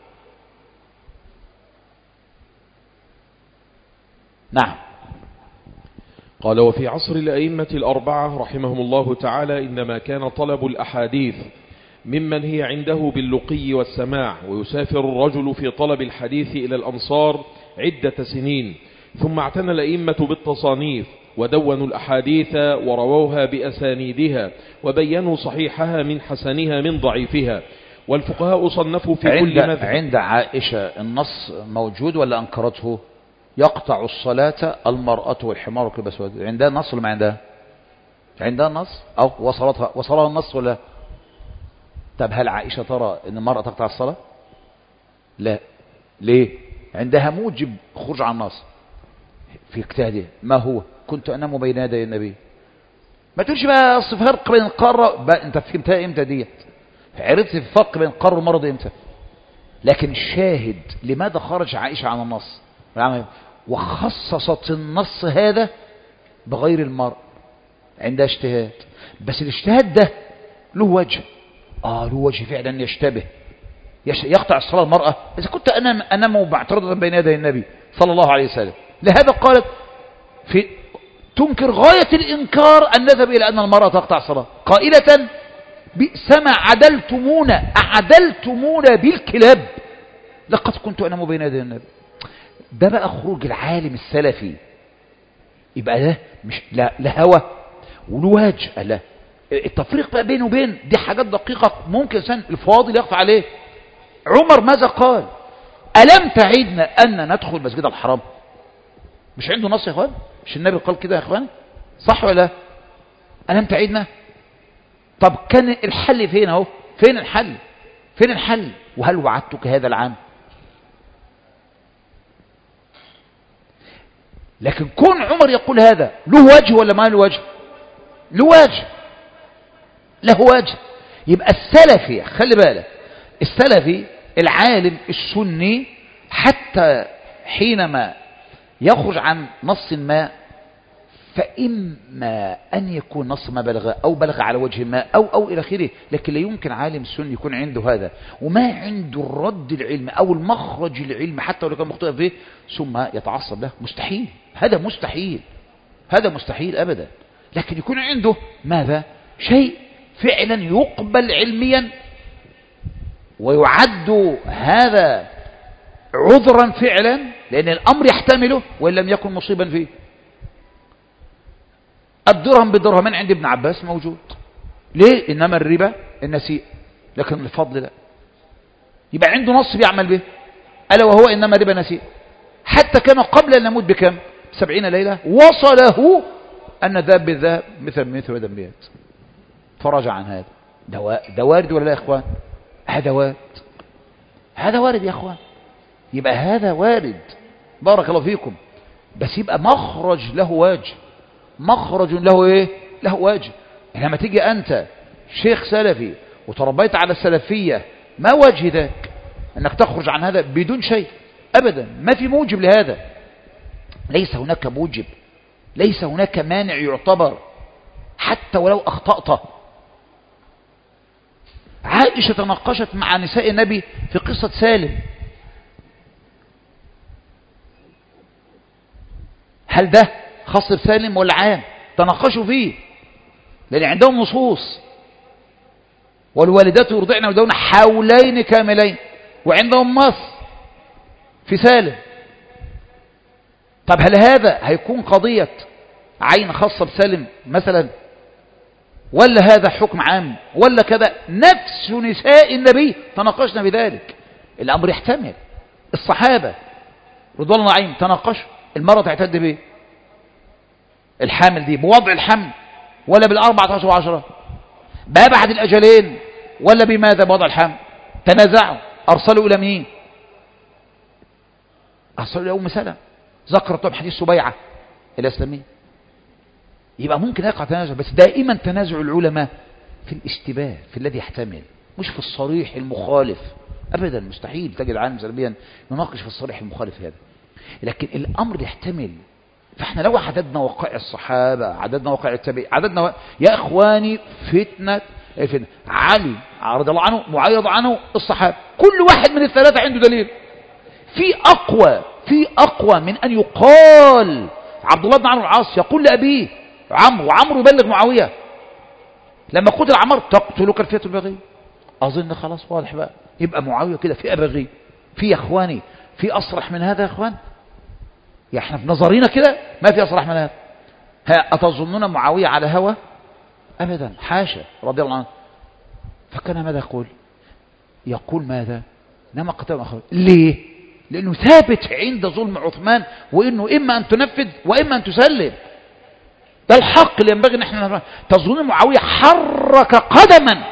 نعم. قال: وفي عصر الأئمة الأربعة رحمهم الله تعالى إنما كان طلب الأحاديث ممن هي عنده باللقي والسماع، ويسافر الرجل في طلب الحديث إلى الأمصار عدة سنين، ثم اعتنى الأئمة بالتصانيف ودونوا الأحاديث ورووها بأسانيدها وبينوا صحيحها من حسنها من ضعيفها، والفقهاء صنفوا في عند كل مذهب. عند عائشة النص موجود ولا أنكرته؟ يقطع الصلاة المرأة والحمار كالبسود. عندها النص ولا ما عندها؟ عندها النص أو وصلتها وصلها النص ولا؟ طب هل عائشة ترى أن المرأة تقطع الصلاة؟ لا. ليه؟ عندها موجب خروج عن النص في اجتهادها. ما هو؟ كنت أنام بين يدي النبي. ما تقولش بقى أصل فرق بين القارة، أنت فهمتها إمتى ديت؟ عرفت الفرق بين القارة والمرض إمتى؟ لكن الشاهد لماذا خرج عائشة عن النص وخصصت النص هذا بغير المرء؟ عندها اجتهاد، بس الاجتهاد ده له وجه. آه له وجه فعلا يشتبه، يقطع الصلاة المرأة إذا كنت أنام أنام معترضة بين يدي النبي صلى الله عليه وسلم. لهذا قالت في تنكر غاية الإنكار أن نذهب إلى أن المرأة تقطع الصلاة، قائلة بئس ما عدلتمونا، أعدلتمونا بالكلاب، لقد كنت أنام بين يدي النبي. ده بقى خروج العالم السلفي. يبقى ده مش لا, لا هوى وله وجه. لا، التفريق بقى بينه وبين دي حاجات دقيقة ممكن سن الفاضل يقطع عليه. عمر ماذا قال؟ ألم تعيدنا أن ندخل مسجد الحرام؟ مش عنده نص يا اخوان؟ مش النبي قال كده يا اخوان؟ صح ولا؟ ألم تعيدنا؟ طب كان الحل فين اهو؟ فين الحل؟ فين الحل؟ وهل وعدتك هذا العام؟ لكن كون عمر يقول هذا له وجه ولا ما له وجه؟ له وجه، له وجه. يبقى السلفي، خلي بالك، السلفي العالم السني حتى حينما يخرج عن نص ما، فإما أن يكون نص ما بلغ أو بلغ على وجه ما أو أو إلى آخره، لكن لا يمكن عالم سني يكون عنده هذا وما عنده الرد العلمي أو المخرج العلمي حتى لو كان مخطئ فيه ثم يتعصب له. مستحيل، هذا مستحيل، هذا مستحيل أبدا. لكن يكون عنده ماذا؟ شيء فعلا يقبل علميا ويعد هذا عذرا فعلا لأن الأمر يحتمله وإن لم يكن مصيبا فيه. الدرهم بدرهمين عند ابن عباس موجود. ليه؟ إنما الربا النسيء، لكن الفضل لا. يبقى عنده نص بيعمل به، ألا وهو إنما الربا نسيء. حتى كان قبل أن نموت بكم؟ سبعين ليلة وصله أن ذهب بالذهب مثل مثل ودميات، فرجع عن هذا. ده وارد ولا لا يا إخوان؟ هذا وارد، هذا وارد يا إخوان. يبقى هذا وارد، بارك الله فيكم. بس يبقى مخرج له وجه، مخرج له ايه؟ له وجه. لما تيجي انت شيخ سلفي وتربيت على السلفية، ما وجه ذاك انك تخرج عن هذا بدون شيء ابدا؟ ما في موجب لهذا، ليس هناك موجب، ليس هناك مانع يعتبر حتى ولو اخطأت. عائشة تناقشت مع نساء النبي في قصة سالم، هل ده خاص بسالم ولا عام؟ تناقشوا فيه. لأن عندهم نصوص، والوالدات يرضعن أولادهن حولين كاملين، وعندهم نص في سالم. طب هل هذا هيكون قضية عين خاصة بسالم مثلا، ولا هذا حكم عام، ولا كذا؟ نفس نساء النبي تناقشنا بذلك. الأمر يحتمل. الصحابة رضوان الله عليهم تناقشوا المرأة تعتد بيه، الحامل دي بوضع الحمل ولا بالأربعة عشر وعشرة، بأبعد الأجلين ولا بماذا بوضع الحمل؟ تنازعوا. أرسلوا إلى مين؟ أرسلوا إلى أم سلمة، ذكرت طبعا حديث سبيعة الإسلامية. يبقى ممكن يقع تنازع، بس دائما تنازع العلماء في الاشتباه، في الذي يحتمل، مش في الصريح المخالف أبدا. مستحيل تجد عالم سلبيا يناقش في الصريح المخالف هذا، لكن الأمر يحتمل. فاحنا لو عددنا وقائع الصحابة، عددنا وقائع التابعين، عددنا و... يا إخواني فتنة الفتنة علي رضي الله عنه، معاوية رضي الله عنه، الصحابة، كل واحد من الثلاثة عنده دليل. في أقوى في أقوى من أن يقال عبد الله بن عمرو العاص يقول لأبيه عمرو، وعمرو يبلغ معاوية لما قتل عمر: تقتلك الفئة البغي. أظن خلاص واضح بقى، يبقى معاوية كده فئة بغي. في يا إخواني في أصرح من هذا يا إخوان؟ يا احنا في نظرنا كده ما في أصرح من هذا. أتظنون معاوية على هوى؟ أبدا، حاشا رضي الله عنه. فكان ماذا يقول؟ يقول ماذا؟ نما قتل أخوه. ليه؟ لأنه ثابت عند ظلم عثمان، وإنه إما أن تنفذ وإما أن تسلم. ده الحق اللي ينبغي ان احنا نفهم. تظن معاوية حرك قدما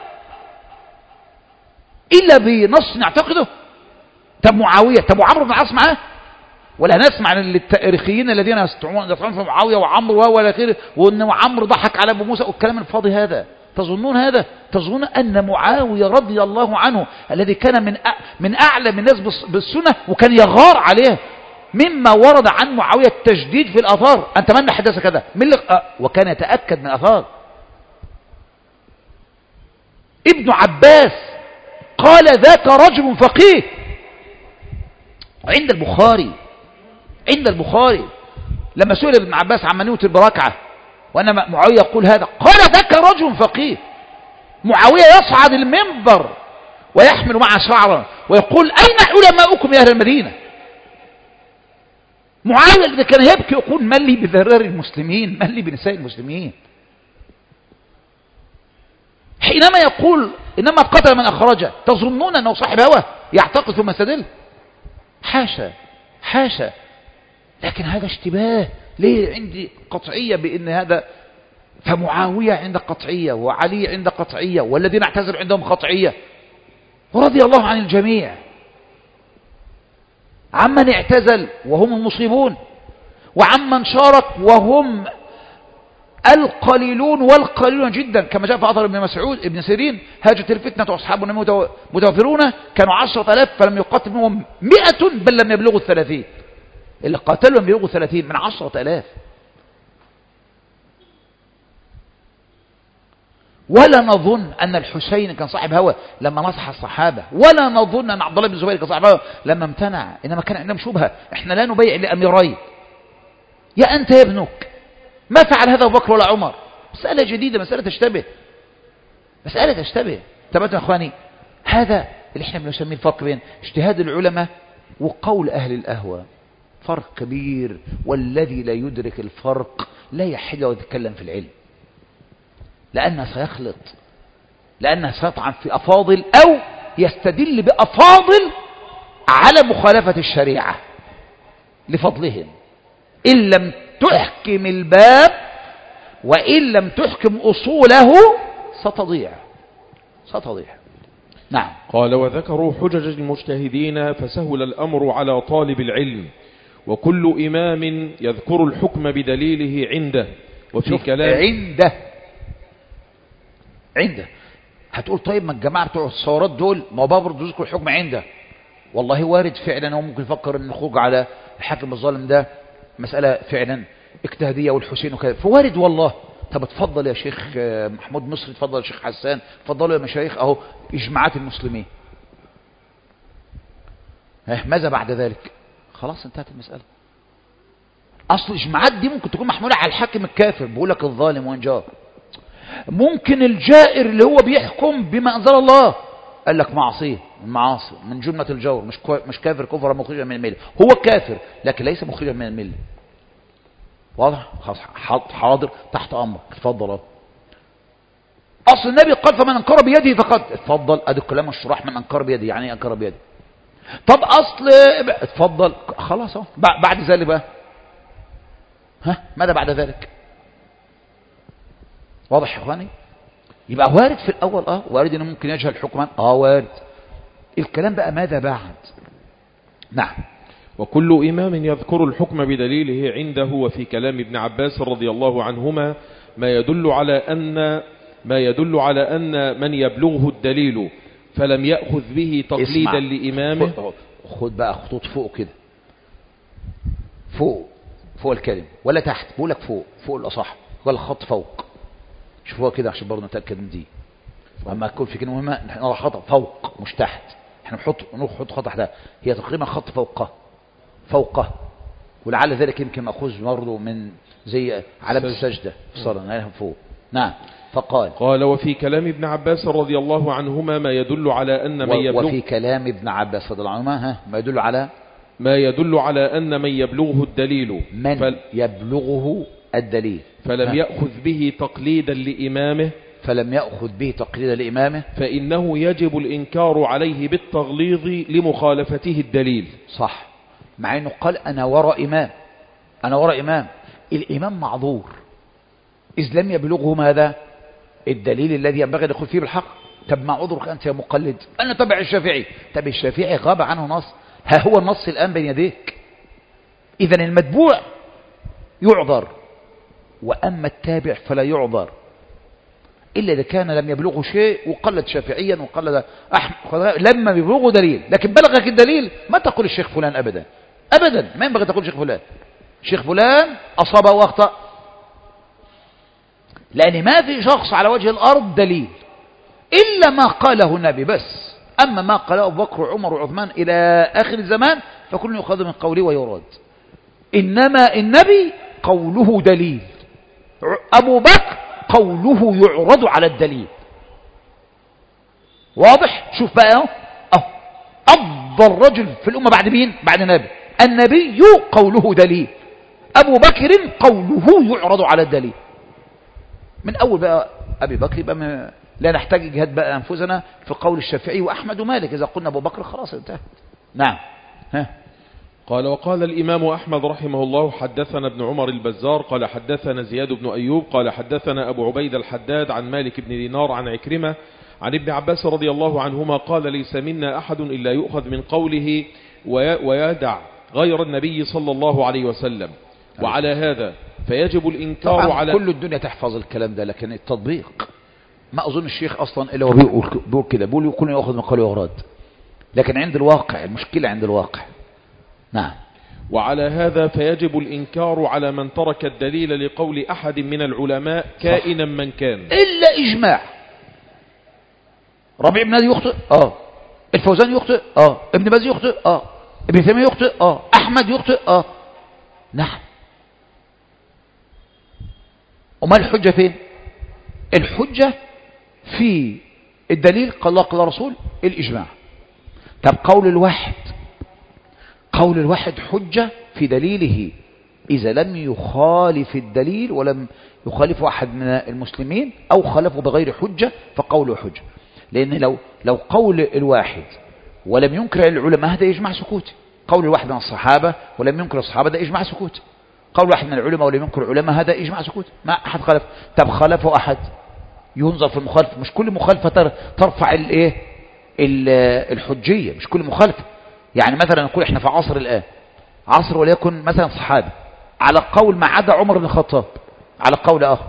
إلا بنص نعتقده؟ طب معاوية، طب وعمرو بن العاص معاه؟ ولا نسمع عن التاريخيين الذين يستطيعون في معاوية وعمرو ولا غيره، وان عمرو ضحك على ابو موسى والكلام الفاضي هذا؟ تظنون هذا؟ تظنون ان معاوية رضي الله عنه الذي كان من من اعلم الناس بالسنة وكان يغار عليه، مما ورد عن معاوية التجديد في الآثار، أنت من حدث كذا من أه وكان يتأكد من الآثار. ابن عباس قال: ذاك رجل فقيه، عند البخاري عند البخاري لما سئل ابن عباس عن من يوتر بركعة وأن معاوية يقول هذا، قال: ذاك رجل فقيه. معاوية يصعد المنبر ويحمل معه شعرا ويقول: أين علماؤكم يا أهل المدينة؟ معاوية الذي كان يبكي يقول: من لي بذرار المسلمين، من لي بنساء المسلمين. حينما يقول: إنما قتل من أخرجه، تظنون أنه صاحب هوى يعتقد ثم يستدل؟ حاشا حاشا. لكن هذا اشتباه. ليه؟ عندي قطعية بأن هذا، فمعاوية عند قطعية وعلي عند قطعية والذين اعتذروا عندهم قطعية، ورضي الله عن الجميع عمن اعتزل وهم المصيبون، وعمن شارك وهم القليلون والقليلون جدا، كما جاء في أثر ابن مسعود ابن سيرين: هاجت الفتنة وأصحاب النبي متوافرون، كانوا عشرة آلاف فلم يقاتل منهم مئة بل لم يبلغوا الثلاثين. اللي قاتلوا لم يبلغوا الثلاثين من عشرة آلاف. ولا نظن أن الحسين كان صاحب هوى لما نصح الصحابة، ولا نظن أن عبد الله بن الزبير كان صاحب هوى لما امتنع، إنما كان عندهم شبهة. إحنا لا نبيع لأميرين، يا أنت يا ابنك، ما فعل هذا أبو بكر ولا عمر. مسألة جديدة، مسألة تشتبه، مسألة تشتبه. تبعتوا يا أخواني، هذا اللي إحنا بنسميه الفرق بين اجتهاد العلماء وقول أهل الأهوى. فرق كبير، والذي لا يدرك الفرق لا يحل ويتكلم في العلم، لأنه سيخلط، لأنه سيطعن في أفاضل أو يستدل بأفاضل على مخالفة الشريعة لفضلهم. إن لم تحكم الباب وإن لم تحكم أصوله ستضيع ستضيع. نعم. قال: وذكروا حجج المجتهدين فسهل الأمر على طالب العلم، وكل إمام يذكر الحكم بدليله عنده. وفي كلام عنده عنده هتقول: طيب ما الجماعة بتوع الثورات دول ما هو برضه يذكر الحكم عنده. والله وارد فعلا، هو ممكن يفكر ان الخروج على الحاكم الظالم ده مسألة فعلا اجتهادية والحسين وكذا، فوارد والله. طب اتفضل يا شيخ محمود مصري، اتفضل يا شيخ حسان، اتفضلوا يا مشايخ، اهو اجماعات المسلمين. ماذا بعد ذلك؟ خلاص انتهت المسألة. اصل الاجماعات دي ممكن تكون محمولة على الحاكم الكافر، بيقول لك الظالم وانجار. ممكن الجائر اللي هو بيحكم بما أنزل الله، قال لك معصية من معاصي من جملة الجور، مش مش كافر كفر مخرجا من الملة، هو كافر لكن ليس مخرجا من الملة. واضح؟ خلاص حاضر تحت أمرك، اتفضل. أصل النبي قال فمن أنكر بيده فقد، اتفضل أدي الكلام الشرح، من أنكر بيده يعني ايه أنكر بيده؟ طب أصل اتفضل خلاص اهو. بعد ذلك بقى ها ماذا بعد ذلك؟ واضح يا اخواني؟ يبقى وارد في الأول اه وارد انه ممكن يجهل حكما اه وارد. الكلام بقى ماذا بعد؟ نعم. وكل إمام يذكر الحكم بدليله عنده، وفي كلام ابن عباس رضي الله عنهما ما يدل على أن ما يدل على أن من يبلغه الدليل فلم يأخذ به تقليدا لإمامه. خد بقى خطوط فوق كده، فوق فوق الكلمة ولا تحت، بقولك فوق فوق الأصح ولا خط فوق، شوفوها كده عشان برضه نتأكد من دي. اما تكون في كلمة مهمة نحن خط فوق مش تحت، احنا نحط نحط خط تحتها، هي تقريبا خط فوقه فوقه، ولعل ذلك يمكن مأخوذ برضه من زي علامة السجدة في الصلاة فوق. نعم. فقال قال وفي كلام ابن عباس رضي الله عنهما ما يدل على أن من يبلغ وفي كلام ابن عباس رضي الله عنهما ها ما يدل على ما يدل على أن من يبلغه الدليل من فل يبلغه الدليل فلم ها. يأخذ به تقليدا لإمامه فلم يأخذ به تقليدا لإمامه فإنه يجب الإنكار عليه بالتغليظ لمخالفته الدليل. صح، مع أنه قال أنا وراء إمام، أنا وراء إمام، الإمام معذور إذ لم يبلغه ماذا؟ الدليل الذي ينبغي أن يدخل فيه بالحق. طب ما عذرك أنت يا مقلد؟ أنا تبع الشافعي. طب الشافعي غاب عنه نص، ها هو النص الآن بين يديك. إذن المتبوع يعذر، وأما التابع فلا يعذر إلا إذا كان لم يبلغه شيء وقلد شافعيا وقلد أحمد لما يبلغه دليل. لكن بلغك الدليل ما تقول الشيخ فلان أبدا أبدا، ما ينبغي تقول الشيخ فلان الشيخ فلان أصاب وأخطأ، لأن ما في شخص على وجه الأرض دليل إلا ما قاله النبي بس. أما ما قاله أبو بكر وعمر وعثمان إلى آخر الزمان فكل يؤخذ من قوله ويراد. إنما النبي قوله دليل، أبو بكر قوله يعرض على الدليل. واضح؟ شوف بقى أهو أفضل رجل في الأمة بعد مين؟ بعد النبي. النبي قوله دليل، أبو بكر قوله يعرض على الدليل. من أول بقى أبي بكر يبقى م... لا نحتاج إجهاد بقى أنفسنا في قول الشافعي وأحمد ومالك، إذا قلنا أبو بكر خلاص انتهت. نعم. ها. قال وقال الإمام أحمد رحمه الله حدثنا ابن عمر البزار قال حدثنا زياد بن أيوب قال حدثنا أبو عبيد الحداد عن مالك بن دينار عن عكرمة عن ابن عباس رضي الله عنهما قال ليس منا أحد إلا يؤخذ من قوله ويدع غير النبي صلى الله عليه وسلم. وعلى هذا فيجب الإنكار على كل الدنيا تحفظ الكلام ده، لكن التطبيق ما أظن الشيخ أصلا إلا هو بيقول كده، بيقول يكون يأخذ من قوله ويراد، لكن عند الواقع المشكلة عند الواقع. نعم. وعلى هذا فيجب الإنكار على من ترك الدليل لقول أحد من العلماء كائنا من كان إلا إجماع. ربيع بن هادي يخطئ اه، الفوزان يخطئ اه، ابن باز يخطئ اه، ابن تيمية يخطئ اه، أحمد يخطئ اه. نعم. وما الحجة فين؟ الحجة في الدليل قال الله قال رسول الإجماع. طب قول الواحد، قول الواحد حجة في دليله إذا لم يخالف الدليل ولم يخالف أحد من المسلمين أو خالفه بغير حجة فقوله حجة. لأن لو لو قول الواحد ولم ينكر العلماء هذا إجماع سكوتي، قول الواحد من الصحابة ولم ينكر الصحابة ده إجماع سكوتي، قول واحد من العلماء ولم ينكر العلماء هذا إجماع سكوتي، ما أحد خالف. طب خالفه أحد ينظر في المخالفة، مش كل مخالفة ترفع الايه الحجية، مش كل مخالفة. يعني مثلا نقول احنا في عصر الآن عصر وليكن مثلا صحابي على قول ما عدا عمر بن الخطاب على قول آخر،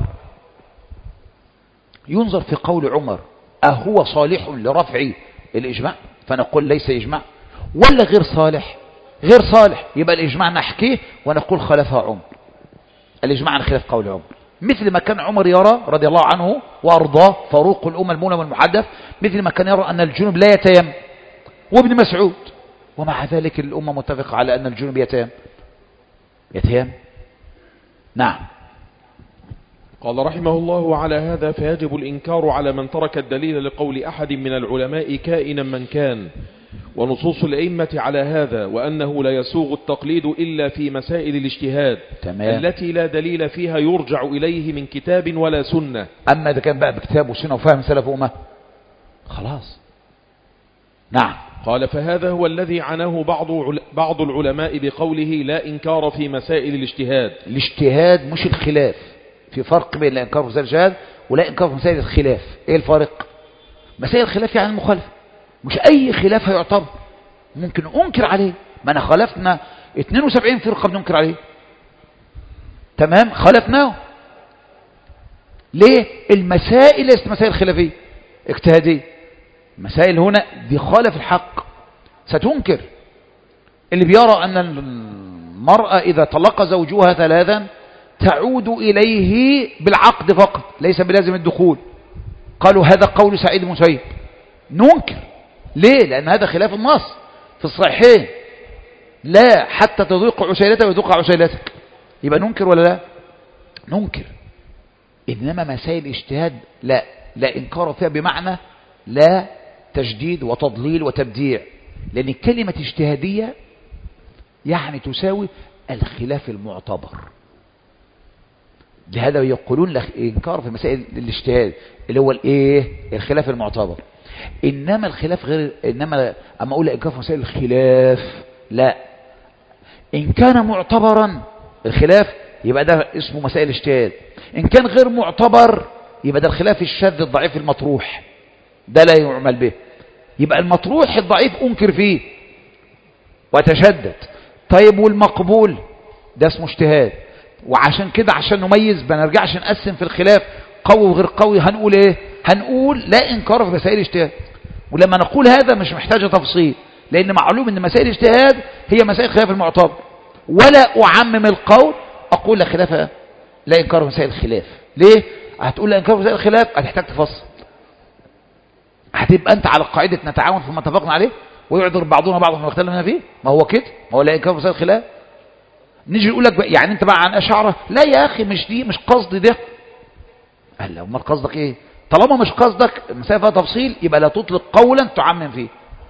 ينظر في قول عمر أهو صالح لرفع الإجماع فنقول ليس إجماع، ولا غير صالح؟ غير صالح، يبقى الإجماع نحكيه ونقول خلفها عمر، الإجماع عن خلاف قول عمر. مثل ما كان عمر يرى رضي الله عنه وأرضاه فاروق الأمة المولى والمحدث، مثل ما كان يرى أن الجنوب لا يتيم، وابن مسعود، ومع ذلك الأمة متفقة على أن الجنوب يتيم يتيم. نعم. قال رحمه الله: على هذا فيجب الإنكار على من ترك الدليل لقول أحد من العلماء كائنا من كان، ونصوص الأئمة على هذا، وأنه لا يسوغ التقليد إلا في مسائل الاجتهاد تمام. التي لا دليل فيها يرجع إليه من كتاب ولا سنة. أما إذا كان بقى بكتاب وسنة وفهم سلف أمة خلاص. نعم. قال: فهذا هو الذي عناه بعض بعض العلماء بقوله لا إنكار في مسائل الاجتهاد. الاجتهاد مش الخلاف، في فرق بين لا إنكار في مسائل الاجتهاد ولا إنكار في مسائل الخلاف. إيه الفرق؟ مسائل الخلاف يعني المخالفة، مش أي خلاف هيعتبر، ممكن أنكر عليه. ما أنا خالفنا اثنين وسبعين فرقة بننكر عليه، تمام، خالفناه. ليه؟ المسائل ليست مسائل خلافية اجتهادية، مسائل هنا دي خالف الحق ستنكر. اللي بيرى أن المرأة إذا طلق زوجها ثلاثا تعود إليه بالعقد فقط ليس بلازم الدخول، قالوا هذا قول سعيد بن مسيب، ننكر. ليه؟ لأن هذا خلاف النص في الصحيحين، لا حتى تذوق عسيلته ويذوق عسيلتك، يبقى ننكر ولا لا؟ ننكر. إنما مسائل الاجتهاد لا لا إنكار فيها، بمعنى لا تجديد وتضليل وتبديع، لأن كلمة اجتهادية يعني تساوي الخلاف المعتبر. لهذا يقولون إنكار في مسائل الاجتهاد اللي هو الايه؟ الخلاف المعتبر. إنما الخلاف غير، إنما أما أقول إنكار في مسائل الخلاف لا، إن كان معتبرا الخلاف يبقى ده اسمه مسائل اجتهاد، إن كان غير معتبر يبقى ده الخلاف الشاذ الضعيف المطروح، ده لا يعمل به. يبقى المطروح الضعيف أنكر فيه وتشدد. طيب والمقبول ده اسمه اجتهاد. وعشان كده عشان نميز ما نرجعش نقسم في الخلاف قوي وغير قوي، هنقول ايه؟ هنقول لا إنكار في مسائل الاجتهاد. ولما نقول هذا مش محتاجة تفصيل، لأن معلوم أن مسائل الاجتهاد هي مسائل خلاف المعتبر، ولا أعمم القول أقول لا خلاف لا إنكار في مسائل الخلاف. ليه؟ هتقول لا إنكار في مسائل الخلاف هتحتاج تفصل، هتبقى أنت على قاعدة نتعاون فيما اتفقنا عليه ويعذر بعضنا بعضا ما اختلفنا فيه. ما هو كده، ما هو لا إنكار في مسائل الخلاف. نيجي نقول لك يعني أنت بقى عن أشعرة، لا يا أخي مش دي، مش قصدي ده. قال له أمال قصدك إيه؟ طالما مش قصدك مسائل فيها تفصيل يبقى لا تطلق قولا تعمم فيه.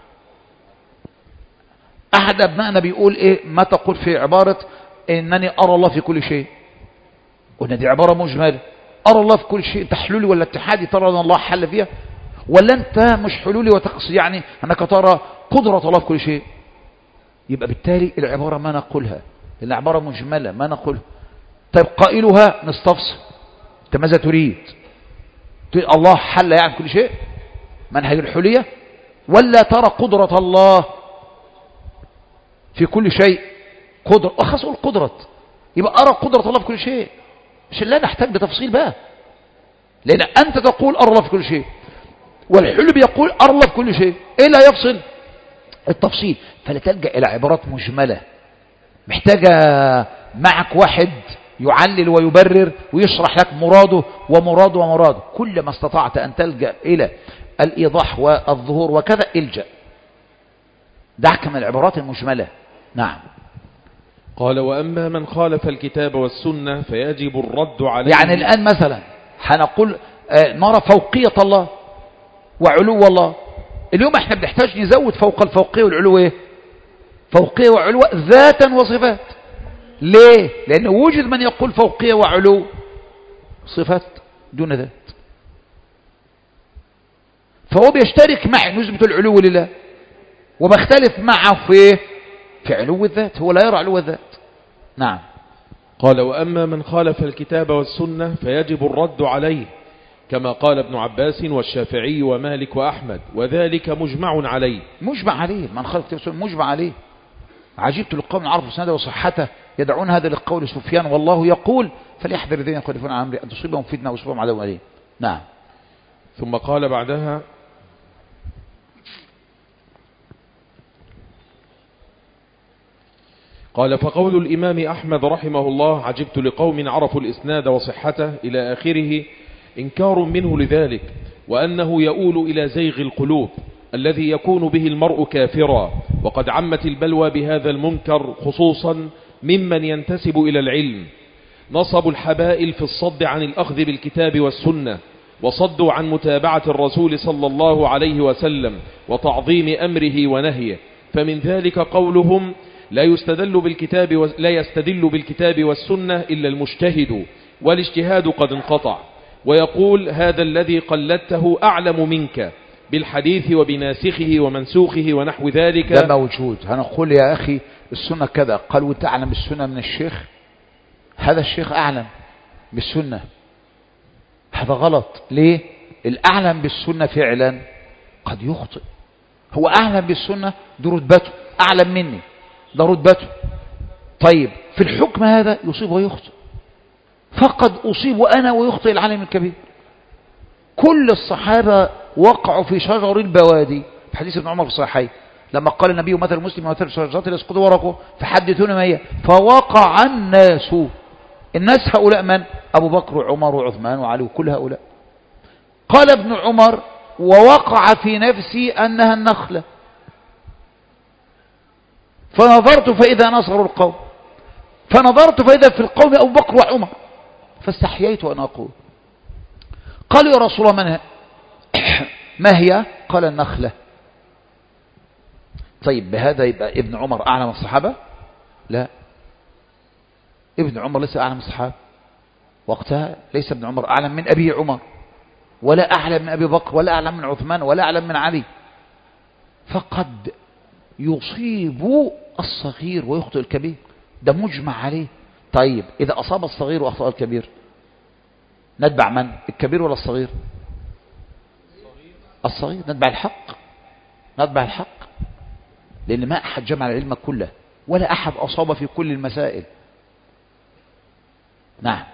أحد أبنائنا بيقول إيه؟ ما تقول في عبارة إنني أرى الله في كل شيء؟ قلنا دي عبارة مجملة. أرى الله في كل شيء أنت حلولي ولا اتحادي ترى أن الله حل فيها، ولا أنت مش حلولي وتقصد يعني أنك ترى قدرة الله في كل شيء؟ يبقى بالتالي العبارة ما نقولها، لأن عبارة مجملة ما نقولها. طيب قائلها نستفصل، أنت ماذا تريد؟ تريد الله حل يعني كل شيء منهج الحلية، ولا ترى قدرة الله في كل شيء؟ قدرة أخص القدرة، يبقى أرى قدرة الله في كل شيء، مش لا نحتاج بتفصيل بقى، لأن أنت تقول أرى الله في كل شيء والحلو بيقول أرى الله في كل شيء، إيه لا يفصل؟ التفصيل. فلا تلجأ إلى عبارات مجملة محتاجة معك واحد يعلل ويبرر ويشرح لك مراده ومراده ومراده. كل ما استطعت أن تلجأ إلى الإيضاح والظهور وكذا الجأ، دعك من العبارات المجملة. نعم. قال: وأما من خالف الكتاب والسنة فيجب الرد عليه. يعني الآن مثلا هنقول نرى فوقية الله وعلو الله. اليوم احنا بنحتاج نزود فوق الفوقية والعلو ايه؟ فوقية وعلو ذاتا وصفات. ليه؟ لأنه وجد من يقول فوقية وعلو صفات دون ذات، فهو بيشترك معي نسبة العلو لله وبختلف معه في في علو الذات، هو لا يرى علو الذات. نعم. قال: وأما من خالف الكتاب والسنة فيجب الرد عليه، كما قال ابن عباس والشافعي ومالك وأحمد، وذلك مجمع عليه. مجمع عليه، من خالف الكتاب والسنة مجمع عليه. عجبت للقوم عرفوا سنده وصحته يدعون هذا للقول سفيان والله يقول فليحذر الذين يخالفون عن امره ان تصيبهم فتنه ويصيبهم عذاب اليم. نعم. ثم قال بعدها: قال: فقول الإمام أحمد رحمه الله عجبت لقوم عرفوا الإسناد وصحته إلى آخره إنكار منه لذلك، وأنه يؤول إلى زيغ القلوب الذي يكون به المرء كافرا، وقد عمت البلوى بهذا المنكر خصوصا ممن ينتسب إلى العلم، نصبوا الحبائل في الصد عن الأخذ بالكتاب والسنة، وصدوا عن متابعة الرسول صلى الله عليه وسلم وتعظيم أمره ونهيه. فمن ذلك قولهم لا يستدل بالكتاب و... لا يستدل بالكتاب والسنة إلا المجتهد، والاجتهاد قد انقطع. ويقول هذا الذي قلدته أعلم منك بالحديث وبناسخه ومنسوخه ونحو ذلك. ده موجود. هنقول يا أخي السنة كذا، قال وانت أعلم بالسنة من الشيخ؟ هذا الشيخ أعلم بالسنة، هذا غلط. ليه؟ الأعلم بالسنة فعلا قد يخطئ. هو أعلم بالسنة، دي رتبته، أعلم مني، ده رتبته. طيب في الحكم هذا يصيب ويخطئ، فقد أصيب أنا ويخطئ العالم الكبير. كل الصحابة وقعوا في شجر البوادي في حديث ابن عمر في الصحيحين لما قال النبي مثل المسلم ومثل شجرة لا يسقط ورقه فحدثونا ما هي، فوقع الناس. الناس هؤلاء من؟ أبو بكر وعمر وعثمان وعلي وكل هؤلاء. قال ابن عمر ووقع في نفسي أنها النخلة، فنظرت فإذا نصر القوم، فنظرت فإذا في القوم أبو بكر وعمر، فاستحييت أن أقول. قالوا يا رسول الله من ما هي؟ قال النخلة. طيب بهذا يبقى ابن عمر أعلم الصحابة؟ لا، ابن عمر ليس أعلم الصحابة وقتها. ليس ابن عمر أعلم من أبي عمر، ولا أعلم من أبي بكر، ولا أعلم من عثمان، ولا أعلم من علي. فقد يصيب الصغير ويخطئ الكبير، ده مجمع عليه. طيب إذا أصاب الصغير وأخطأ الكبير نتبع من؟ الكبير ولا الصغير؟ الصغير. نتبع الحق، نتبع الحق، لأن ما أحد جمع العلم كله، ولا أحد أصاب في كل المسائل. نعم.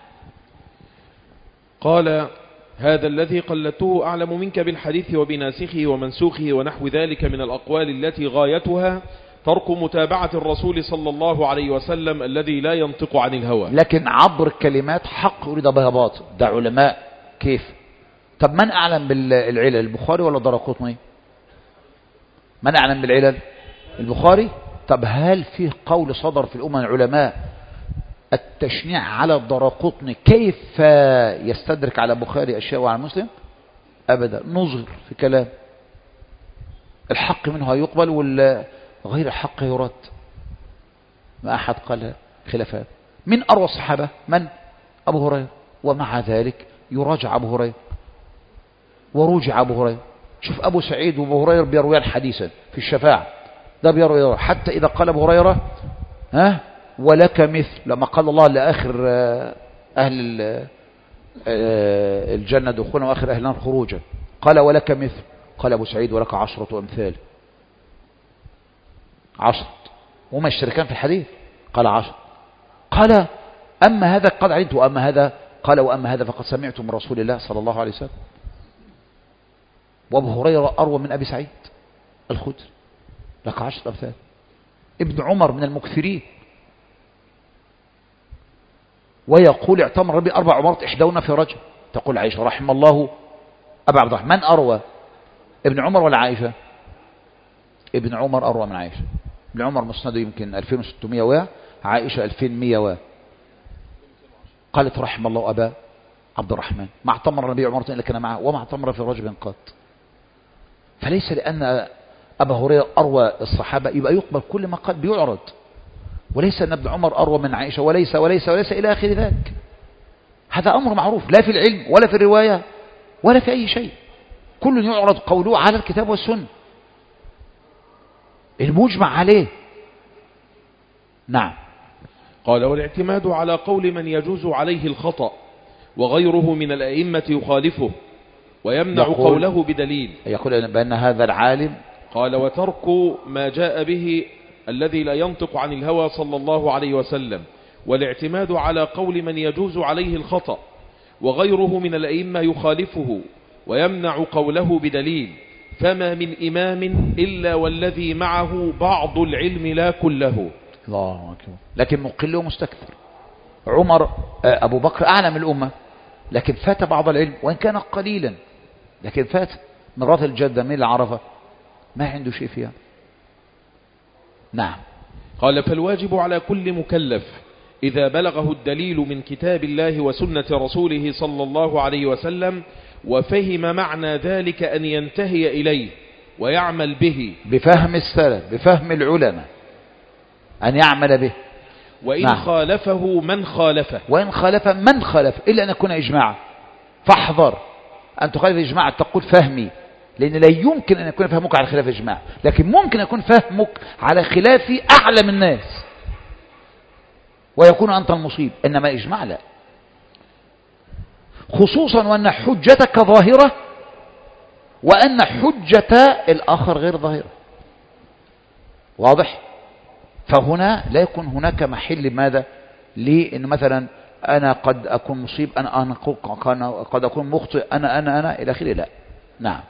قال هذا الذي قلدته أعلم منك بالحديث وبناسخه ومنسوخه ونحو ذلك من الأقوال التي غايتها ترك متابعة الرسول صلى الله عليه وسلم الذي لا ينطق عن الهوى. لكن عبر الكلمات حق يريد بها باطل، ده علماء. كيف؟ طب من أعلم بالعلل، البخاري ولا الدارقطني؟ من أعلم بالعلل؟ البخاري. طب هل فيه قول صدر في الأمة العلماء التشنيع على الدارقطني كيف يستدرك على البخاري أشياء وعلى مسلم؟ أبدا. نظر في كلام، الحق منه يقبل والغير الحق يرد، ما أحد قال خلافات. من أروى الصحابة؟ من؟ أبو هريرة. ومع ذلك يراجع أبو هريرة ورجع أبو هريرة. شوف أبو سعيد وأبو هريرة بيرويان حديثا في الشفاعة، ده بيروي حتى إذا قال أبو هريرة ها ولك مثل، لما قال الله لآخر أهل الجنة دخولا وآخر أهل النار خروجا، قال ولك مثل، قال أبو سعيد ولك عشرة أمثال. عشرة، وما الشركان في الحديث؟ قال عشرة. قال أما هذا قد علمت وأما هذا، قال وأما هذا فقد سمعت من رسول الله صلى الله عليه وسلم. وأبو هريرة أروى من أبي سعيد الخدري، لك عشرة أمثال. ابن عمر من المكثرين، ويقول اعتمر ربي أربع عمرات إحداهن في رجل. تقول عائشة رحم الله أبا عبد الرحمن. من أروى، ابن عمر ولا عائشة؟ ابن عمر أروى من عائشة. ابن عمر مسنده يمكن ألفين وستمائة و عائشة ألفين ومائة و. قالت رحم الله أبا عبد الرحمن ما اعتمر النبي عمرة إلا كان معه وما اعتمر في رجل قط. فليس لأن أبا هريرة أروى الصحابة يبقى يقبل كل ما قال بيعرض، وليس أن ابن عمر أروى من عائشة، وليس وليس وليس إلى آخر ذلك. هذا أمر معروف لا في العلم ولا في الرواية ولا في أي شيء، كل يعرض قوله على الكتاب والسنة المجمع عليه. نعم. قال والاعتماد على قول من يجوز عليه الخطأ وغيره من الأئمة يخالفه ويمنع قوله بدليل. يقول بأن هذا العالم. قال وترك ما جاء به الذي لا ينطق عن الهوى صلى الله عليه وسلم، والاعتماد على قول من يجوز عليه الخطأ وغيره من الأئمة يخالفه ويمنع قوله بدليل. فما من إمام إلا والذي معه بعض العلم لا كله. الله أكبر. لكن مقل ومستكثر. عمر أبو بكر أعلم الأمة لكن فات بعض العلم وإن كان قليلا، لكن فات. مرات الجدة من العرفة ما عنده شيء فيها. نعم. قال فالواجب على كل مكلف إذا بلغه الدليل من كتاب الله وسنة رسوله صلى الله عليه وسلم وفهم معنى ذلك أن ينتهي إليه ويعمل به بفهم السلف، بفهم العلماء، أن يعمل به. وإن نعم. خالفه من خالفه وإن خالف من خالف إلا أن يكون إجماعا، فاحذر أن تخالف إجماع تقول فهمي، لأن لا يمكن أن يكون فهمك على خلاف إجماع، لكن ممكن يكون فهمك على خلاف أعلم الناس ويكون أنت المصيب، إنما إجماع لا، خصوصا وأن حجتك ظاهرة وأن حجة الآخر غير ظاهرة. واضح؟ فهنا لا يكون هناك محل ماذا لأن مثلا أنا قد أكون مصيب، أنا, أنا قد أكون مخطئ، أنا أنا أنا إلى آخره. لا. نعم.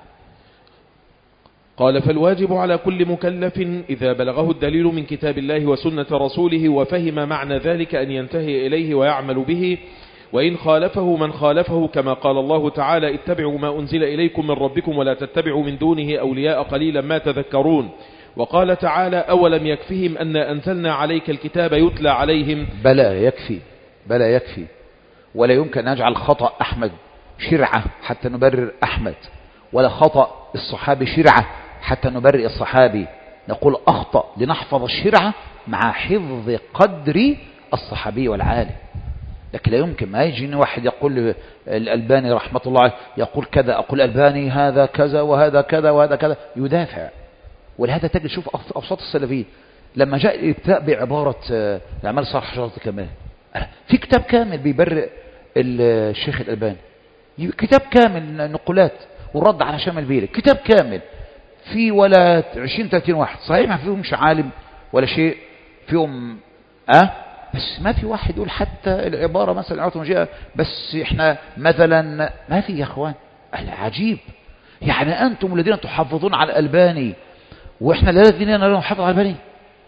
قال فالواجب على كل مكلف إذا بلغه الدليل من كتاب الله وسنة رسوله وفهم معنى ذلك أن ينتهي إليه ويعمل به، وإن خالفه من خالفه كما قال الله تعالى اتبعوا ما أنزل إليكم من ربكم ولا تتبعوا من دونه أولياء قليلا ما تذكرون. وقال تعالى أولم يكفهم أن أنزلنا عليك الكتاب يتلى عليهم. بلى يكفي، بلى يكفي، ولا يمكن أن نجعل خطأ أحمد شرعة حتى نبرر أحمد، ولا خطأ الصحابي شرعة حتى نبرئ الصحابي. نقول أخطأ لنحفظ الشرعة مع حفظ قدر الصحابي والعالم، لكن لا يمكن ما يجيني واحد يقول الألباني رحمة الله عليه يقول كذا، أقول الألباني هذا كذا وهذا كذا وهذا كذا، يدافع. ولهذا تجد شوف أوساط السلفيين لما جاء الابتاء بعبارة الأعمال صالحة شرط كمال، في كتاب كامل بيبرئ الشيخ الألباني، كتاب كامل نقولات والرد على شامل البيري، كتاب كامل في ولا عشرين ثلاثين واحد، صحيح ما فيهمش عالم ولا شيء فيهم أه بس ما في واحد يقول حتى العبارة مثلا العاطمة بس احنا مثلا ما في يا اخوان. العجيب يعني أنتم الذين تحافظون على الألباني وإحنا الذين لا نحافظ على الألباني.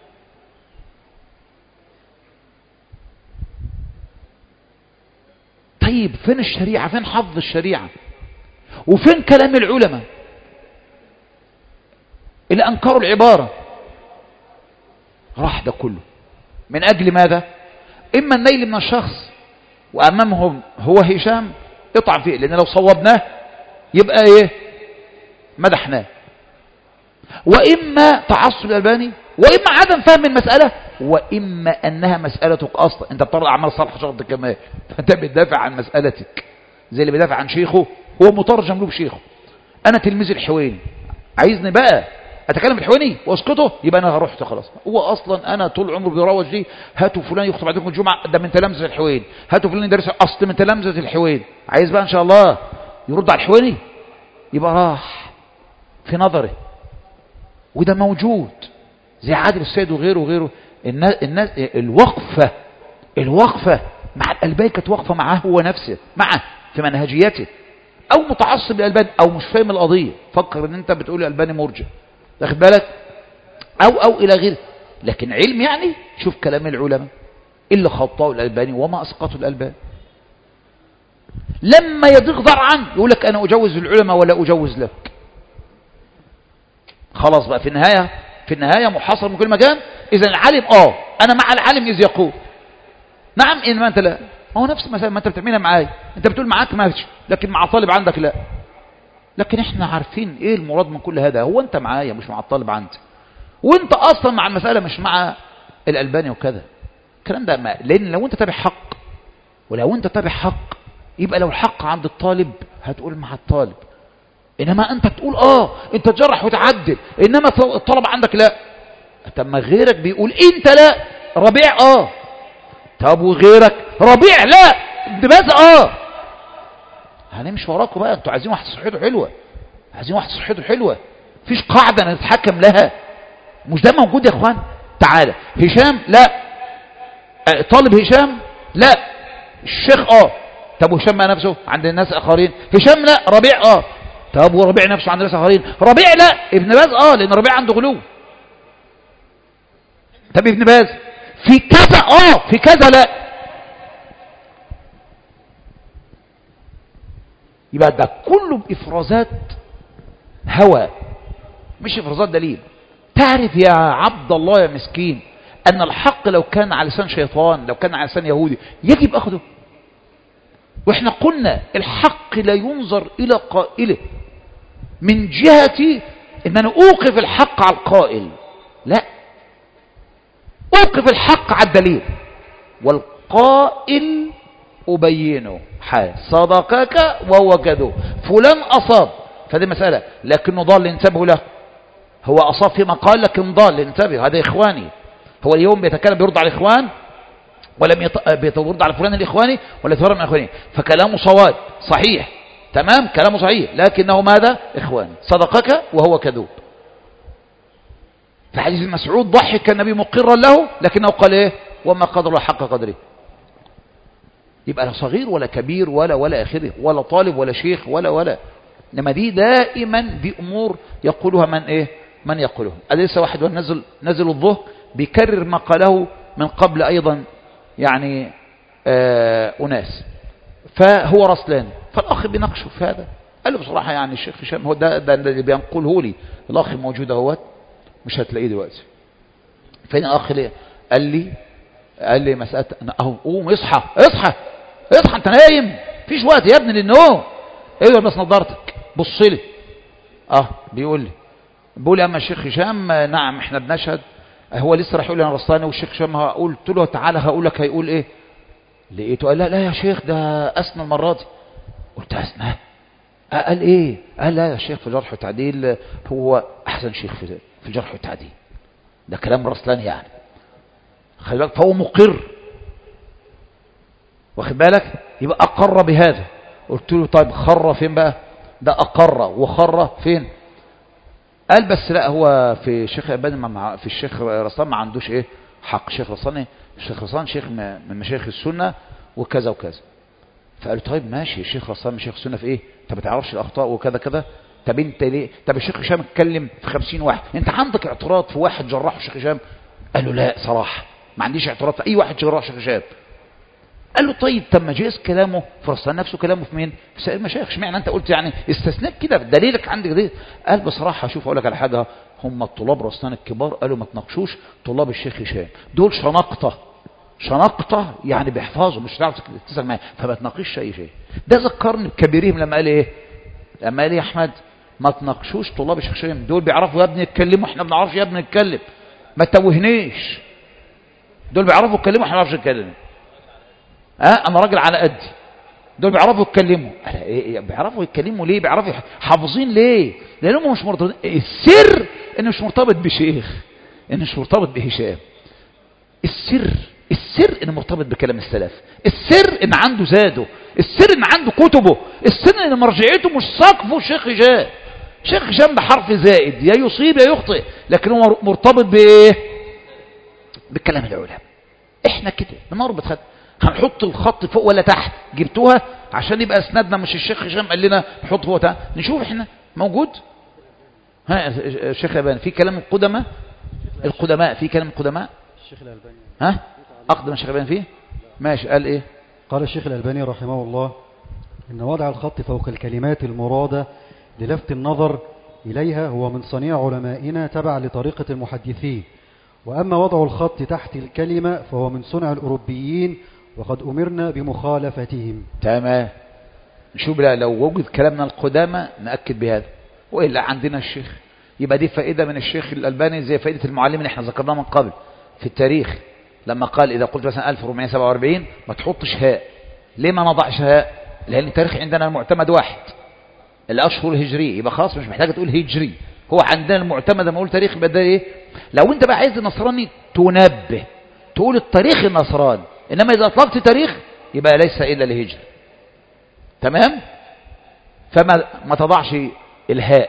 طيب فين الشريعة؟ فين حفظ الشريعة؟ وفين كلام العلماء اللي أنكروا العبارة؟ راح ده كله من أجل ماذا؟ إما النيل من الشخص وأمامهم هو هشام يطعن فيه، لأن لو صوبناه يبقى إيه؟ مدحناه. وإما تعصب الألباني، وإما عدم فهم المسألة، وإما أنها مسألتك أصلا. أنت بتطلع أعمال صالحة شرط كمال، فأنت بتدافع عن مسألتك زي اللي بيدافع عن شيخه هو مترجم له بشيخه. أنا تلميذ الحويني، عايزني بقى أتكلم في الحويني وأسقطه؟ يبقى أنا رحت خلاص. هو أصلا أنا طول عمره بيروج لي هاتوا فلان يخطب عليكم الجمعة ده من تلامذة الحويني، هاتوا فلان يدرس أصل من تلامذة الحويني. عايز بقى إن شاء الله يرد على الحويني؟ يبقى راح في نظره. وده موجود زي عادل السيد وغيره وغيره. الناس الناس الوقفة الوقفة مع الألباني كانت وقفة معاه هو نفسه، معه في منهجيته، أو متعصب للألباني أو مش فاهم القضية، فكر ان انت بتقول الألباني مرجع، واخد بالك، أو أو إلى غيره. لكن علم يعني شوف كلام العلماء اللي خطأوا الألباني وما أسقطوا الألباني. لما يضيق ضرعا يقول لك أنا أجوز العلماء ولا أجوز لك. خلاص بقى في النهاية في النهاية محاصر من كل مكان. إذا العالم آه أنا مع العالم إذ يقول نعم، إنما أنت لا. هو نفس المسألة ما أنت بتعملها معاي، أنت بتقول معاك ماشي، لكن مع طالب عندك لا. لكن إحنا عارفين إيه المراد من كل هذا. هو أنت معايا مش مع الطالب عندي، وأنت أصلا مع المسألة مش مع الألباني وكذا. الكلام ده ما. لأن لو أنت تابع حق، ولو أنت تابع حق يبقى لو الحق عند الطالب هتقول مع الطالب، إنما أنت تقول آه أنت تجرح وتعدل، إنما الطلب عندك لا. طب ما غيرك بيقول أنت لا ربيع آه، طب وغيرك ربيع لا ابن باز آه. هنمشي وراكم بقى. أنتوا عايزين واحد صحته حلوة، عايزين واحد صحته حلوة، فيش قاعدة نتحكم لها. مش ده موجود يا اخوان. تعالى هشام لا، طالب هشام لا، الشيخ اه. طب وهشام بقى نفسه عند الناس اخرين هشام لا، ربيع اه. طب وربيع نفسه عند الناس اخرين ربيع لا، ابن باز اه، لان ربيع عنده غلو. طب ابن باز في كذا اه، في كذا لا. يبقى ده كله بافرازات هوى مش افرازات دليل. تعرف يا عبد الله يا مسكين أن الحق لو كان على لسان شيطان، لو كان على لسان يهودي، يجب أخذه. وإحنا قلنا الحق لا ينظر إلى قائله من جهة إن أنا أوقف الحق على القائل، لا، أوقف الحق على الدليل، والقائل أبينه حال صدقك وهو كذوب، فلان أصاب فهذه مسألة، لكنه ضال انتبهوا له، هو أصاب فيما قال لكن ضال انتبهوا، هذا إخواني، هو اليوم بيتكلم بيرد على الإخوان ولم يرد على فلان الإخواني ولا يتهرب من الإخواني، فكلامه صواب صحيح تمام، كلامه صحيح، لكنه ماذا؟ إخواني، صدقك وهو كذوب. في حديث مسعود ضحك النبي مقرا له لكنه قال إيه؟ وما قدر الله حق قدره. يبقى لا صغير ولا كبير ولا ولا آخره، ولا طالب ولا شيخ ولا ولا، إنما دي دائما دي أمور يقولها من إيه؟ من يقولها. أليس واحد نزل نزل الظهر بيكرر ما قاله من قبل أيضا يعني آه أناس، فهو رسلان، فالأخ بيناقشه في هذا، قال له بصراحة يعني الشيخ هشام هو ده, ده اللي بينقله لي، الأخ موجود اهوت مش هتلاقيه دلوقتي، فين الأخ ليه؟ قال لي قال لي مسألة أهو قوم اصحى اصحى اصحى أنت نايم، فيش وقت يا ابني للنوم، ايوه بس نظارتك بص لي، اه بيقول لي بيقول لي اما الشيخ هشام نعم احنا بنشهد، هو لسه راح يقول لي انا رصاني والشيخ هشام هقول، قلت له تعالى هقول لك هيقول ايه، لقيته قال لا لا يا شيخ ده أسنى المرة دي، قلت أسنى؟ قال ايه؟ قال لا يا شيخ في جرح وتعديل هو احسن شيخ في في الجرح والتعديل، ده كلام رسلان يعني، خلي بالك، فهو مقر، واخد بالك، يبقى اقر بهذا. قلت له طيب خر فين بقى؟ ده اقر وخر فين؟ قال بس لا هو في الشيخ الألباني في الشيخ رسلان ما عندوش ايه حق، الشيخ رسلان الشيخ رسلان شيخ من مشايخ السنه وكذا وكذا. فقالوا طيب ماشي الشيخ رسلان مشايخ السنه في ايه؟ انت ما تعرفش الاخطاء وكذا كذا، طب انت ليه؟ طب الشيخ هشام اتكلم في خمسين واحد، انت عندك اعتراض في واحد جرحه الشيخ هشام؟ قال له لا صراحه ما عنديش اعتراض في اي واحد جرح الشيخ هشام. قال له طيب طب ما جايز كلامه في رسلان نفسه كلامه في مين؟ في سائر المشايخ، اشمعنى انت قلت يعني استثناء كده دليلك عندك دليل؟ قال بصراحه شوف اقول لك على حاجه، هم الطلاب رسلان الكبار قالوا ما تناقشوش طلاب الشيخ هشام، دول شنقطه شنقطه يعني بيحفظوا مش هتعرف تسال معايا، فما تناقشش اي شيء. ده ذكرني بكبيرهم لما قال ايه؟ لما قال يا احمد ما تناقشوش طلاب الشيخ هشام، دول بيعرفوا يا ابني يتكلموا احنا ما بنعرفش يا ابني نتكلم، ما توهنيش، دول بيعرفوا يتكلموا احنا ما بنعرفش نتكلم، ها أه؟ انا راجل على قدي، دول بيعرفوا يتكلموا، إيه بيعرفوا يتكلموا ليه؟ بيعرفوا حافظين ليه؟ لانهم مش مرتبطين، السر انه مش مرتبط بشيخ، انه مش مرتبط بهشام، السر السر انه مرتبط بكلام السلف، السر ان عنده زاده، السر ان عنده كتبه، السر ان مرجعيته مش سقفه الشيخ هشام، شيخ هشام بحرف زائد يا يصيب يا يخطئ، لكن هو مرتبط بايه؟ بكلام العلماء. احنا كده بنربط خط، هنحط الخط فوق ولا تحت؟ جبتوها عشان يبقى اسنادنا مش الشيخ هشام قال لنا نحط فوق تحت، نشوف احنا موجود. ها الشيخ الألباني في كلام القدماء القدماء في كلام القدماء الشيخ الألباني ها اقدم الشيخ الألباني فيه ماشي، قال ايه؟ قال الشيخ الألباني رحمه الله إن وضع الخط فوق الكلمات المرادة للفت النظر إليها هو من صنيع علمائنا تبع لطريقة المحدثين، وأما وضع الخط تحت الكلمة فهو من صنع الأوروبيين وقد أمرنا بمخالفتهم. تمام، نشوف لو وجد كلامنا القدامى نأكد بهذا، وإلا عندنا الشيخ، يبقى دي فائدة من الشيخ الألباني زي فائدة المعلم اللي احنا ذكرناه من قبل في التاريخ، لما قال إذا قلت مثلا ألف وأربعمائة وسبعة وأربعين ما تحطش هاء. ليه ما نضعش هاء؟ لأن التاريخ عندنا المعتمد واحد، الأشهر الهجرية، يبقى خلاص مش محتاجة تقول هجري، هو عندنا المعتمد لما أقول تاريخ يبقى ده إيه؟ لو أنت بقى عايز النصراني تنبه تقول التاريخ النصراني، إنما إذا أطلقت تاريخ يبقى ليس إلا لهجر، تمام؟ فما ما تضعش الهاء.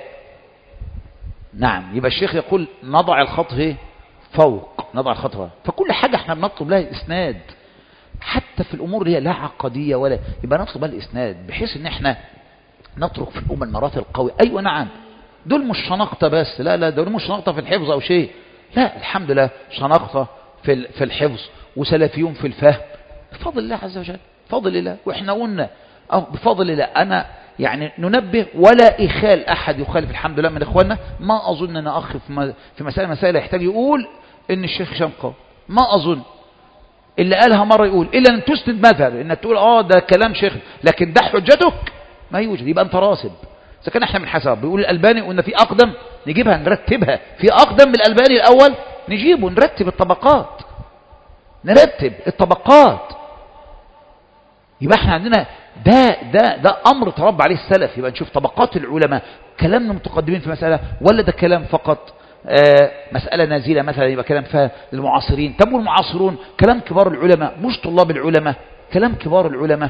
نعم، يبقى الشيخ يقول نضع الخط فيه فوق، نضع الخط فوق، فكل حاجة احنا بنطلب لها إسناد، حتى في الأمور اللي هي لا عقدية ولا، يبقى نطلب لها الإسناد بحيث إن احنا نترك في الأمة المرات القوي. أيوة نعم، دول مش شنقطة بس، لا لا دول مش شنقطة في الحفظ أو شيء، لا الحمد لله شنقطة في في الحفظ وسلفيون في الفهم بفضل الله عز وجل، بفضل الله. وإحنا قلنا أو بفضل الله أنا يعني ننبه ولا إخال أحد يخالف الحمد لله من إخواننا، ما أظن أن أخ في مسائل مسائل يحتاج يقول إن الشيخ هشام قال، ما أظن اللي قالها مرة يقول إلا أن تسند مثل إنك تقول آه ده كلام شيخ لكن ده حجتك ما يوجد، يبقى أنت راسب. إذا كان إحنا من حساب بيقول الألباني وإن في أقدم نجيبها نرتبها، في أقدم من الألباني الأول نجيبه، نرتب الطبقات، نرتب الطبقات. يبقى احنا عندنا ده ده ده امر تربى عليه السلف. يبقى نشوف طبقات العلماء، كلامنا متقدمين في مسألة ولا ده كلام فقط آه مسألة نازلة مثلا يبقى كلام فيها المعاصرين. طب والمعاصرون كلام كبار العلماء مش طلاب العلماء، كلام كبار العلماء.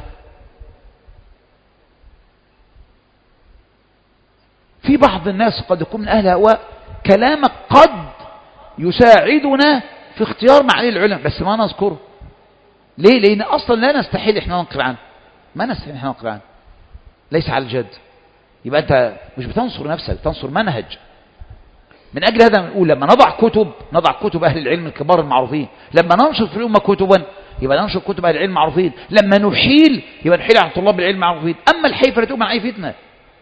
في بعض الناس قد يكون من أهل هواء كلامك قد يساعدنا في اختيار معاني العلم بس ما نذكره. ليه؟ لأن أصلا لا نستحيل إحنا ننقل عنه، ما نستحيل إحنا ننقل عنه، ليس على الجد. يبقى أنت مش بتنصر نفسك، بتنصر منهج. من أجل هذا نقول لما نضع كتب نضع كتب أهل العلم الكبار المعروفين. لما ننشر في الأمة كتبا يبقى ننشر كتب أهل العلم المعروفين. لما نحيل يبقى نحيل عن طلاب العلم المعروفين. أما الحيفة تقوم عن أي فتنة.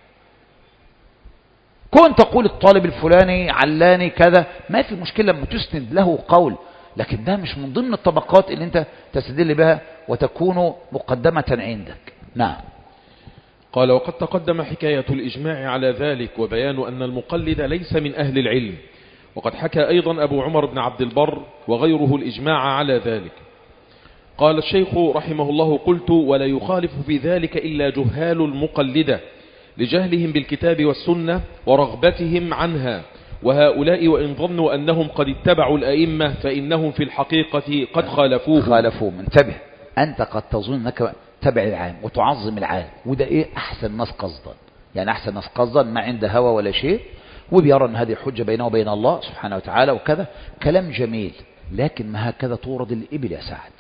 كنت تقول الطالب الفلاني علاني كذا ما في مشكلة لما تسند له قول، لكن ده مش من ضمن الطبقات اللي انت تستدل بها وتكون مقدمة عندك. نعم. قال وقد تقدم حكاية الإجماع على ذلك وبيان أن المقلد ليس من أهل العلم، وقد حكى أيضا أبو عمر بن عبد البر وغيره الإجماع على ذلك. قال الشيخ رحمه الله قلت ولا يخالف في ذلك إلا جهال المقلدة لجهلهم بالكتاب والسنة ورغبتهم عنها، وهؤلاء وإن ظنوا أنهم قد اتبعوا الأئمة فإنهم في الحقيقة قد خالفوه. خالفوهم. انتبه، أنت قد تظن أنك تبع العالم وتعظم العالم، وده إيه أحسن ناس قصدا، يعني أحسن ناس قصدا ما عنده هوى ولا شيء، وبيرى أن هذه حجة بينه وبين الله سبحانه وتعالى وكذا، كلام جميل. لكن ما هكذا تورد الإبل يا سعد،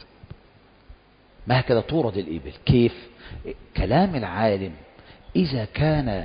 ما هكذا تورد الإبل. كيف؟ كلام العالم إذا كان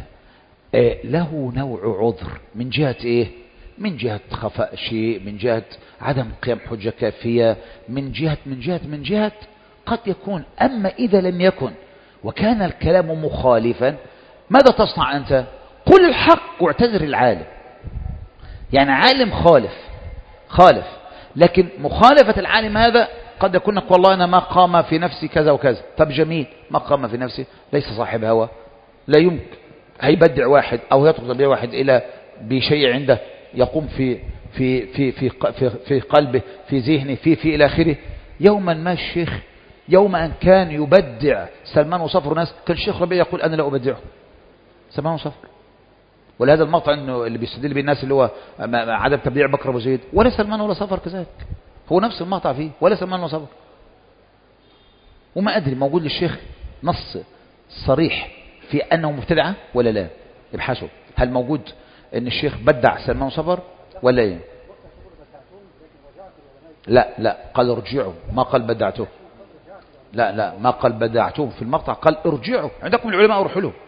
له نوع عذر من جهة إيه؟ من جهة خفاء شيء، من جهة عدم قيام حجة كافية، من جهة من جهة من جهة قد يكون. أما إذا لم يكن وكان الكلام مخالفا ماذا تصنع أنت؟ قل الحق واعتذر العالم. يعني عالم خالف خالف لكن مخالفة العالم هذا قد يكون والله أنا ما قام في نفسي كذا وكذا. طب جميل، ما قام في نفسي، ليس صاحب هوى، لا يمكن هيبدع واحد أو يطلب تبديع واحد إلى بشيء عنده يقوم في في في في في, في قلبه في ذهنه في في إلى آخره. يوما ما الشيخ يوم أن كان يبدع سلمان وصفر ناس، كان الشيخ ربيع يقول أنا لا أبدعه سلمان وصفر. ولهذا المقطع إنه اللي بيستدل به الناس اللي هو عدم تبديع بكر أبو زيد، ولا سلمان ولا صفر كذلك، هو نفس المقطع فيه ولا سلمان ولا صفر. وما أدري موجود للشيخ نص صريح في أنه مبتدعة ولا لا، ابحثوا هل موجود أن الشيخ بدع سلمان وصفر ولا ايه؟ لا لا قال ارجعوا، ما قال بدعته، لا لا ما قال بدعتهم في المقطع، قال ارجعوا عندكم العلماء اروحوا له.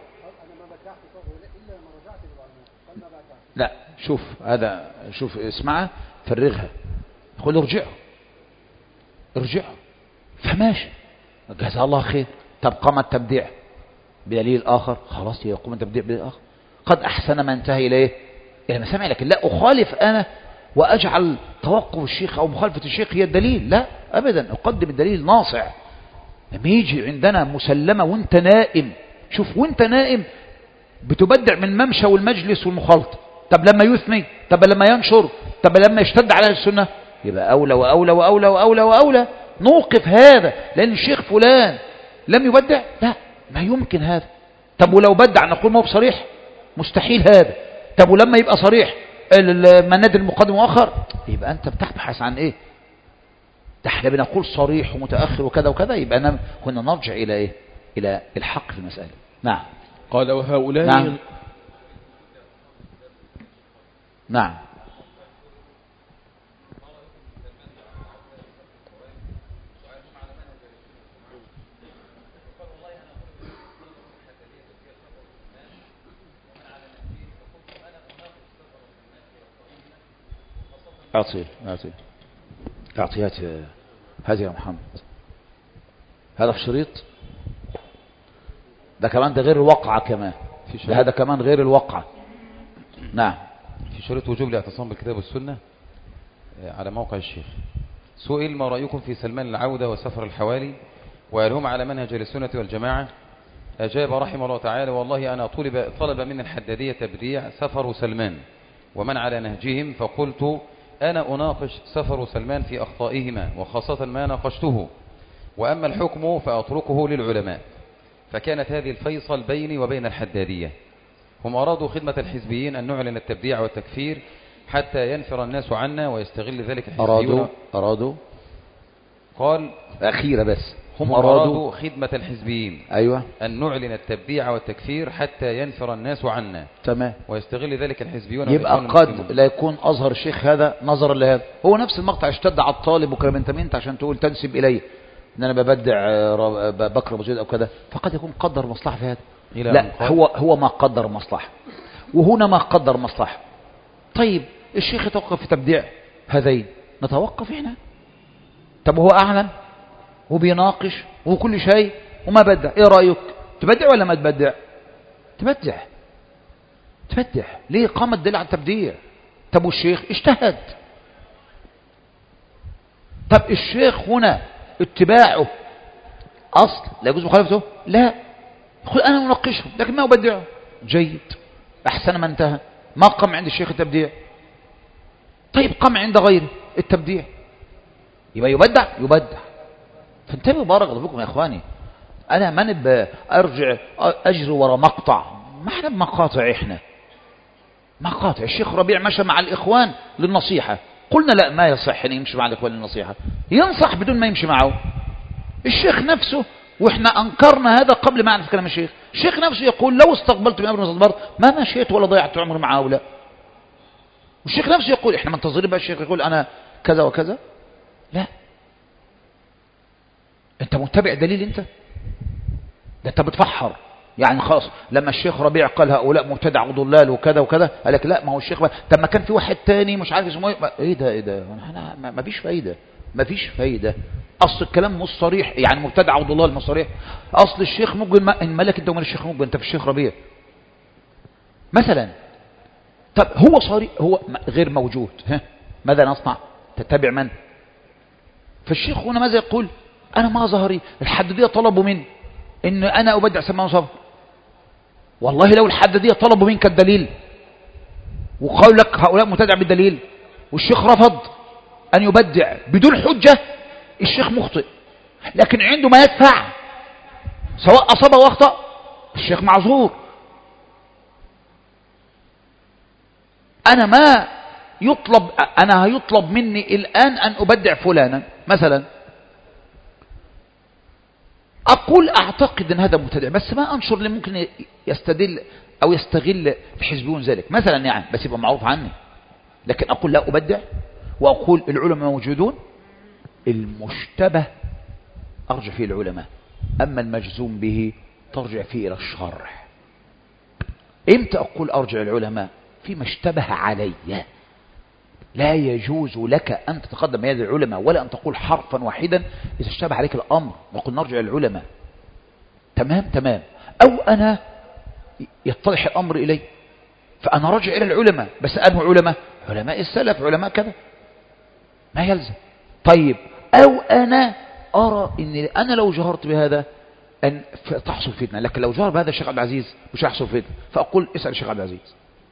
لا شوف هذا، شوف اسمعها فرغها، يقول ارجعوا ارجعوا فماشي جزاه الله خير. طب قام التبديع بدليل آخر، خلاص يقوم التبديع بدليل آخر، قد أحسن ما انتهى إليه إلى ما سمع. لكن لا أخالف أنا وأجعل توقف الشيخ أو مخالفة الشيخ هي الدليل، لا أبدا، أقدم الدليل ناصع. لما يجي عندنا مسلمة وانت نائم، شوف وانت نائم بتبدع من الممشى والمجلس والمخالطة، طب لما يثني، طب لما ينشر، طب لما يشتد على السنة، يبقى أولى وأولى وأولى وأولى وأولى نوقف هذا. لأن الشيخ فلان لم يبدع، لا ما يمكن هذا. طب ولو بدع نقول ما هو بصريح، مستحيل هذا. طب ولما يبقى صريح المناد المقدم وآخر، يبقى أنت بتبحث عن إيه؟ ده احنا بنقول صريح ومتأخر وكذا وكذا، يبقى أنا هنا نرجع إلى إيه؟ إلى الحق في المسألة. نعم. قال وهؤلاء نعم نعم أعطي أعطي أعطي هذه هذه يا محمد، هذا في شريط، ده كمان ده غير الوقعة كمان، ده هذا كمان غير الوقعة. نعم. في شريط وجوب الاعتصام بالكتاب والسنة على موقع الشيخ. سئل ما رأيكم في سلمان العودة وسفر الحوالي وهل هم على منهج السنة والجماعة؟ أجاب رحمه الله تعالى: والله أنا طلب, طلب من الحدادية تبديع سفر سلمان ومن على نهجهم، فقلت أنا أناقش سفر سلمان في أخطائهما وخاصة ما ناقشته، وأما الحكم فأتركه للعلماء. فكانت هذه الفيصل بيني وبين الحدادية. هم أرادوا خدمة الحزبيين أن نعلن التبديع والتكفير حتى ينفر الناس عنا ويستغل ذلك الحزبيون. أرادوا أرادوا قال أخيرة بس هم, هم أرادوا, أرادوا خدمة الحزبيين أيوة أن نعلن التبديع والتكفير حتى ينفر الناس عنا تمام. ويستغل ذلك الحزبيون. يبقى قد لا يكون أظهر الشيخ هذا نظرا لهذا. هو نفس المقطع اشتد على الطالب وكلام انت مين عشان تقول تنسب إليه ان انا ببدع بكر ابو زيد او كذا، فقد يكون قدر مصلحه في هذا. لا هو هو ما قدر مصلحه وهنا ما قدر مصلحه. طيب الشيخ يتوقف في تبديع هذين، نتوقف احنا. طب هو اعلن وبيناقش وكل شيء وما بدع، ايه رايك؟ تبدع ولا ما تبدع؟ تبدع تبدع. ليه؟ قام الدليل على التبديع. طب والشيخ اجتهد. طب الشيخ هنا اتباعه أصل لا يجوز مخالفته؟ لا، يقول أنا مناقشهم لكن ما أبدعه. جيد، أحسن ما انتهى. ما قام عند الشيخ التبديع. طيب قام عند غيره التبديع، يبقى يبدع يبدع. فانتبهوا بارك الله فيكم يا إخواني. أنا ما نب أرجع أجري ورا مقطع، ما احنا بمقاطع. إحنا مقاطع. الشيخ ربيع مشى مع الإخوان للنصيحة، قلنا لا ما يصح أن يمشي مع الإخوان للنصيحة، ينصح بدون ما يمشي معه. الشيخ نفسه، وإحنا أنكرنا هذا قبل ما نعرف كلام الشيخ، الشيخ نفسه يقول لو استقبلت من أمر استدبرت ما مشيت ولا ضيعت عمري مع هؤلاء. والشيخ نفسه يقول، إحنا منتظرين بقى الشيخ يقول أنا كذا وكذا. لا، أنت متبع دليل، أنت ده أنت بتفحر يعني. خلاص لما الشيخ ربيع قال هؤلاء مبتدع وضلال وكذا وكذا، قال لك لا ما هو الشيخ بقى. طب ما كان في واحد تاني مش عارف اسمه ايه. ايه ده ايه ده انا ما فيش فايده، ما فيش فايده. اصل الكلام مش صريح يعني، مبتدع وضلال مش صريح. اصل الشيخ مقبل ان ملك انت ومال الشيخ مقبل، انت في الشيخ ربيع مثلا. طب هو صريح، هو غير موجود، ها ماذا نصنع؟ تتبع من؟ فالشيخ هنا ماذا يقول؟ انا ما ظهري الحدادية طلبوا مني ان انا ابدع سلمان صبري. والله لو الحدادية طلبوا منك الدليل وقالوا لك هؤلاء مبتدع بالدليل والشيخ رفض أن يبدع بدون حجة، الشيخ مخطئ. لكن عنده ما يدفع سواء أصاب أو أخطأ، الشيخ معذور. أنا ما يطلب أنا هيطلب مني الآن أن أبدع فلانا مثلا، أقول أعتقد أن هذا مبتدع بس ما أنشر اللي ممكن يستدل أو يستغل الحزبيون ذلك مثلا يعني، بس يبقى معروف عني. لكن أقول لا أبدع وأقول العلماء موجودون. المشتبه أرجع فيه العلماء، أما المجزوم به ترجع فيه إلى الشرح. إمتى أقول أرجع العلماء؟ فيما اشتبه علي. لا يجوز لك أن تتقدم يد العلماء ولا أن تقول حرفا واحدا إذا اشتبه عليك الأمر، وقل نرجع للعلماء. تمام تمام. أو أنا يتضح الأمر إلي فأنا رجع إلى العلماء، بس أنه علماء علماء السلف علماء كذا ما يلزم. طيب أو أنا أرى أن أنا لو جهرت بهذا أن تحصل فتنة، لكن لو جهر بهذا الشيخ عبد العزيز مش هيحصل فتنة، فأقول اسأل الشيخ عبد العزيز.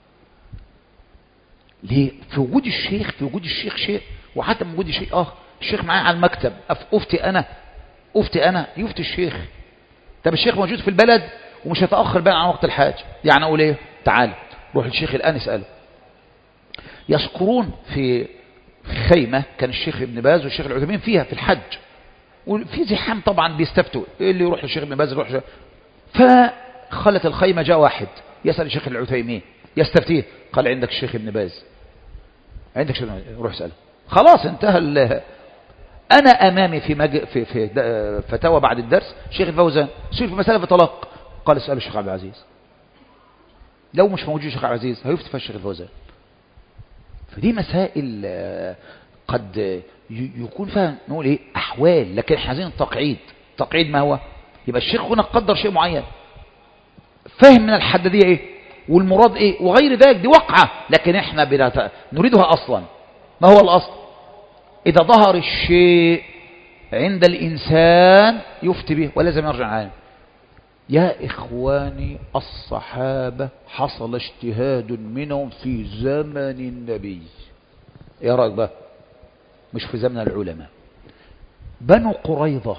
ليه؟ في وجود الشيخ في وجود الشيخ شيء، وحتى من وجود شيء آخر. الشيخ معاه على المكتب، أفتي أنا أفتي أنا يفتي الشيخ. طب الشيخ موجود في البلد ومش هيتأخر بقى عن وقت الحاج، يعني أقول إيه؟ تعال روح للشيخ الآن اسأله. يذكرون في خيمة كان الشيخ ابن باز والشيخ العثيمين فيها في الحج، وفي زحام طبعا بيستفتوا اللي يروح للشيخ ابن باز يروح. فخلت الخيمة جاء واحد يسأل الشيخ العثيمين يستفتيه، قال عندك الشيخ ابن باز، عندك الشيخ ابن باز، روح اسأله. خلاص انتهى. أنا أمامي في, مج... في, في فتاوى بعد الدرس الشيخ الفوزان سئل في مسألة في طلاق، قال اسأله الشيخ عبد العزيز. لو مش موجود الشيخ عبد العزيز هيفتي فيها الشيخ الفوزان. فدي مسائل قد يكون فيها نقول ايه أحوال، لكن احنا عايزين التقعيد. التقعيد ما هو؟ يبقى الشيخ هنا قدر شيء معين، فهم من الحدادية ايه والمراد ايه وغير ذلك، دي وقعة، لكن احنا بلا نريدها أصلا. ما هو الأصل؟ إذا ظهر الشيء عند الإنسان يفتي به ولازم يرجع عنه. يا إخواني الصحابة حصل اجتهاد منهم في زمن النبي، يا رأيك بقى مش في زمن العلماء. بنو قريظة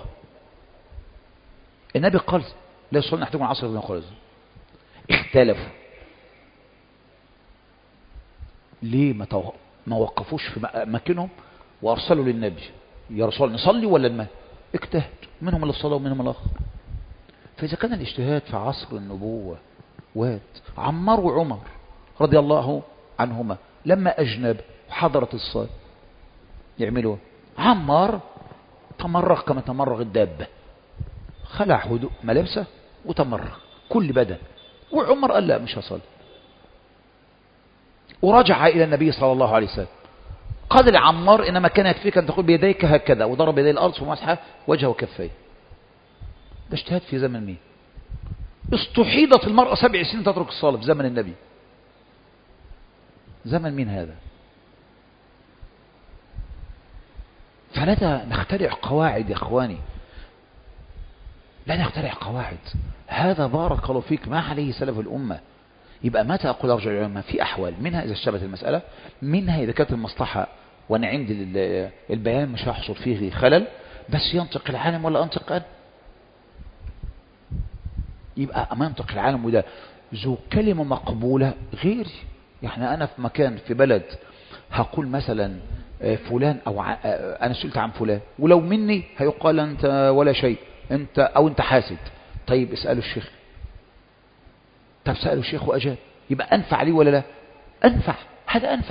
النبي قال لا يصلنا أحدكم عصر بنو قريظة، اختلفوا ليه ما تو... ما وقفوش في مكانهم وأرسلوا للنبي يا رسول نصلي ولا الماء؟ اجتهد منهم الصلاة ومنهم الآخر. فإذا كان الاجتهاد في عصر النبوة واد عمار وعمر رضي الله عنهما لما أجنب وحضرت الصلاة يعملوا عمار تمرغ كما تمرغ الدابة، خلع هدوء ملابسه وتمرغ كل بدن، وعمر قال لا مش هصلي، ورجع إلى النبي صلى الله عليه وسلم قال لعمار إنما كان يكفيك أن تقول بيديك هكذا، وضرب يدي الأرض ومسح وجهه وكفيه. ده اجتهاد في زمن مين؟ استحيضت المرأة سبع سنين تترك الصلاة في زمن النبي. زمن مين هذا؟ فلا نخترع قواعد يا اخواني، لا نخترع قواعد. هذا بارك الله فيك ما عليه سلف الأمة. يبقى متى أقول أرجع العلماء؟ في أحوال، منها إذا اشتبهت المسألة، منها إذا كانت المصلحة وأنا عندي البيان مش هيحصل فيه خلل، بس ينطق العالم ولا أنطق أنا؟ يبقى أما ينطق العالم وده ذو كلمة مقبولة غيري. يعني أنا في مكان في بلد هقول مثلا فلان أو أنا سئلت عن فلان، ولو مني هيقال أنت ولا شيء أنت أو أنت حاسد. طيب اسألوا الشيخ، طب سألوا الشيخ وأجاب، يبقى أنفع لي ولا لا؟ أنفع، هذا أنفع.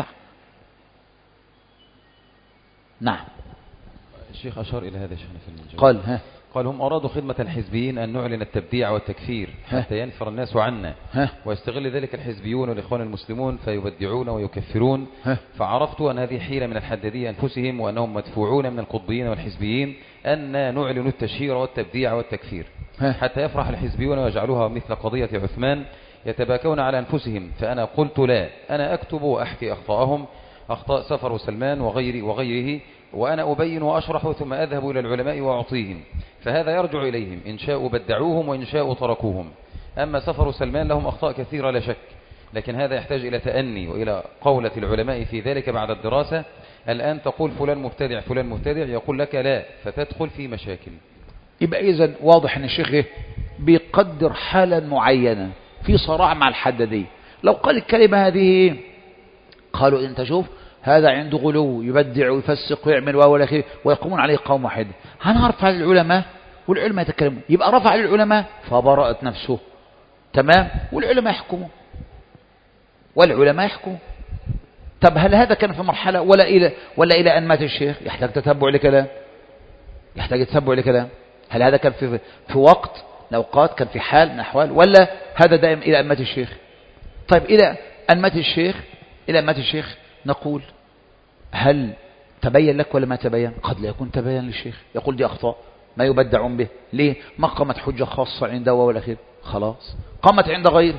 نعم. الشيخ أشار إلى هذا شيخنا في الجواب. قال ها قال هم أرادوا خدمة الحزبيين أن نعلن التبديع والتكفير حتى ينفر الناس عنا، ويستغل ذلك الحزبيون والإخوان المسلمون فيبدعون ويكفرون. فعرفت أن هذه حيلة من الحدادية أنفسهم، وأنهم مدفوعون من القطبيين والحزبيين أن نعلن التشهير والتبديع والتكفير حتى يفرح الحزبيون ويجعلوها مثل قضية عثمان يتباكون على أنفسهم. فأنا قلت لا، أنا أكتب وأحكي أخطاءهم، أخطاء سفر وسلمان وغيري وغيره، وأنا أبين وأشرح ثم أذهب إلى العلماء وأعطيهم، فهذا يرجع إليهم، إن شاءوا بدعوهم وإن شاءوا تركوهم. أما سفر وسلمان لهم أخطاء كثيرة لا شك، لكن هذا يحتاج إلى تأني وإلى قولة العلماء في ذلك بعد الدراسة. الآن تقول فلان مبتدع فلان مبتدع، يقول لك لا، فتدخل في مشاكل. يبقى إذن واضح أن الشيخ بيقدر حالا معينة في صراع مع الحدادية. لو قال الكلمة هذه قالوا انت شوف هذا عنده غلو، يبدع ويفسق ويعمل ولا خير، ويقومون عليه قوم واحد، هنرفع للعلماء والعلماء يتكلمون. يبقى رفع للعلماء فبرأت نفسه، تمام، والعلماء يحكموا والعلماء يحكموا. طب هل هذا كان في مرحلة ولا إلى ولا إلى أن مات الشيخ؟ يحتاج تتبع لكلام، يحتاج تتبع لكلام. هل هذا كان في في وقت من أوقات، كان في حال من أحوال، ولا هذا دائم إلى أن مات الشيخ؟ طيب إلى أن مات الشيخ، إلى أن مات الشيخ نقول هل تبين لك ولا ما تبين؟ قد لا يكون تبين للشيخ، يقول دي أخطاء ما يبدعون به. ليه؟ ما قامت حجة خاصة عنده ولا خير، خلاص قامت عند غيره.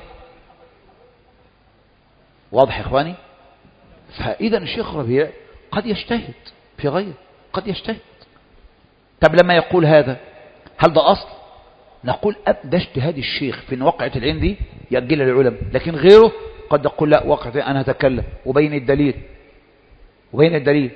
واضح يا إخواني؟ فإذا الشيخ ربيع قد يجتهد في غيره، قد يجتهد. طب لما يقول هذا هل ده أصل؟ نقول ده اجتهاد الشيخ في أن وقعة العندي يأجلها للعلماء، لكن غيره قد يقول لا، وقعة أنا أتكلم وبين الدليل وبين الدليل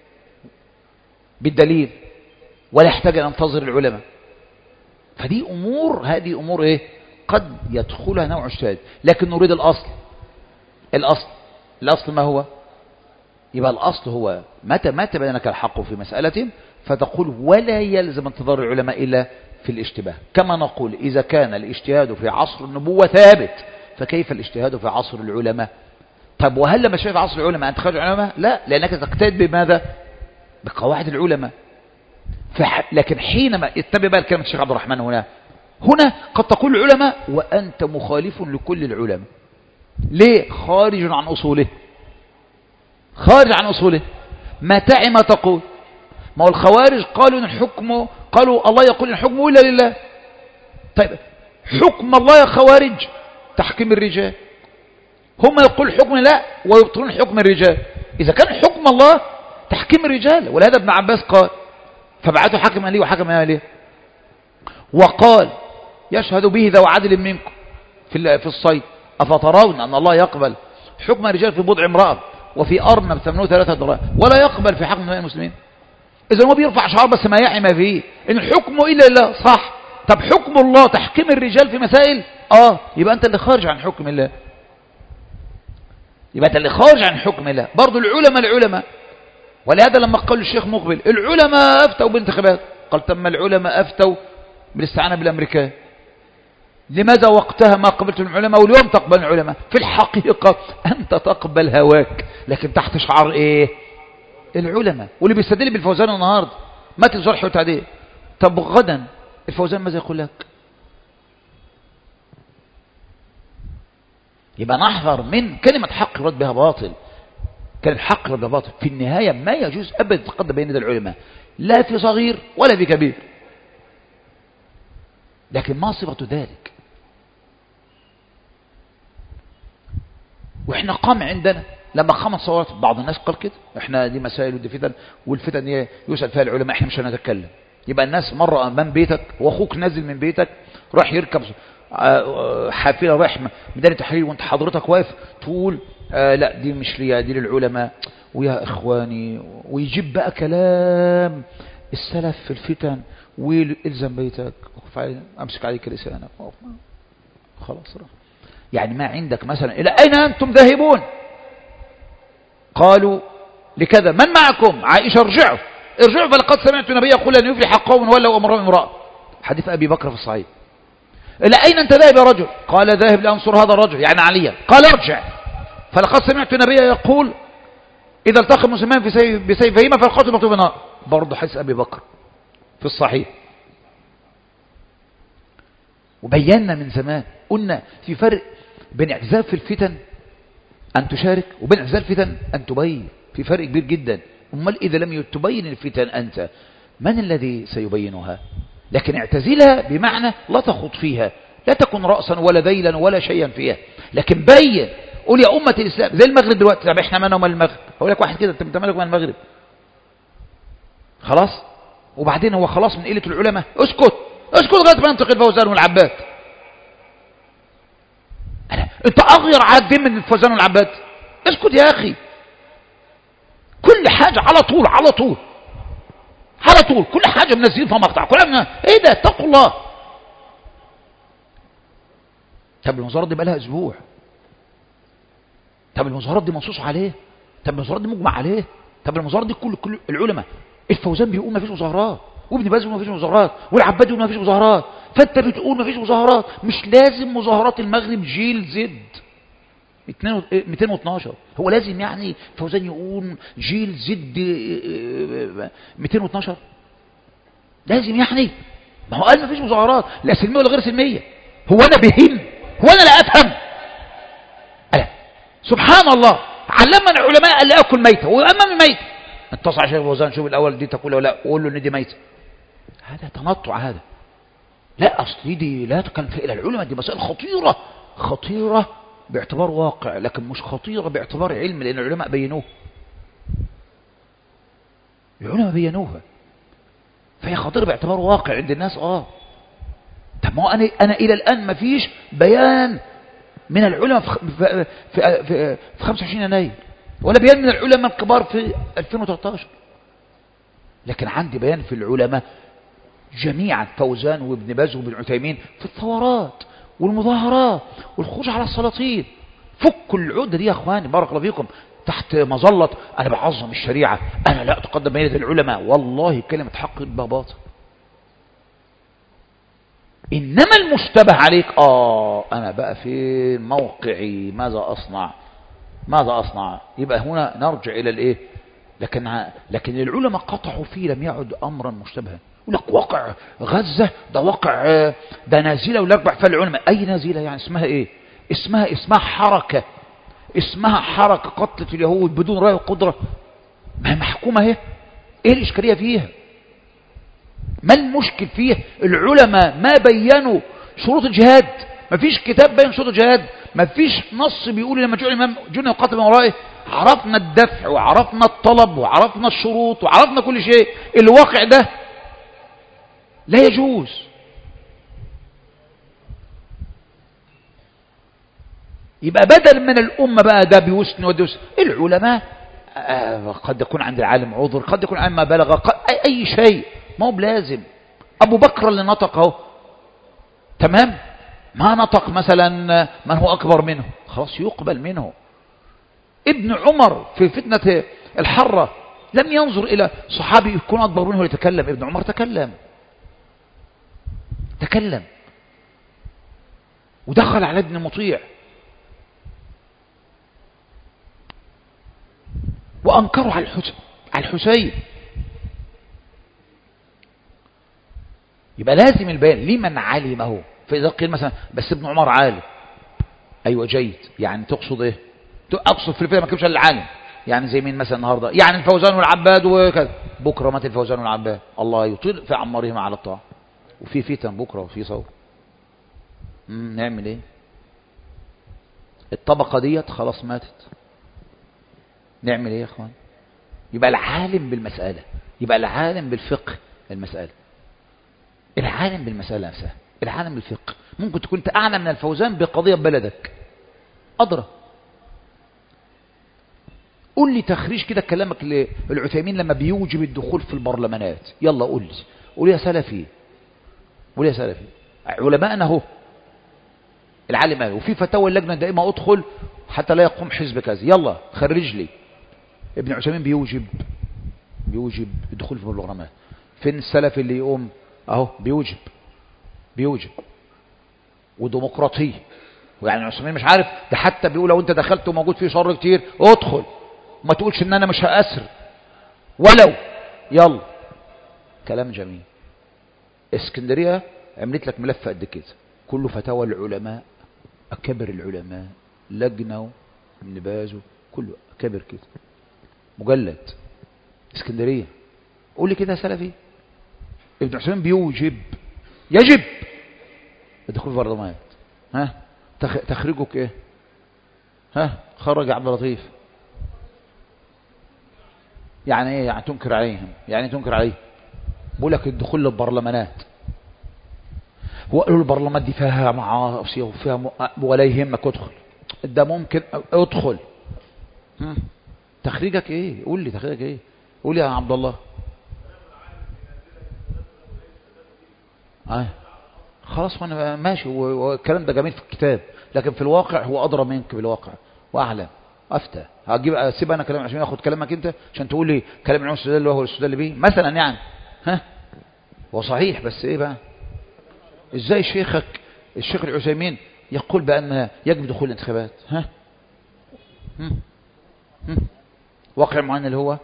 بالدليل ولا يحتاج أن انتظر العلماء. فدي أمور، هذه أمور إيه؟ قد يدخلها نوع اجتهاد، لكن نريد الأصل. الأصل الأصل ما هو؟ يبقى الأصل هو متى ما تبين لك الحق في مسألة فتقول ولا يلزم انتظار العلماء إلا في الاشتباه. كما نقول إذا كان الاجتهاد في عصر النبوة ثابت، فكيف الاجتهاد في عصر العلماء؟ طب وهل لما شايف عصر العلماء أنت خارج العلماء؟ لا، لأنك تقتد بماذا؟ بقواعد العلماء. فح... لكن حينما اتبع بقى كلمة الشيخ عبد الرحمن هنا هنا قد تقول العلماء وأنت مخالف لكل العلماء. ليه؟ خارج عن أصوله، خارج عن أصوله. متى ما تقول؟ ما هو الخوارج قالوا إن الحكم، قالوا الله يقول الحكم إلا لله. طيب حكم الله يا خوارج تحكيم الرجال، هم يقول حكم لا ويبطلون حكم الرجال. إذا كان حكم الله تحكيم الرجال. ولهذا ابن عباس قال فبعثوا حكما لي وحكما لي، وقال يشهد به ذو عدل منكم في في الصيد، أفترون أن الله يقبل حكم الرجال في بضع امرأة وفي أرنب ثمنه ثلاثة دراهم ولا يقبل في حكم المسلمين؟ إذا هو بيرفع شعار بس ما يعي ما فيه، إن الحكم إلا الله. صح، طب حكم الله تحكيم الرجال في مسائل، آه يبقى أنت اللي خارج عن حكم الله، يبقى أنت اللي خارج عن حكم الله. برضو العلماء العلماء ولهذا لما قال الشيخ مقبل العلماء أفتوا بانتخابات، قال تم العلماء أفتوا بالاستعانة بالأمريكان. لماذا وقتها ما قبلت العلماء واليوم تقبل العلماء؟ في الحقيقة أنت تقبل هواك لكن تحت شعار إيه؟ العلماء. واللي بيستدل بالفوزان النهاردة ما تنزرح وتعديه، طب غدا الفوزان ماذا يقول لك؟ يبقى نحذر من كلمة حق يراد بها باطل، كلمة حق يراد بها باطل. في النهاية ما يجوز أبدا تقدم بين يدي العلماء لا في صغير ولا في كبير، لكن ما صفة ذلك؟ واحنا قام عندنا لما قامت صورات بعض الناس قال كده احنا دي مسائل ودي فتن، والفتن دي يسأل فيها العلماء، احنا مش هنتكلم. يبقى الناس مرة امام بيتك واخوك نازل من بيتك راح يركب حافلة رايح ميدان التحرير وانت حضرتك واقف تقول آه لا دي مش ليا دي للعلماء ويا اخواني، ويجيب بقى كلام السلف في الفتن والزم بيتك امسك عليك لسانك خلاص راح. يعني ما عندك مثلا الى اين انتم ذاهبون؟ قالوا لكذا. من معكم؟ عائشة. ارجعوا ارجعوا فلقد سمعت النبي يقول ان يفلح قوم ولوا امرهم امرأة، حديث ابي بكر في الصحيح. الى اين انت ذاهب يا رجل؟ قال ذاهب لانصر هذا الرجل يعني عليا. قال ارجع فلقد سمعت النبي يقول اذا التقى المسلمان في سيف بسيفهما فالقاتل مقتول بالنار، برضه حديث ابي بكر في الصحيح. وبينا من زمان قلنا في فرق بين اعتزال في الفتن أن تشارك وبين اعتزال الفتن أن تبين، في فرق كبير جدا. أمال إذا لم تبين الفتن أنت من الذي سيبينها؟ لكن اعتزلها بمعنى لا تخوض فيها، لا تكن رأسا ولا ذيلا ولا شيئا فيها، لكن بين. قول يا أمة الإسلام زي المغرب دلوقتي، طب احنا مالنا ومال المغرب؟ أقول لك واحد كده انت مالك من المغرب خلاص، وبعدين هو خلاص من قلة العلماء. اسكت اسكت لغايه ما ينطق الفوزان والعباد. أنا انت اغير عاد من الفوزان والعباد؟ اسكت يا اخي. كل حاجه على طول على طول على طول كل حاجه منزلين فيها مقطع، كل حاجه ايه ده؟ اتقوا الله. طب المظاهرات دي بقى لها اسبوع، طب المظاهرات دي منصوص عليه، طب المظاهرات دي مجمع عليه، طب المظاهرات دي كل كل العلماء. الفوزان بيقول ما فيش مظاهرات، وابن باز بيقول ما فيش مظاهرات، والعباد بيقول ما فيش مظاهرات، فانت بتقول ما فيش مظاهرات. مش لازم مظاهرات المغرب جيل زد مئتين واثناشر، هو لازم يعني فوزان يقول جيل زد مئتين واثناشر؟ لازم يعني؟ ما هو قال ما فيش مظاهرات لا سلميه ولا غير سلميه. هو انا بهم؟ هو انا لا افهم؟ ألا سبحان الله. علمنا العلماء اللي اكل ميته وامام ميت. اتصل على شيخ فوزان شوف الاول دي تقول ولا لا، وقول له ان دي ميته. هذا تنطع هذا. لا اصل دي لا تكلم فيها الى العلماء، دي مسائل خطيره خطيره باعتبار واقع، لكن مش خطيره باعتبار علم، لان العلماء بينوه. العلماء بينوها، فهي خطيره باعتبار واقع عند الناس. اه طب ما هو انا انا الى الان ما فيش بيان من العلماء في في في, في, في خمسة وعشرين يناير، ولا بيان من العلماء الكبار في ألفين وثلاثة عشر، لكن عندي بيان في العلماء جميعا، فوزان وابن باز وابن عثيمين، في الثورات والمظاهرات والخروج على السلاطين. فكوا العقده دي يا اخواني بارك الله فيكم، تحت مظله انا بعظم الشريعه، انا لا اتقدم بين يدي العلماء. والله كلمه حق باطل. انما المشتبه عليك اه انا بقى في موقعي ماذا اصنع ماذا اصنع يبقى هنا نرجع الى الايه. لكن لكن العلماء قطعوا فيه، لم يعد امرا مشتبها. يقول لك واقع غزه ده واقع ده نازله ولا يقبح فالعلماء. اي نازله يعني؟ اسمها ايه؟ اسمها اسمها حركه، اسمها حركه قتلت اليهود بدون راي وقدره، ما هي محكومه اهي. ايه الاشكاليه فيها؟ ما المشكل فيه؟ العلماء ما بينوا شروط الجهاد، ما فيش كتاب بين شروط الجهاد، ما فيش نص بيقول لما جعل الامام جن يقاتل من ورائه عرفنا الدفع وعرفنا الطلب وعرفنا الشروط وعرفنا كل شيء، الواقع ده لا يجوز. يبقى بدل من الأمة بقى ده بيوسن ودوس العلماء، آه قد يكون عند العالم عذر، قد يكون عن ما بلغ، قد أي, أي شيء، ما هو بلازم. أبو بكر اللي نطقه تمام، ما نطق مثلا من هو أكبر منه، خلاص يقبل منه. ابن عمر في فتنة الحرة لم ينظر إلى صحابي يكون أكبر منه ليتكلم، ابن عمر تكلم تكلم ودخل على ابن مطيع وأنكروا على الحسين على الحسين. يبقى لازم البيان لمن علمه. فإذا قيل مثلا بس ابن عمر عالم، أيوة جيد، يعني تقصد إيه؟ أقصد في الفيلم ما كيفش العالم، يعني زي مين مثلا النهاردة؟ يعني الفوزان والعباد وكذا. بكرة مات الفوزان والعباد، الله يطيل في عمرهم على الطاعة، وفي فتن بكرة وفي صور. نعمل إيه؟ الطبقة ديت خلاص ماتت، نعمل إيه يا أخوان؟ يبقى العالم بالمسألة، يبقى العالم بالفقه المسألة، العالم بالمسألة نفسها، العالم بالفقه. ممكن تكون أنت أعلم من الفوزان بقضية بلدك، أدرى. قول لي تخريج كده كلامك للعثيمين لما بيوجب الدخول في البرلمانات، يلا قول لي، قول يا سلفي، قول يا سلفي. علماءنا هو العالم قال، وفي فتاوى اللجنة دائما أدخل حتى لا يقوم حزب كذا، يلا خرج لي. ابن عثيمين بيوجب بيوجب الدخول في البرلمانات. فين السلف اللي يقوم اهو بيوجب بيوجب وديمقراطيه. ويعني عثيمين مش عارف ده، حتى بيقول لو انت دخلت وموجود فيه شر كتير ادخل، ما تقولش ان انا مش هأسر ولو، يلا. كلام جميل. اسكندريه عملت لك ملف قد كده كله فتاوى العلماء، اكبر العلماء، لجنه ابن باز كله اكبر كده، مجلد اسكندريه. قول لي كده يا سلفي. ابن عثيمين بيوجب يجب الدخول في البرلمانات. ها تخرجك ايه؟ ها خرج عبد اللطيف يعني ايه؟ يعني تنكر عليهم، يعني تنكر عليه. بقول لك الدخول للبرلمانات، هو قالوا البرلمانات دي فيها معاصي وفيها م... ولا يهمك ادخل، ده ممكن ادخل. ها تخريجك ايه؟ قول لي تخريجك ايه؟ قول يا عبد الله. اه خلاص وانا ماشي، والكلام ده جميل في الكتاب، لكن في الواقع هو ادرى منك بالواقع واعلم. افتى هجيب اسيب انا كلام عشان اخد كلامك انت عشان تقول لي كلام العلماء السوداني اللي هو السوداني بيه مثلا، يعني ها هو صحيح، بس ايه بقى؟ ازاي شيخك الشيخ العثيمين يقول بان يجب دخول الانتخابات؟ ها هم؟ هم؟ واقع معين اللي هو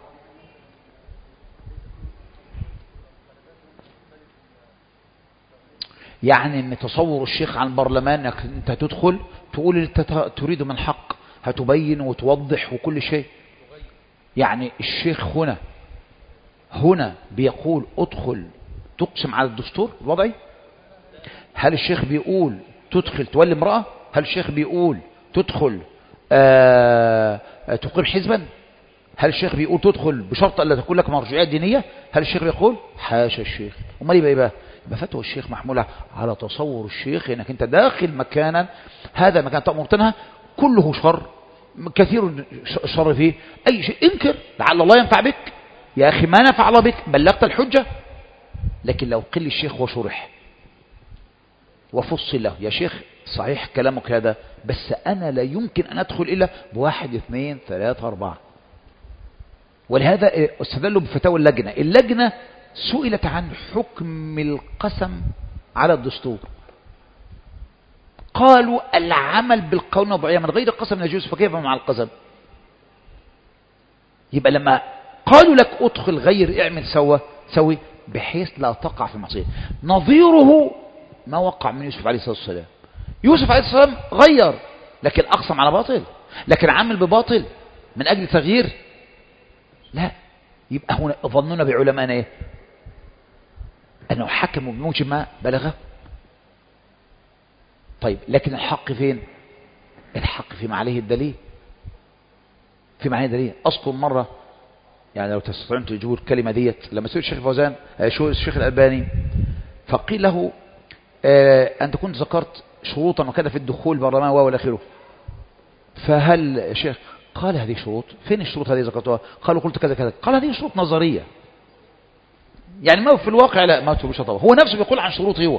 يعني ان تصور الشيخ عن البرلمان انك انت تدخل تقول اللي انت تريده من حق، هتبين وتوضح وكل شيء. يعني الشيخ هنا هنا بيقول ادخل تقسم على الدستور الوضعي؟ هل الشيخ بيقول تدخل تولي امرأة؟ هل الشيخ بيقول تدخل آه تقيم حزبا؟ هل الشيخ بيقول تدخل بشرط ألا تكون لك مرجعية دينية؟ هل الشيخ بيقول؟ حاشا الشيخ. امال يبقى ايه بقى؟ يبقى فتوى الشيخ محمولة على تصور الشيخ انك انت داخل مكانا، هذا المكان تأمر تنهى كله شر، كثير شر فيه، اي شيء انكر لعل الله ينفع بك. يا اخي ما نفع الله بك، بلغت الحجة. لكن لو قل الشيخ وشرح وفصل له، يا شيخ صحيح كلامك هذا، بس انا لا يمكن ان ادخل الا بواحد اثنين ثلاثة اربعة. ولهذا استدلوا بفتاوى اللجنة. اللجنة سئلت عن حكم القسم على الدستور، قالوا العمل بالقول وضعية من غير القسم يجوز، فكيف مع القسم؟ يبقى لما قالوا لك ادخل غير اعمل سوى سوي بحيث لا تقع في المعصية. نظيره ما وقع من يوسف عليه الصلاة والسلام. يوسف عليه الصلاة والسلام غير لكن أقسم على باطل، لكن عمل بباطل من أجل تغيير لا. يبقى هنا ظننا بعلماءنا ايه؟ أنه حكموا بموجب ما بلغه. طيب لكن الحق فين؟ الحق فيما عليه الدليل. في معايا دليل. أذكر مرة يعني لو تستطيعون تجيبوا الكلمة ديت لما سئل الشيخ الفوزان شو الشيخ الألباني فقيل له آه أنت كنت ذكرت شروطا وكذا في الدخول البرلمان والى آخره، فهل الشيخ قال هذه شروط؟ فين الشروط هذه ذكرتها؟ قالوا قلت كذا كذا. قال هذه شروط نظرية، يعني ما في الواقع لا ما تقولش طبعا. هو نفسه بيقول عن شروطه، هو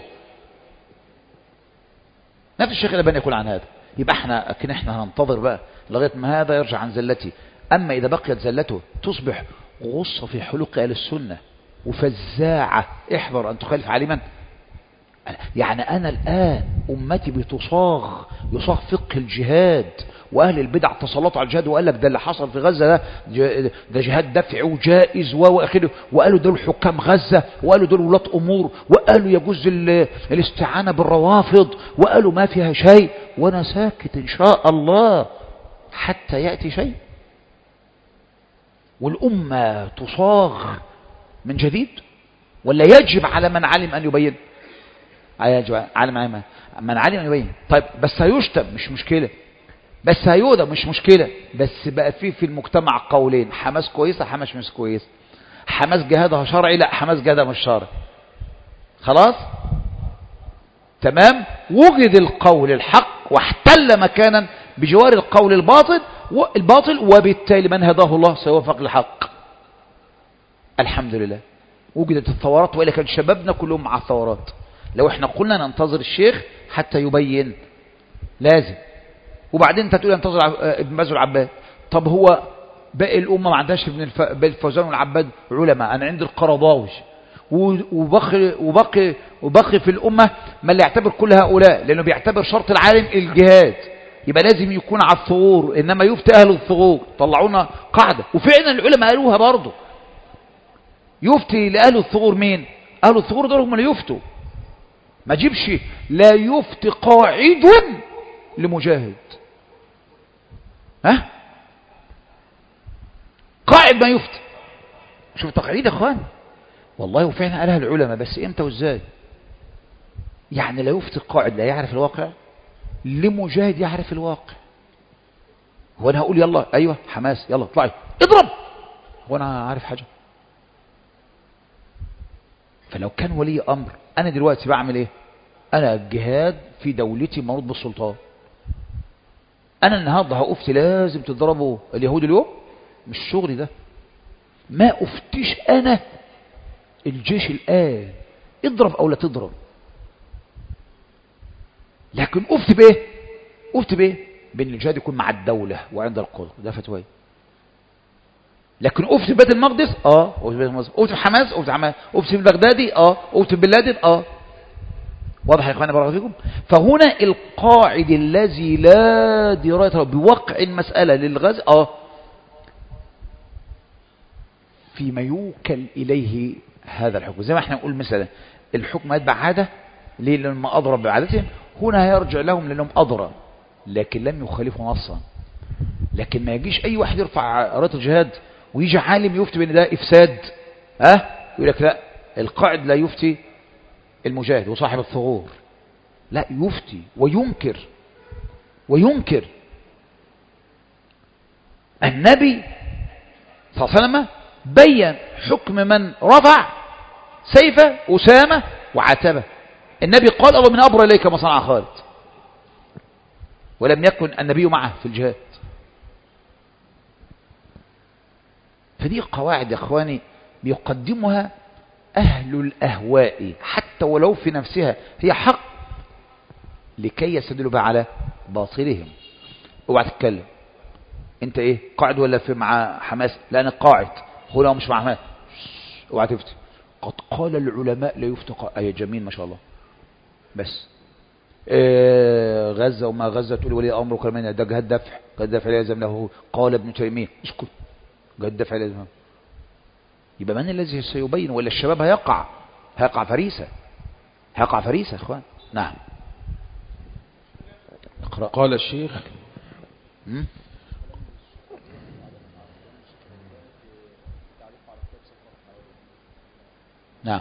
نفس الشيخ الألباني يقول عن هذا. يبقى احنا لكن احنا هننتظر بقى لغايه ما هذا يرجع عن زلته. اما اذا بقيت زلته تصبح غصه في حلق اهل السنه وفزاعه، احذر ان تخالف عالما. يعني انا الان امتي بتصاغ، يصاغ فقه الجهاد، واهل البدع تسلطوا على الجهاد وقال لك ده اللي حصل في غزه ده ده جهاد دفعي وجائز واخره، وقالوا دول حكام غزه، وقالوا دول ولاة امور، وقالوا يجوز الاستعانه بالروافض، وقالوا ما فيها شيء، وانا ساكت ان شاء الله حتى ياتي شيء. والامه تصاغ من جديد، ولا يجب على من علم ان يبين؟ يجب على من علم ان يبين. طيب بس هيشتم مش مشكله، بس هيوضع مش مشكلة، بس بقى فيه في المجتمع قولين، حماس كويسة حماس مش كويسة، حماس جهادها شرعي لا حماس جهادها مش شرعي. خلاص تمام. وجد القول الحق واحتل مكانا بجوار القول الباطل الباطل وبالتالي من هداه الله سيوفق للحق. الحمد لله وجدت الثورات، وإلا كان شبابنا كلهم مع الثورات. لو احنا قلنا ننتظر الشيخ حتى يبين لازم، وبعدين انت تقول انتظر ابن باز والعباد. طب هو باقي الامه ما عندهاش ابن الفوزان والعباد علماء؟ انا عندي القرضاوي وبقي وبقي وبقي في الامه ما اللي يعتبر كل هؤلاء، لانه بيعتبر شرط العالم الجهاد، يبقى لازم يكون على الثغور، انما يفتي اهل الثغور. طلعونا قاعده، وفعلا العلماء قالوها برضه. يفتي لاهل الثغور مين؟ اهل الثغور دول هم اللي يفتوا. ما جيبش لا يفتي قاعد لمجاهد، ها قاعد ما يفتي. شوف التقعيد يا اخوان، والله وفعلا قالها العلماء، بس امتى وازاي؟ يعني لا يفتي القاعد لا يعرف الواقع لمجاهد يعرف الواقع. هو انا هقول يلا ايوه حماس يلا اطلعي اضرب، هو انا عارف حاجه؟ فلو كان ولي امر، انا دلوقتي بعمل ايه؟ انا الجهاد في دولتي منوط بالسلطان، انا النهارده هافتي لازم تضربوا اليهود اليوم؟ مش شغلي ده. ما افتيش انا الجيش الان اضرب او لا تضرب، لكن افتي بايه؟ افتي بايه؟ بان الجهاد يكون مع الدوله وعند القدره، ده فتوى. لكن افتي بيت المقدس اه، افتي في حماس، افتي حماس، افتي في البغدادي اه، افتي في بن لادن اه. واضح يا اخوانا بارك فيكم؟ فهنا القاعد الذي لا درايه له بوقع المساله للغزو اه فيما يوكل اليه هذا الحكم. زي ما احنا نقول مثلا الحكم يتبع عاده، ليه؟ لما اضرب بعادتهم. هنا هيرجع لهم لانهم اضرب، لكن لم يخالفوا نصا. لكن ما يجيش اي واحد يرفع رايه الجهاد ويجي عالم يفتي بان ده افساد، ها أه؟ يقول لك لا القاعد لا يفتي المجاهد وصاحب الثغور، لا يفتي وينكر وينكر. النبي صلى الله عليه وسلم بين حكم من رفع سيفه أسامة وعاتبه. النبي قال الله من أبرى إليك ما صنع خالد، ولم يكن النبي معه في الجهاد. فدي قواعد يا اخواني بيقدمها أهل الأهواء حتى ولو في نفسها هي حق، لكي يستدلوا بها على باطلهم. اوعى تتكلم انت ايه قاعد ولا في مع حماس؟ لا انا قاعد. هو لو مش مع حماس اوعى تفتي. قد قال العلماء لا يفتى ايه جميل ما شاء الله. بس إيه غزه وما غزه تقول ولي امر وكلام ده جهاد دفع، جهاد دفع لازم له. قال ابن تيميه اسكت، جهاد دفع لازم. يبقى من الذي سيبين؟ ولا الشباب هيقع هيقع فريسه هيقع فريسه يا اخوان. نعم. اقرأ. قال الشيخ م? نعم.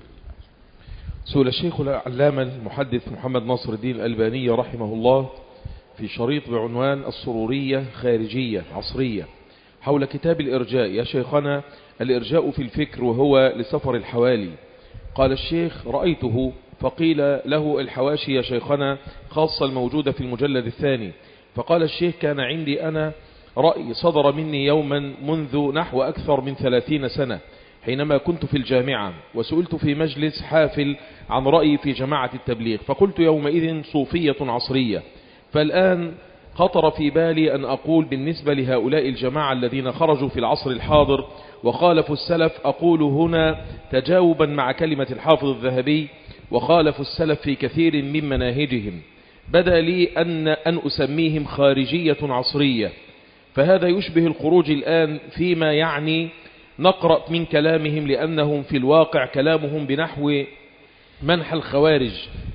سئل الشيخ العلامة المحدث محمد ناصر الدين الألباني رحمه الله في شريط بعنوان السرورية خارجية عصرية حول كتاب الإرجاء. يا شيخنا، الإرجاء في الفكر وهو لسفر الحوالي. قال الشيخ: رأيته، فقيل له: الحواشي يا شيخنا خاصة الموجودة في المجلد الثاني. فقال الشيخ: كان عندي أنا رأي صدر مني يوما منذ نحو أكثر من ثلاثين سنة حينما كنت في الجامعة، وسئلت في مجلس حافل عن رأيي في جماعة التبليغ، فقلت يومئذ صوفية عصرية. فالآن خطر في بالي أن أقول بالنسبة لهؤلاء الجماعة الذين خرجوا في العصر الحاضر وخالفوا السلف، أقول هنا تجاوبا مع كلمة الحافظ الذهبي: وخالفوا السلف في كثير من مناهجهم. بدا لي أن, أن أسميهم خارجية عصرية، فهذا يشبه الخروج الآن فيما يعني نقرأ من كلامهم، لأنهم في الواقع كلامهم بنحو منح الخوارج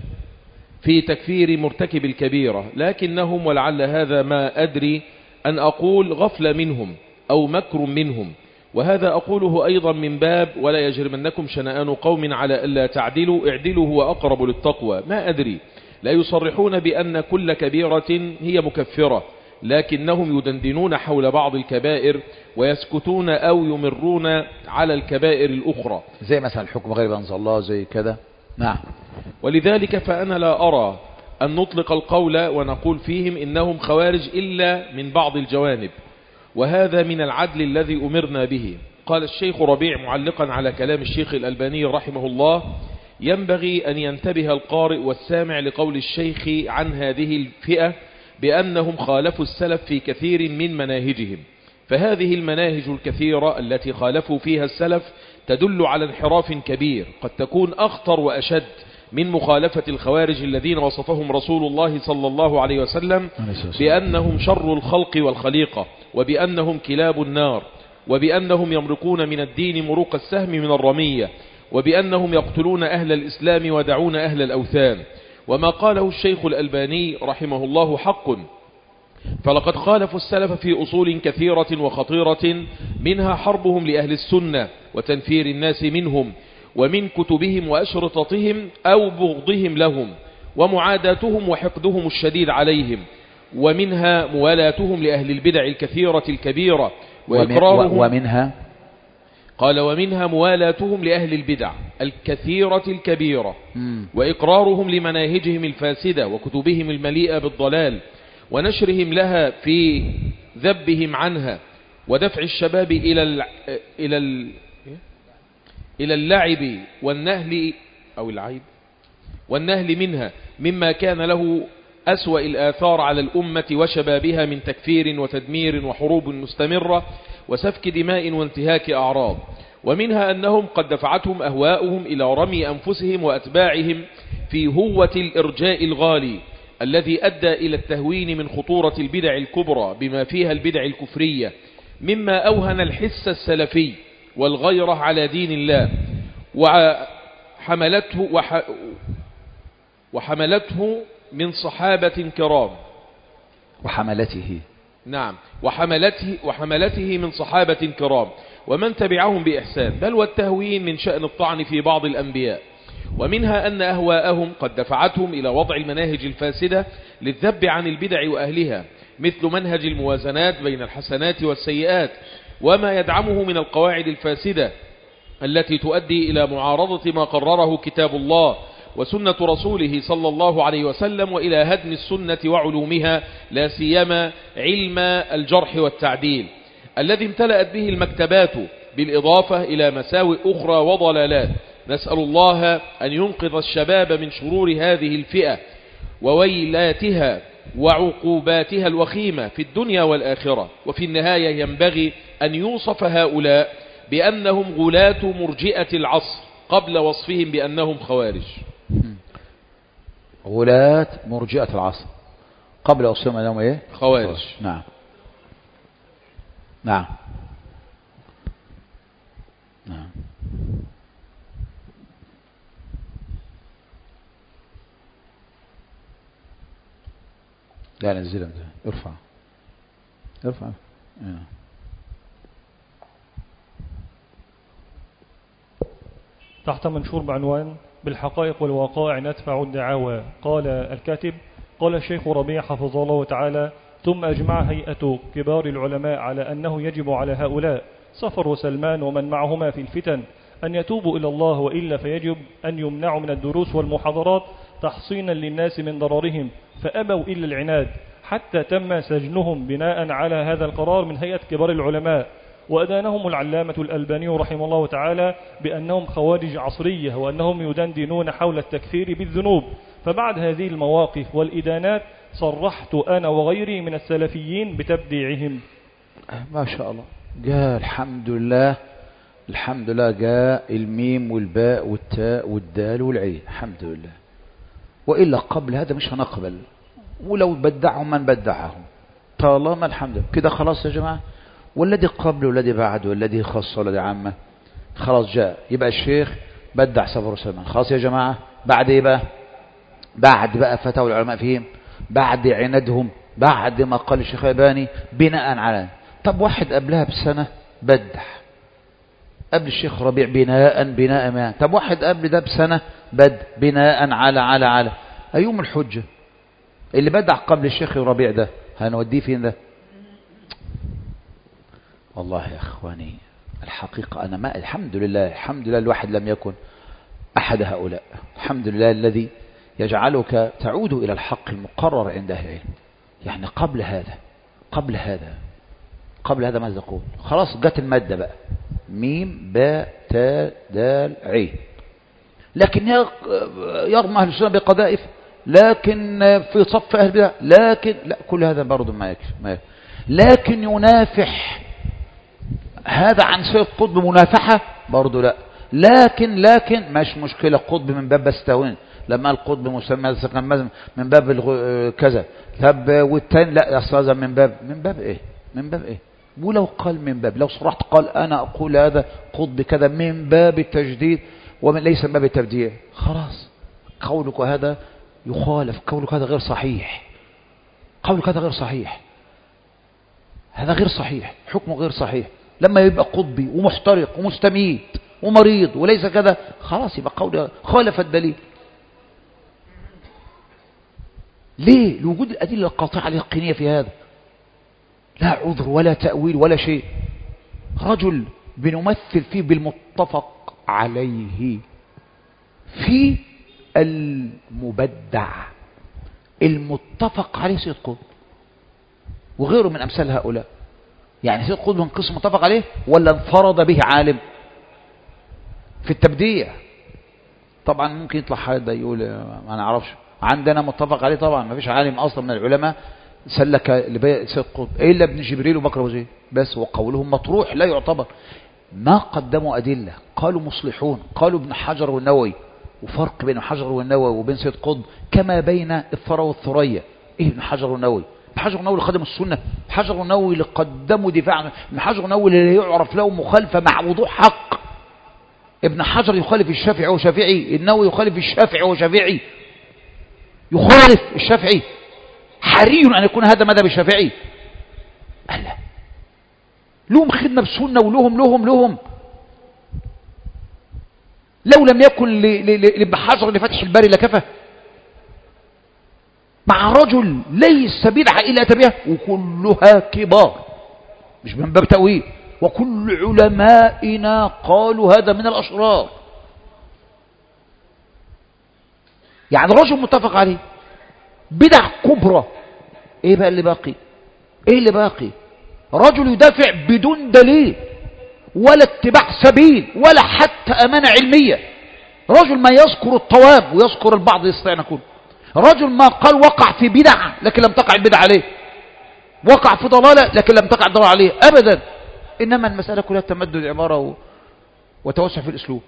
في تكفير مرتكب الكبيرة، لكنهم ولعل هذا ما أدري أن أقول غفلة منهم أو مكر منهم. وهذا أقوله أيضا من باب ولا يجرمنكم شنآن قوم على ألا تعدلوا اعدلوا هو أقرب للتقوى. ما أدري، لا يصرحون بأن كل كبيرة هي مكفرة، لكنهم يدندنون حول بعض الكبائر ويسكتون أو يمرون على الكبائر الأخرى، زي مثلا الحكم غير أنزل الله زي كده. نعم. ولذلك فأنا لا أرى أن نطلق القول ونقول فيهم إنهم خوارج إلا من بعض الجوانب، وهذا من العدل الذي أمرنا به. قال الشيخ ربيع معلقا على كلام الشيخ الألباني رحمه الله: ينبغي أن ينتبه القارئ والسامع لقول الشيخ عن هذه الفئة بأنهم خالفوا السلف في كثير من مناهجهم، فهذه المناهج الكثيرة التي خالفوا فيها السلف تدل على انحراف كبير قد تكون أخطر وأشد من مخالفة الخوارج الذين وصفهم رسول الله صلى الله عليه وسلم بأنهم شر الخلق والخليقة، وبأنهم كلاب النار، وبأنهم يمرقون من الدين مروق السهم من الرمية، وبأنهم يقتلون أهل الإسلام ودعون أهل الأوثان. وما قاله الشيخ الألباني رحمه الله حق، فلقد خالفوا السلف في أصول كثيرة وخطيرة، منها حربهم لأهل السنة وتنفير الناس منهم ومن كتبهم وأشرطتهم أو بغضهم لهم ومعاداتهم وحقدهم الشديد عليهم، ومنها موالاتهم لأهل البدع الكثيرة الكبيرة وإقرارهم ومنها قال ومنها موالاتهم لأهل البدع الكثيرة الكبيرة وإقرارهم لمناهجهم الفاسدة وكتبهم المليئة بالضلال ونشرهم لها في ذبهم عنها ودفع الشباب إلى ال... إلى ال... إلى اللعب والنهل أو العيب والنهل منها، مما كان له أسوأ الآثار على الأمة وشبابها من تكفير وتدمير وحروب مستمرة وسفك دماء وانتهاك أعراض. ومنها أنهم قد دفعتهم أهواؤهم إلى رمي أنفسهم وأتباعهم في هوة الإرجاء الغالي الذي أدى إلى التهوين من خطورة البدع الكبرى بما فيها البدع الكفرية، مما أوهن الحس السلفي والغيرة على دين الله وحملته, وح وحملته من صحابة كرام وحملته نعم وحملته, وحملته من صحابة كرام ومن تبعهم بإحسان، بل والتهوين من شأن الطعن في بعض الأنبياء. ومنها أن أهواءهم قد دفعتهم إلى وضع المناهج الفاسدة للذب عن البدع وأهلها، مثل منهج الموازنات بين الحسنات والسيئات وما يدعمه من القواعد الفاسدة التي تؤدي إلى معارضة ما قرره كتاب الله وسنة رسوله صلى الله عليه وسلم، وإلى هدم السنة وعلومها، لا سيما علم الجرح والتعديل الذي امتلأت به المكتبات، بالإضافة إلى مساوئ أخرى وضلالات. نسأل الله أن ينقذ الشباب من شرور هذه الفئة وويلاتها وعقوباتها الوخيمة في الدنيا والآخرة. وفي النهاية ينبغي أن يوصف هؤلاء بأنهم غلاة مرجئة العصر قبل وصفهم بأنهم خوارج. غلاة مرجئة العصر قبل وصفهم بأنهم إيه؟ خوارج. نعم نعم نعم لا نزل ارفع ارفع آه. تحت منشور بعنوان بالحقائق والوقائع ندفع الدعاوى. قال الكاتب: قال الشيخ ربيع حفظه الله تعالى: ثم أجمع هيئة كبار العلماء على أنه يجب على هؤلاء صفر وسلمان ومن معهما في الفتن أن يتوبوا إلى الله، وإلا فيجب أن يمنعوا من الدروس والمحاضرات تحصينا للناس من ضررهم، فأبوا إلا العناد، حتى تم سجنهم بناء على هذا القرار من هيئة كبار العلماء. وأدانهم العلامة الألباني رحمه الله تعالى بأنهم خوارج عصرية، وأنهم يدندنون حول التكفير بالذنوب. فبعد هذه المواقف والإدانات صرحت أنا وغيري من السلفيين بتبديعهم. ما شاء الله، جاء الحمد لله، الحمد لله جاء الميم والباء والتاء والدال والعين، الحمد لله. وإلا قبل هذا مش هنقبل، ولو بدعهم من بدعهم طالما الحمد لله كده خلاص يا جماعة. والذي قبل والذي بعد والذي خاص والذي عامة خلاص جاء، يبقى الشيخ بدع صفر وسلمان خلاص يا جماعة. بعد ايه بقى؟ بعد بقى فتاوى العلماء فيهم، بعد عنادهم، بعد ما قال الشيخ الألباني بناء على. طب واحد قبلها بسنة بدع قبل الشيخ ربيع بناء بناء ما. طب واحد قبل ده بسنة بدع بناء على على على أيوم الحجة اللي بدع قبل الشيخ ربيع ده هنوديه فين ده؟ والله يا اخواني الحقيقة أنا ما الحمد لله الحمد لله الواحد لم يكن أحد هؤلاء. الحمد لله الذي يجعلك تعود إلى الحق المقرر عند أهل العلم. يعني قبل هذا قبل هذا قبل هذا ماذا تقول؟ خلاص جت المادة بقى ميم باء تاء دال عين، لكن يرمى أهل السنة بقذائف، لكن في صف أهل البدع، لكن لا كل هذا برضه ما يكفي ما يكفي. لكن ينافح هذا عن سيد قطب منافحة برضه لا. لكن لكن مش مشكلة قطب من باب بستوين لما القطب مسمى من باب كذا. طب والتاني لا أصلا من باب من باب ايه من باب ايه. ولو قال من باب لو صرحت قال أنا أقول هذا قطب كذا من باب التجديد ومن ليس من باب التبديع خلاص قولك هذا يخالف، قولك هذا غير صحيح، قولك هذا غير صحيح، هذا غير صحيح، حكمه غير صحيح. لما يبقى قطبي ومحترق ومستميت ومريض وليس كذا خلاص يبقى قوله خالف الدليل. ليه؟ لوجود الأدلة القاطعة اليقينية في هذا، لا عذر ولا تأويل ولا شيء. رجل بنمثل فيه بالمتفق عليه في المبدع المتفق عليه سيد قطب وغيره من أمثال هؤلاء. يعني سيد قطب من قسم متفق عليه ولا انفرد به عالم في التبديع؟ طبعا ممكن يطلع حد يقول ما نعرفش، عندنا متفق عليه طبعا ما فيش عالم أصلا من العلماء سلك لبيع سيد قطب إلا ابن جبريل وبكر وزيد بس، وقولهم مطروح لا يعتبر. ما قدموا أدلة، قالوا مصلحون، قالوا ابن حجر والنووي، وفرق بين حجر والنووي وبين سيد قطب كما بين الثرى والثريا. ايه ابن حجر والنووي؟ ابن حجر والنووي اللي قدموا السنة، ابن حجر والنووي اللي قدموا دفاع، ابن حجر والنووي اللي يعرف له مخالفة مع وضوح حق. ابن حجر يخالف الشافعي وشافعي، النووي يخالف الشافعي وشافعي، يخالف الشافعي، حري أن يكون هذا مذهب الشافعي. ألا لهم خدمة بسنة ولهم لهم لهم لو لم يكن لابن حجر لفتح الباري لكفى مع رجل ليس بدعة إلا تبعه وكلها كبار مش من باب تأويل، وكل علمائنا قالوا هذا من الأشرار. يعني رجل متفق عليه بدع كبرى، ايه بقى اللي باقي؟ ايه اللي باقي؟ رجل يدافع بدون دليل ولا اتباع سبيل ولا حتى أمانة علمية، رجل ما يذكر الطواب ويذكر البعض يستطيع أن يكون، رجل ما قال وقع في بدع لكن لم تقع البدع عليه، وقع في ضلالة لكن لم تقع الضلالة عليه أبدا. إنما المسألة كلها تمدد عبارة و... وتوسع في الأسلوب.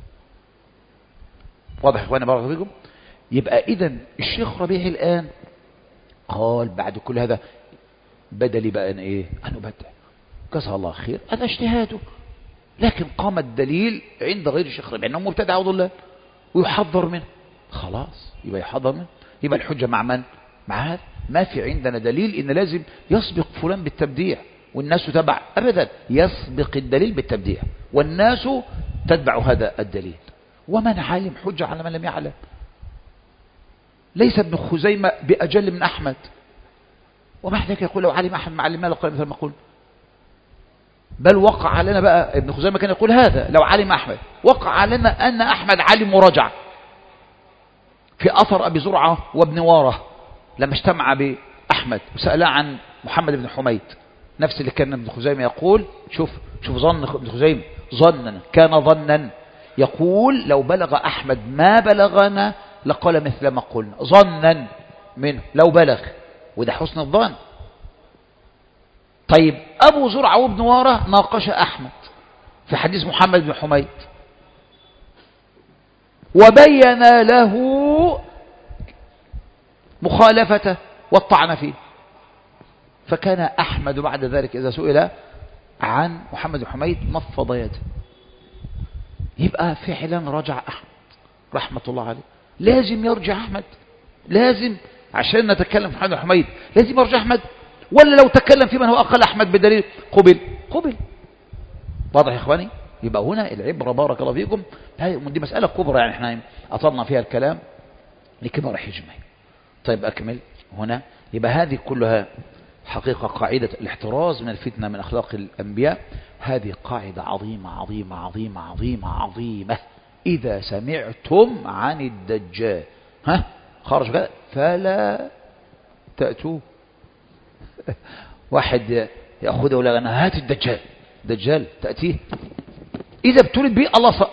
واضح يا إخواني بارك الله فيكم؟ يبقى إذن الشيخ ربيع الآن قال بعد كل هذا بدلي بقى أن إيه؟ أن أبدع جزاه الله خير، هذا اجتهاده، لكن قام الدليل عند غير الشيخ ربيع أنه مبتدع وضلال ويحذر منه، خلاص يبقى يحذر منه، يبقى الحجة مع من؟ مع هذا. ما في عندنا دليل إن لازم يسبق فلان بالتبديع والناس تبع، أبدا، يسبق الدليل بالتبديع والناس تتبع هذا الدليل. ومن علم حجة على من لم يعلم. ليس ابن خزيمة بأجل من أحمد، ومع ذلك يقول لو علم أحمد معلم لقال مثل ما قلنا. بل وقع لنا بقى ابن خزيمة كان يقول هذا لو علم أحمد، وقع لنا أن أحمد علم ورجع في أثر أبي زرعة وابن واره لما اجتمع بأحمد وسأله عن محمد بن حميد، نفس اللي كان ابن خزيمة يقول. شوف شوف ظن ابن خزيمة، ظنا كان ظنا، يقول لو بلغ أحمد ما بلغنا لقال مثل ما قلنا، ظنا منه لو بلغ، وده حسن الظن. طيب أبو زرعة وابن واره ناقش أحمد في حديث محمد بن حميد وبين له مخالفته والطعن فيه، فكان أحمد بعد ذلك إذا سئل عن محمد بن حميد نفض يده. يبقى فعلا رجع أحمد رحمة الله عليه، لازم يرجع أحمد، لازم عشان نتكلم في محمد بن حميد لازم يرجع أحمد، ولا لو تكلم في من هو أقل أحمد بدليل قبل قبل. واضح يا إخواني؟ يبقى هنا العبرة بارك الله فيكم، دي مسألة كبرى يعني احنا أطلنا فيها الكلام لكبر حجمه. طيب أكمل هنا. يبقى هذه كلها حقيقة قاعدة الاحتراز من الفتنة من أخلاق الأنبياء، هذه قاعدة عظيمة عظيمة عظيمة عظيمة عظيمة. إذا سمعتم عن الدجال ها خرج كذا فلا تأتوه. واحد يأخذه لغنا هات الدجال، دجال تأتيه إذا ابتلت به الله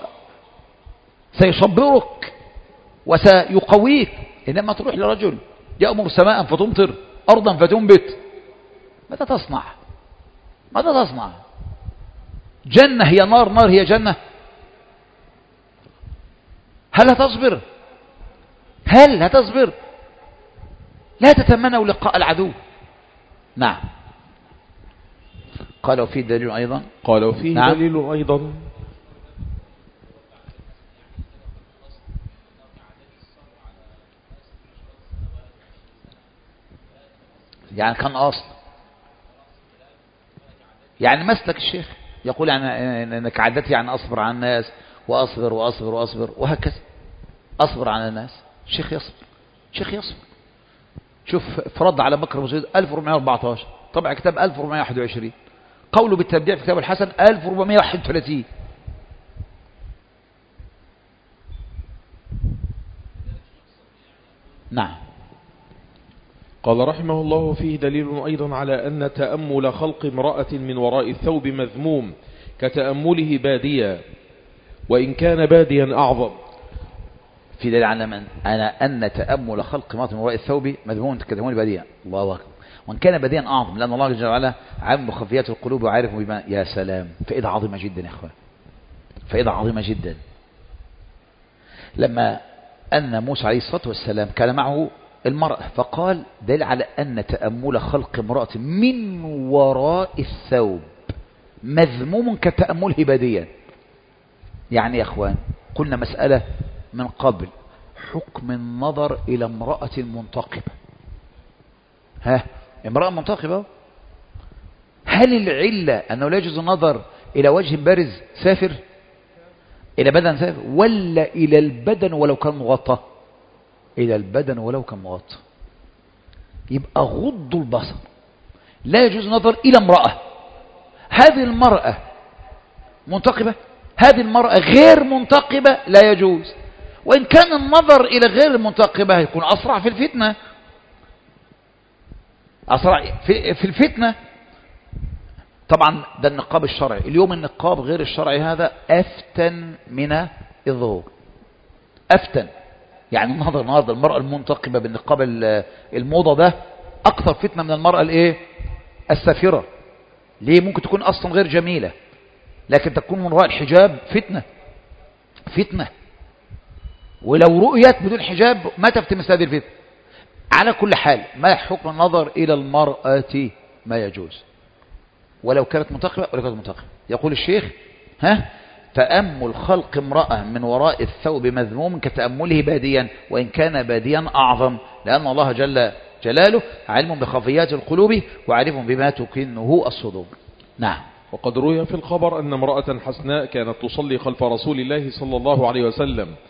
سيصبرك وسيقويك. إنما تروح لرجل يأمر سماء فتمطر أرضا فتنبت، ماذا تصنع؟ ماذا تصنع؟ جنة هي نار، نار هي جنة. هل هتصبر؟ هل هتصبر؟ لا تتمنوا لقاء العدو. نعم. قال وفيه دليل أيضا، قال وفيه نعم. دليل أيضا يعني كان أصل، يعني مسلك الشيخ يقول يعني أنك عادتي يعني أصبر على الناس وأصبر وأصبر وأصبر وهكذا، أصبر على الناس. الشيخ يصبر، الشيخ يصبر. شوف فرد على بكر أبو زيد ألف وأربعمائة وأربعة عشر، طبع كتاب ألف وأربعمائة وواحد وعشرين، قوله بالتبديع في كتاب الحسن ألف وأربعمائة وواحد وثلاثين. نعم. قال رحمه الله فيه دليل أيضا على أن تأمل خلق امرأة من وراء الثوب مذموم كتأمله باديا، وإن كان باديا أعظم. في دليل على من أنا أن تأمل خلق امرأة من وراء الثوب مذموم كتأمله باديا، الله أكبر، وإن كان باديا أعظم، لأن الله جل وعلا عالم بخفيات القلوب وعارف بما. يا سلام، فائدة عظيمة جدا يا أخوان، فائدة عظيمة جدا. لما أن موسى عليه الصلاة والسلام كان معه المرأة فقال دل على أن تأمل خلق امرأة من وراء الثوب مذموم كتأمله باديا. يعني يا أخوان قلنا مسألة من قبل، حكم النظر إلى امرأة منتقبة. ها امرأة منتقبة، هل العلة أنه لا يجوز النظر إلى وجه بارز سافر، إلى بدن سافر، ولا إلى البدن ولو كان مغطى؟ إلى البدن ولو كان مغطى. يبقى غض البصر، لا يجوز النظر إلى امرأة. هذه المرأة منتقبة، هذه المرأة غير منتقبة لا يجوز. وإن كان النظر إلى غير المنتقبة يكون أسرع في الفتنة، أسرع في, في الفتنة. طبعا ده النقاب الشرعي، اليوم النقاب غير الشرعي هذا أفتن من الظهور، أفتن. يعني النهارده النهارده المرأة المنتقبة بالنقاب الموضة ده أكثر فتنة من المرأة الايه السافرة. ليه؟ ممكن تكون أصلا غير جميلة لكن تكون من وراء الحجاب فتنة، فتنة. ولو رؤيت بدون حجاب ما تفتن مثل هذه الفتنة. على كل حال ما حكم النظر إلى المرأة؟ ما يجوز ولو كانت منتقبة ولو كانت منتقبة. يقول الشيخ ها تأمل خلق امرأة من وراء الثوب مذموم كتأمله باديا، وإن كان باديا أعظم، لأن الله جل جلاله علم بخفيات القلوب وعارف بما تكنه الصدور. نعم. وقد روي في الخبر أن امرأة حسناء كانت تصلي خلف رسول الله صلى الله عليه وسلم،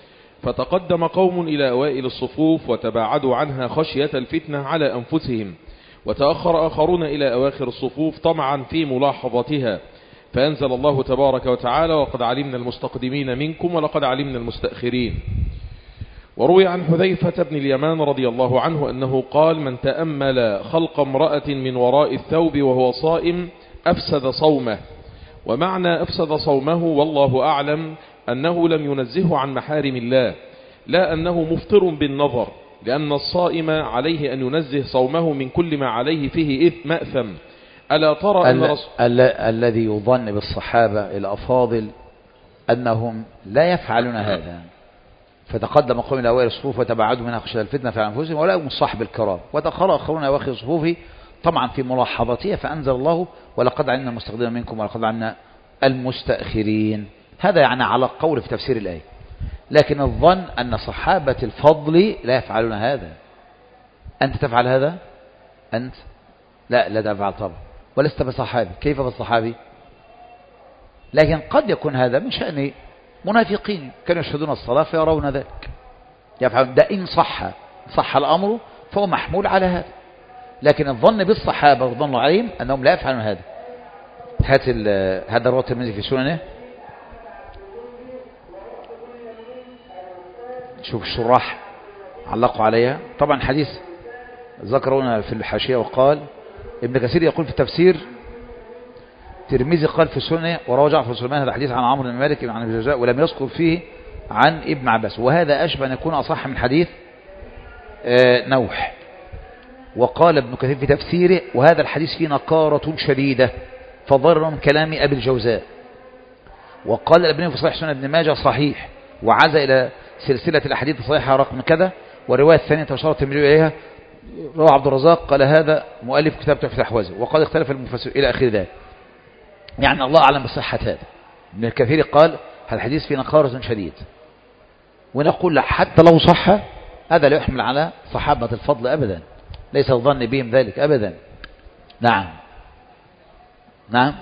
فتقدم قوم إلى أوائل الصفوف وتباعدوا عنها خشية الفتنة على أنفسهم، وتأخر آخرون إلى أواخر الصفوف طمعا في ملاحظتها، فأنزل الله تبارك وتعالى: وقد علمنا المستقدمين منكم ولقد علمنا المستأخرين. وروي عن حذيفة بن اليمان رضي الله عنه أنه قال: من تأمل خلق امرأة من وراء الثوب وهو صائم أفسد صومه. ومعنى أفسد صومه والله أعلم أنه لم ينزه عن محارم الله، لا أنه مفطر بالنظر، لأن الصائم عليه أن ينزه صومه من كل ما عليه فيه إثم مأثم. ألا ترى أن رسول ال الذي يظن بالصحابة الأفاضل أنهم لا يفعلون هذا، فتقدم قوم إلى أوائل الصفوف وتباعدوا منها خشية الفتنة في أنفسهم ولا هم الصحب الكرام، وتأخر آخرون أواخر الصفوف طبعا في ملاحظتها، فأنزل الله: ولقد علمنا المستقدمين منكم ولقد علمنا المستأخرين. هذا يعني على قول في تفسير الآية، لكن الظن أن صحابة الفضل لا يفعلون هذا. أنت تفعل هذا؟ أنت لا لا تفعل طبعا، ولست بصحابي. كيف بالصحابي؟ لكن قد يكون هذا من شأن منافقين كانوا يشهدون الصلاة فيرون ذلك يفعلون ده. إن صح صح الأمر فهو محمول على هذا، لكن الظن بالصحابة والظن الله عليهم أنهم لا يفعلون هذا. هات هذا رواه الترمذي في سننه. شوف الشراح علقوا عليها طبعا حديث ذكرونا في الحاشية، وقال ابن كثير يقول في التفسير: الترمذي قال في السنة وروى جعفر بن سليمان هذا حديث عن عمرو بن مالك عن ابي الجوزاء ولم يذكر فيه عن ابن عباس، وهذا أشبه أن يكون أصح من حديث نوح. وقال ابن كثير في تفسيره: وهذا الحديث فيه نكارة شديدة فضر من كلام أبي الجوزاء. وقال الألباني في صحيح سنن ابن ماجه صحيح، وعزى إلى سلسلة الأحاديث الصحيحة رقم كذا، والرواية الثانية تشارة الترمذي إليها رواه عبد الرزاق قال هذا مؤلف كتاب تحفة الأحوازي، وقد اختلف المفسر إلى آخر ذلك. يعني الله أعلم بصحة هذا. ابن الكثير قال الحديث فيه نكارة شديد، ونقول حتى لو صح هذا لا يحمل على صحابة الفضل أبدا، ليس الظن بهم ذلك أبدا. نعم نعم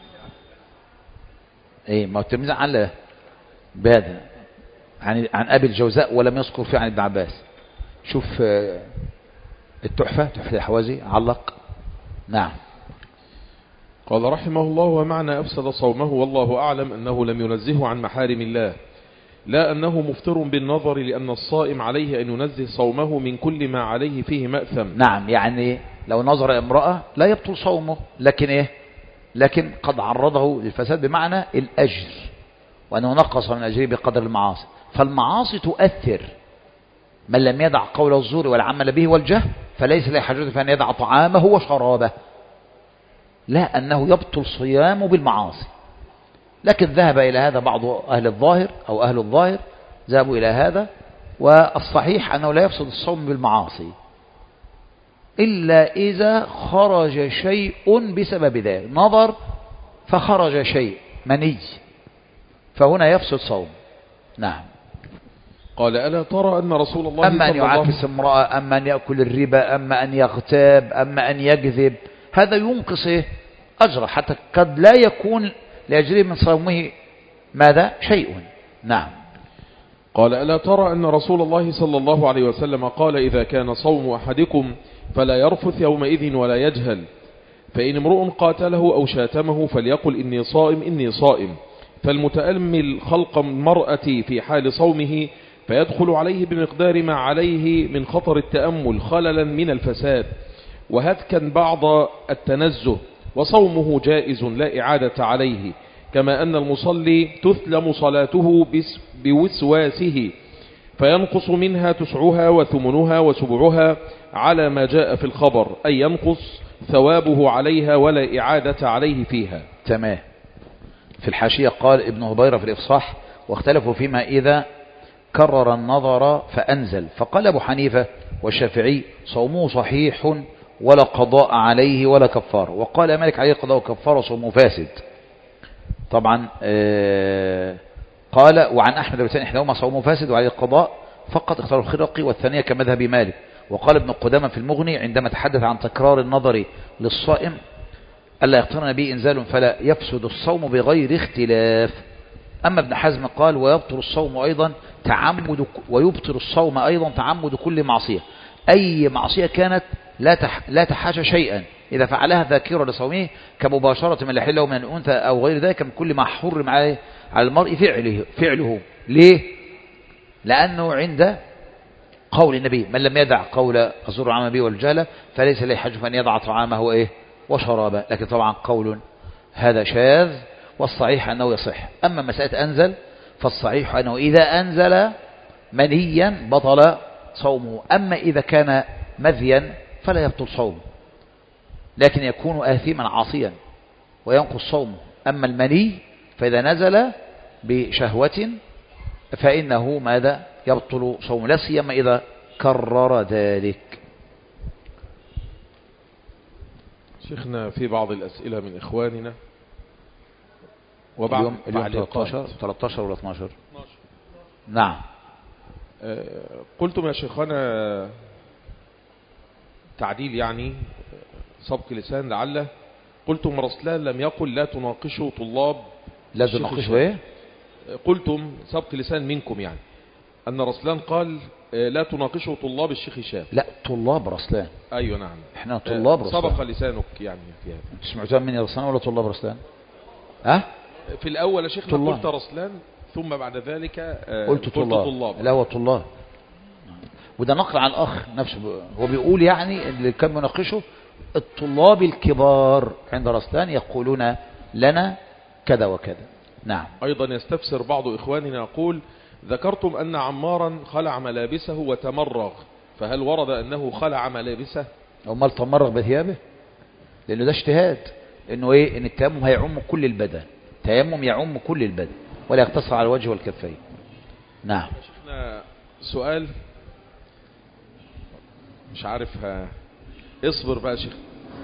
ايه ما الترمذي علّ بهذا عن عن ابي الجوزاء ولم يذكر فيه عن ابن عباس. شوف التحفة تحفة الأحوازي علق. نعم. قال رحمه الله: ومعنى أفسد صومه والله أعلم أنه لم ينزه عن محارم الله، لا أنه مفطر بالنظر، لأن الصائم عليه أن ينزه صومه من كل ما عليه فيه مأثم. نعم، يعني لو نظر امرأة لا يبطل صومه، لكن إيه لكن قد عرضه للفساد بمعنى الأجر، وأنه نقص من أجره بقدر المعاصي. فالمعاصي تؤثر. من لم يدع قول الزور والعمل به والجهل فليس له حاجة في أن يدع طعامه وشرابه، لا أنه يبطل صيامه بالمعاصي. لكن ذهب إلى هذا بعض أهل الظاهر أو أهل الظاهر ذهبوا إلى هذا، والصحيح أنه لا يفسد الصوم بالمعاصي إلا إذا خرج شيء بسبب ذلك، نظر فخرج شيء مني، فهنا يفسد صوم. نعم. قال: ألا ترى أن رسول الله أما أن يعاكس امرأة، أما أن يأكل الربا، أما أن يغتاب، أما أن يكذب، هذا ينقص أجره، حتى قد لا يكون لأجره من صومه ماذا شيء. نعم. قال: ألا ترى أن رسول الله صلى الله عليه وسلم قال: إذا كان صوم أحدكم فلا يرفث يومئذ ولا يجهل، فإن امرؤ قاتله أو شاتمه فليقل إني صائم إني صائم. فالمتأمل خلق المرأة في حال صومه فيدخل عليه بمقدار ما عليه من خطر التأمل خللا من الفساد وهتكا بعض التنزه، وصومه جائز لا إعادة عليه، كما أن المصلي تثلم صلاته بوسواسه فينقص منها تسعها وثمنها وسبعها على ما جاء في الخبر، أي ينقص ثوابه عليها ولا إعادة عليه فيها. تمام. في الحاشية قال ابن هبيرة في الإفصاح: واختلفوا فيما إذا كرر النظر فأنزل، فقال أبو حنيفة والشافعي: صومه صحيح ولا قضاء عليه ولا كفار، وقال مالك عليه قضاء وكفار وصومه فاسد. طبعا آه قال وعن أحمد والثاني إحداهما صومه فاسد وعليه القضاء فقط، اختار الخرقي والثانية كمذهب مالك. وقال ابن قدامة في المغني عندما تحدث عن تكرار النظر للصائم ألا يقترن به إنزال فلا يفسد الصوم بغير اختلاف. أما ابن حزم قال ويبطل الصوم أيضا تعمد ويبطل الصوم أيضا تعمد كل معصية، أي معصية كانت لا تح لا تحاجى شيئا إذا فعلها ذاكرة لصومه كمباشرة من لحله من الأنثى أو غير ذلك من كل ما حرم على على المرء فعله فعله ليه؟ لأنه عند قول النبي من لم يدع قول الزور والعمل به والجهل فليس له حج فأن يدع طعامه وإيه وشرابه. لكن طبعا قول هذا شاذ والصحيح أنه يصح. أما مسألة أنزل فالصحيح أنه إذا أنزل منيا بطل صومه، أما إذا كان مذيا فلا يبطل صومه لكن يكون آثما عاصيا وينقص صومه. أما المني فإذا نزل بشهوة فإنه ماذا يبطل صومه لا سيما إذا كرر ذلك. شيخنا في بعض الأسئلة من إخواننا وبعض اليوم, اليوم ثلاثة عشر ولا اثني عشر؟ نعم. أه قلتم يا شيخنا تعديل يعني سبق لسان لعله، قلتم رسلان لم يقل لا تناقشوا طلاب لا تناقشوا ايه؟ قلتم سبق لسان منكم يعني أن رسلان قال لا تناقشوا طلاب الشيخ هشام. لا طلاب رسلان. أيوة نعم احنا طلاب رسلان. سبق لسانك يعني في هذا. انت سمعتها مني رسلان ولا طلاب رسلان؟ ها؟ في الأول يا شيخنا طلاب. قلت رسلان ثم بعد ذلك قلت طلاب. طلاب لا هو طلاب، وده نقل عن الأخ نفسه هو بيقول يعني اللي كان مناقشه الطلاب الكبار عند رسلان يقولون لنا كذا وكذا. نعم. أيضا يستفسر بعض إخواننا يقول ذكرتم أن عمارا خلع ملابسه وتمرغ، فهل ورد أنه خلع ملابسه؟ أمال تمرغ بثيابه؟ لأنه ده اجتهاد، إنه إيه؟ إن التيمم هيعم كل البدن، تيمم يعم كل البدن ولا يقتصر على الوجه والكفين. نعم. شفنا سؤال مش عارف ها. اصبر بقى شيخ.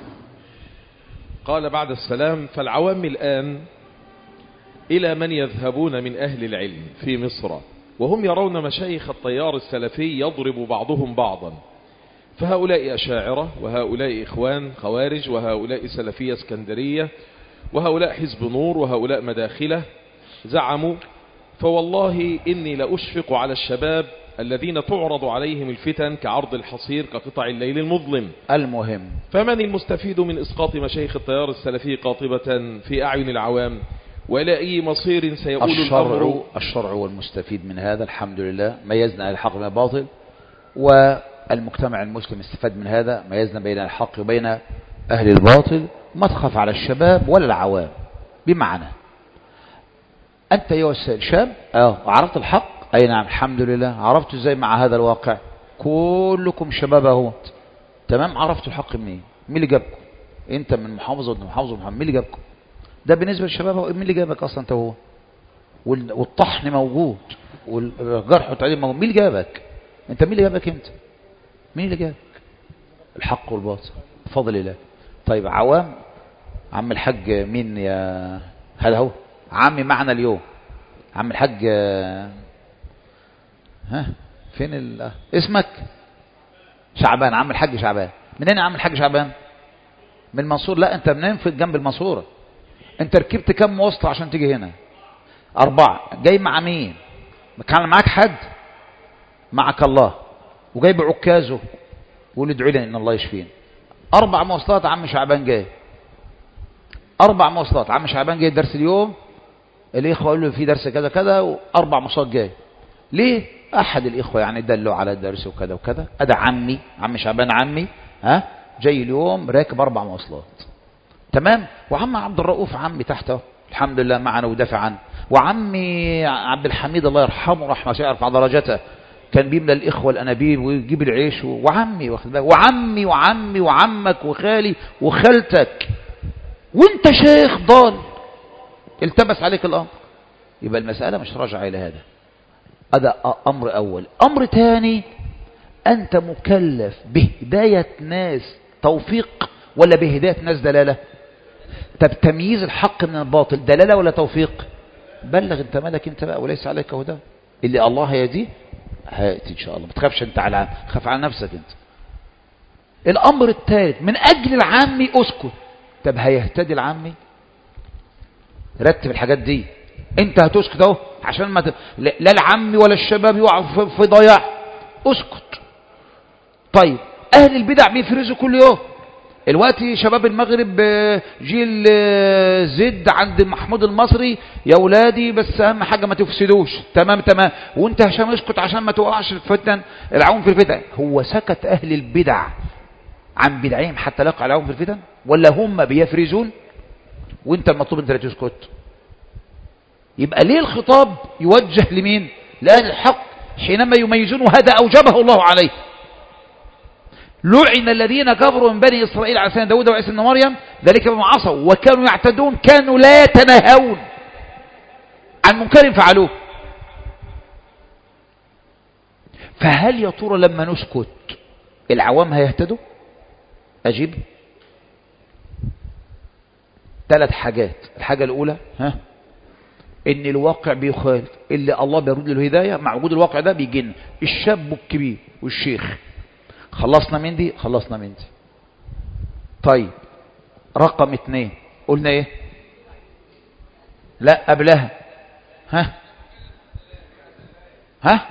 قال بعد السلام فالعوام الآن إلى من يذهبون من أهل العلم في مصر وهم يرون مشايخ التيار السلفي يضرب بعضهم بعضا، فهؤلاء أشاعرة وهؤلاء إخوان خوارج وهؤلاء سلفية اسكندرية وهؤلاء حزب نور وهؤلاء مداخلة زعموا، فوالله إني لأشفق على الشباب الذين تعرض عليهم الفتن كعرض الحصير كقطع الليل المظلم. المهم فمن المستفيد من إسقاط مشايخ التيار السلفي قاطبة في أعين العوام وإلى أي مصير سيقول الشرع الأمر؟ الشرع والمستفيد من هذا الحمد لله، ميزنا الحق من الباطل، والمجتمع المسلم استفاد من هذا، ميزنا بين الحق وبين أهل الباطل. ما تخاف على الشباب ولا العوام، بمعنى أنت أيها الشاب اه عرفت الحق، أي نعم الحمد لله. عرفت ازاي مع هذا الواقع؟ كلكم شباب اهوت، تمام. عرفتوا الحق منين؟ مين اللي جابكم؟ انت من محافظة وانت محافظة محمد، مين اللي جابكم؟ ده بالنسبة للشباب. مين اللي جابك اصلا انت هو؟ والطحن موجود والجرح والتعديل موجود، مين اللي جابك انت؟ مين اللي جابك انت؟ مين اللي جابك؟ الحق والباطل بفضل الله. طيب عوام، عم الحاج مين يا هذا؟ هو عمي معنا اليوم، عم الحاج ها فين ال... اسمك شعبان، عم الحاج شعبان. منين يا عم الحاج شعبان؟ من المنصور؟ لا انت منين؟ في جنب المنصورة. انت ركبت كم مواصلة عشان تيجي هنا؟ اربعة. جاي مع مين؟ كان معاك حد؟ معك الله، وجاي بعكازه وقول ادعوا لي ان الله يشفين. اربع مواصلات عم شعبان جاي، اربع مواصلات عم شعبان جاي. درس اليوم الاخوه قالوا له في درس كذا كذا، واربع مواصلات جاي. ليه؟ احد الاخوه يعني دلوا على الدرس وكذا وكذا. ادى عمي عم شعبان عمي ها جاي اليوم راكب اربع مواصلات، تمام. وعم عبد الرؤوف عمي تحته الحمد لله معنا ودافع عنه. وعمي عبد الحميد الله يرحمه رحمه يرفع درجته كان بيملى الاخوه الانابيب ويجيب العيش. وعمي واخد بالك، وعمي وعمي وعمك وخالي وخالتك، وانت شيخ ضال التبس عليك الامر. يبقى المساله مش راجعه الى هذا. هذا امر اول. امر ثاني، انت مكلف بهدايه ناس توفيق ولا بهدايه ناس دلاله؟ طب تمييز الحق من الباطل دلاله ولا توفيق؟ بلغ انت مالك انت بقى، وليس عليك هدى. اللي الله هيديه هيأتي ان شاء الله. ما تخافش انت على العام، خاف على نفسك انت. الامر الثالث، من اجل العامي اسكت. طب هيهتدي العامي؟ رتب الحاجات دي. انت هتسكت اهو عشان ما ت... لا العم ولا الشباب يقعوا في ضياع، اسكت. طيب اهل البدع بيفرزوا كل يوم. الوقت شباب المغرب جيل زد عند محمود المصري، يا ولادي بس اهم حاجه ما تفسدوش، تمام تمام، وانت هشام اسكت عشان ما توقعش في فتن العون في الفتن. هو سكت اهل البدع عن بدعهم حتى لا يقع العون في الفتن، ولا هم بيفرزون وانت المطلوب انت لا تسكت؟ يبقى ليه الخطاب يوجه لمين؟ لأهل الحق حينما يميزون، وهذا أوجبه الله عليه. لعن الذين كفروا من بني إسرائيل على لسان داود وعيسى بن مريم ذلك بما عصوا وكانوا يعتدون كانوا لا يتناهون عن منكر فعلوه. فهل يا ترى لما نسكت العوام هيهتدوا؟ أجيب ثلاث حاجات. الحاجة الأولى ها ان الواقع بيخالف اللي الله بيرد له الهدايه، مع وجود الواقع ده بيجن الشاب الكبير والشيخ. خلصنا من دي، خلصنا من دي. طيب رقم اتنين قلنا ايه؟ لا قبلها ها ها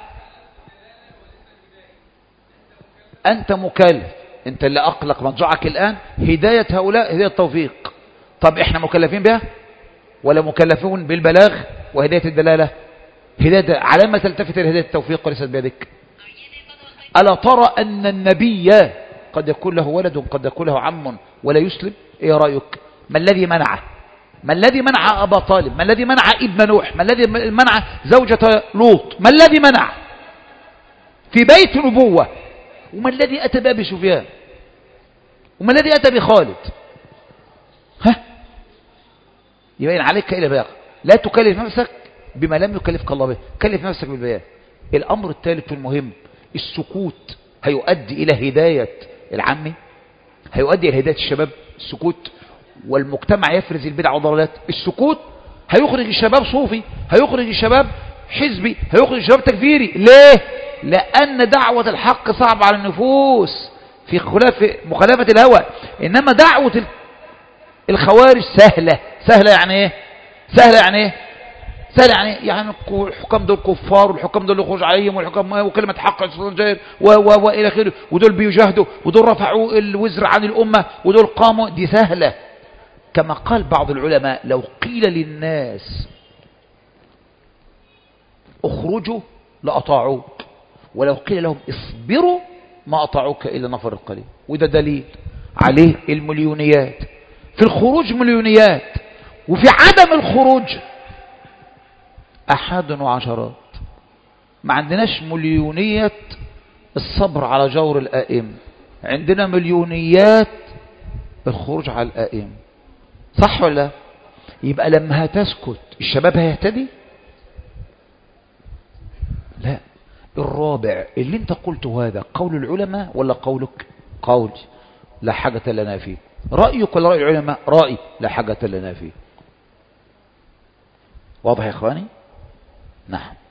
انت مكلف، انت اللي اقلق مضجعك الان هدايه هؤلاء هدايه التوفيق. طب احنا مكلفين بها ولا مكلفون بالبلاغ وهداية الدلالة؟ هداية على ما تلتفت الهداية التوفيق وليست بيدك. ألا ترى أن النبي قد يكون له ولد قد يكون له عم ولا يسلم؟ إيه رأيك؟ ما الذي منعه؟ ما الذي منع أبا طالب؟ ما الذي منع ابن نوح؟ ما الذي منع زوجة لوط؟ ما الذي منع في بيت نبوة؟ وما الذي أتى بأبي سفيان؟ وما الذي أتى بخالد؟ ها يبين عليك إلى بلاغ. لا تكلف نفسك بما لم يكلفك الله به، كلف نفسك بالبيان. الأمر الثالث المهم، السكوت هيؤدي إلى هداية العامي، هيؤدي إلى هداية الشباب. السكوت والمجتمع يفرز البدع والضلالات. السكوت هيخرج الشباب صوفي، هيخرج الشباب حزبي، هيخرج الشباب تكفيري. ليه؟ لأن دعوة الحق صعبة على النفوس في خلاف مخالفة الهوى، إنما دعوة الخوارج سهلة. سهلة يعني ايه؟ سهلة يعني ايه؟ سهلة يعني يعني الحكام دول كفار، والحكام دول يخرج عليهم، والحكام وكلمة حق جائر والى اخره، ودول بيجاهدوا، ودول رفعوا الوزر عن الأمة، ودول قاموا. دي سهلة. كما قال بعض العلماء لو قيل للناس اخرجوا لأطاعوك، ولو قيل لهم اصبروا ما أطاعوك إلا نفر القليل. وده دليل عليه المليونيات. في الخروج مليونيات، وفي عدم الخروج أحد وعشرات. ما عندناش مليونية الصبر على جور الآئم، عندنا مليونيات الخروج على الآئم. صح ولا؟ يبقى لما هتسكت الشباب هيهتدي؟ لا. الرابع اللي انت قلته هذا قول العلماء ولا قولك؟ قولي لا حاجة لنا فيه. رأيك ولا رأي العلماء؟ رأي لا حاجة لنا فيه. واضح يا إخواني؟ نعم.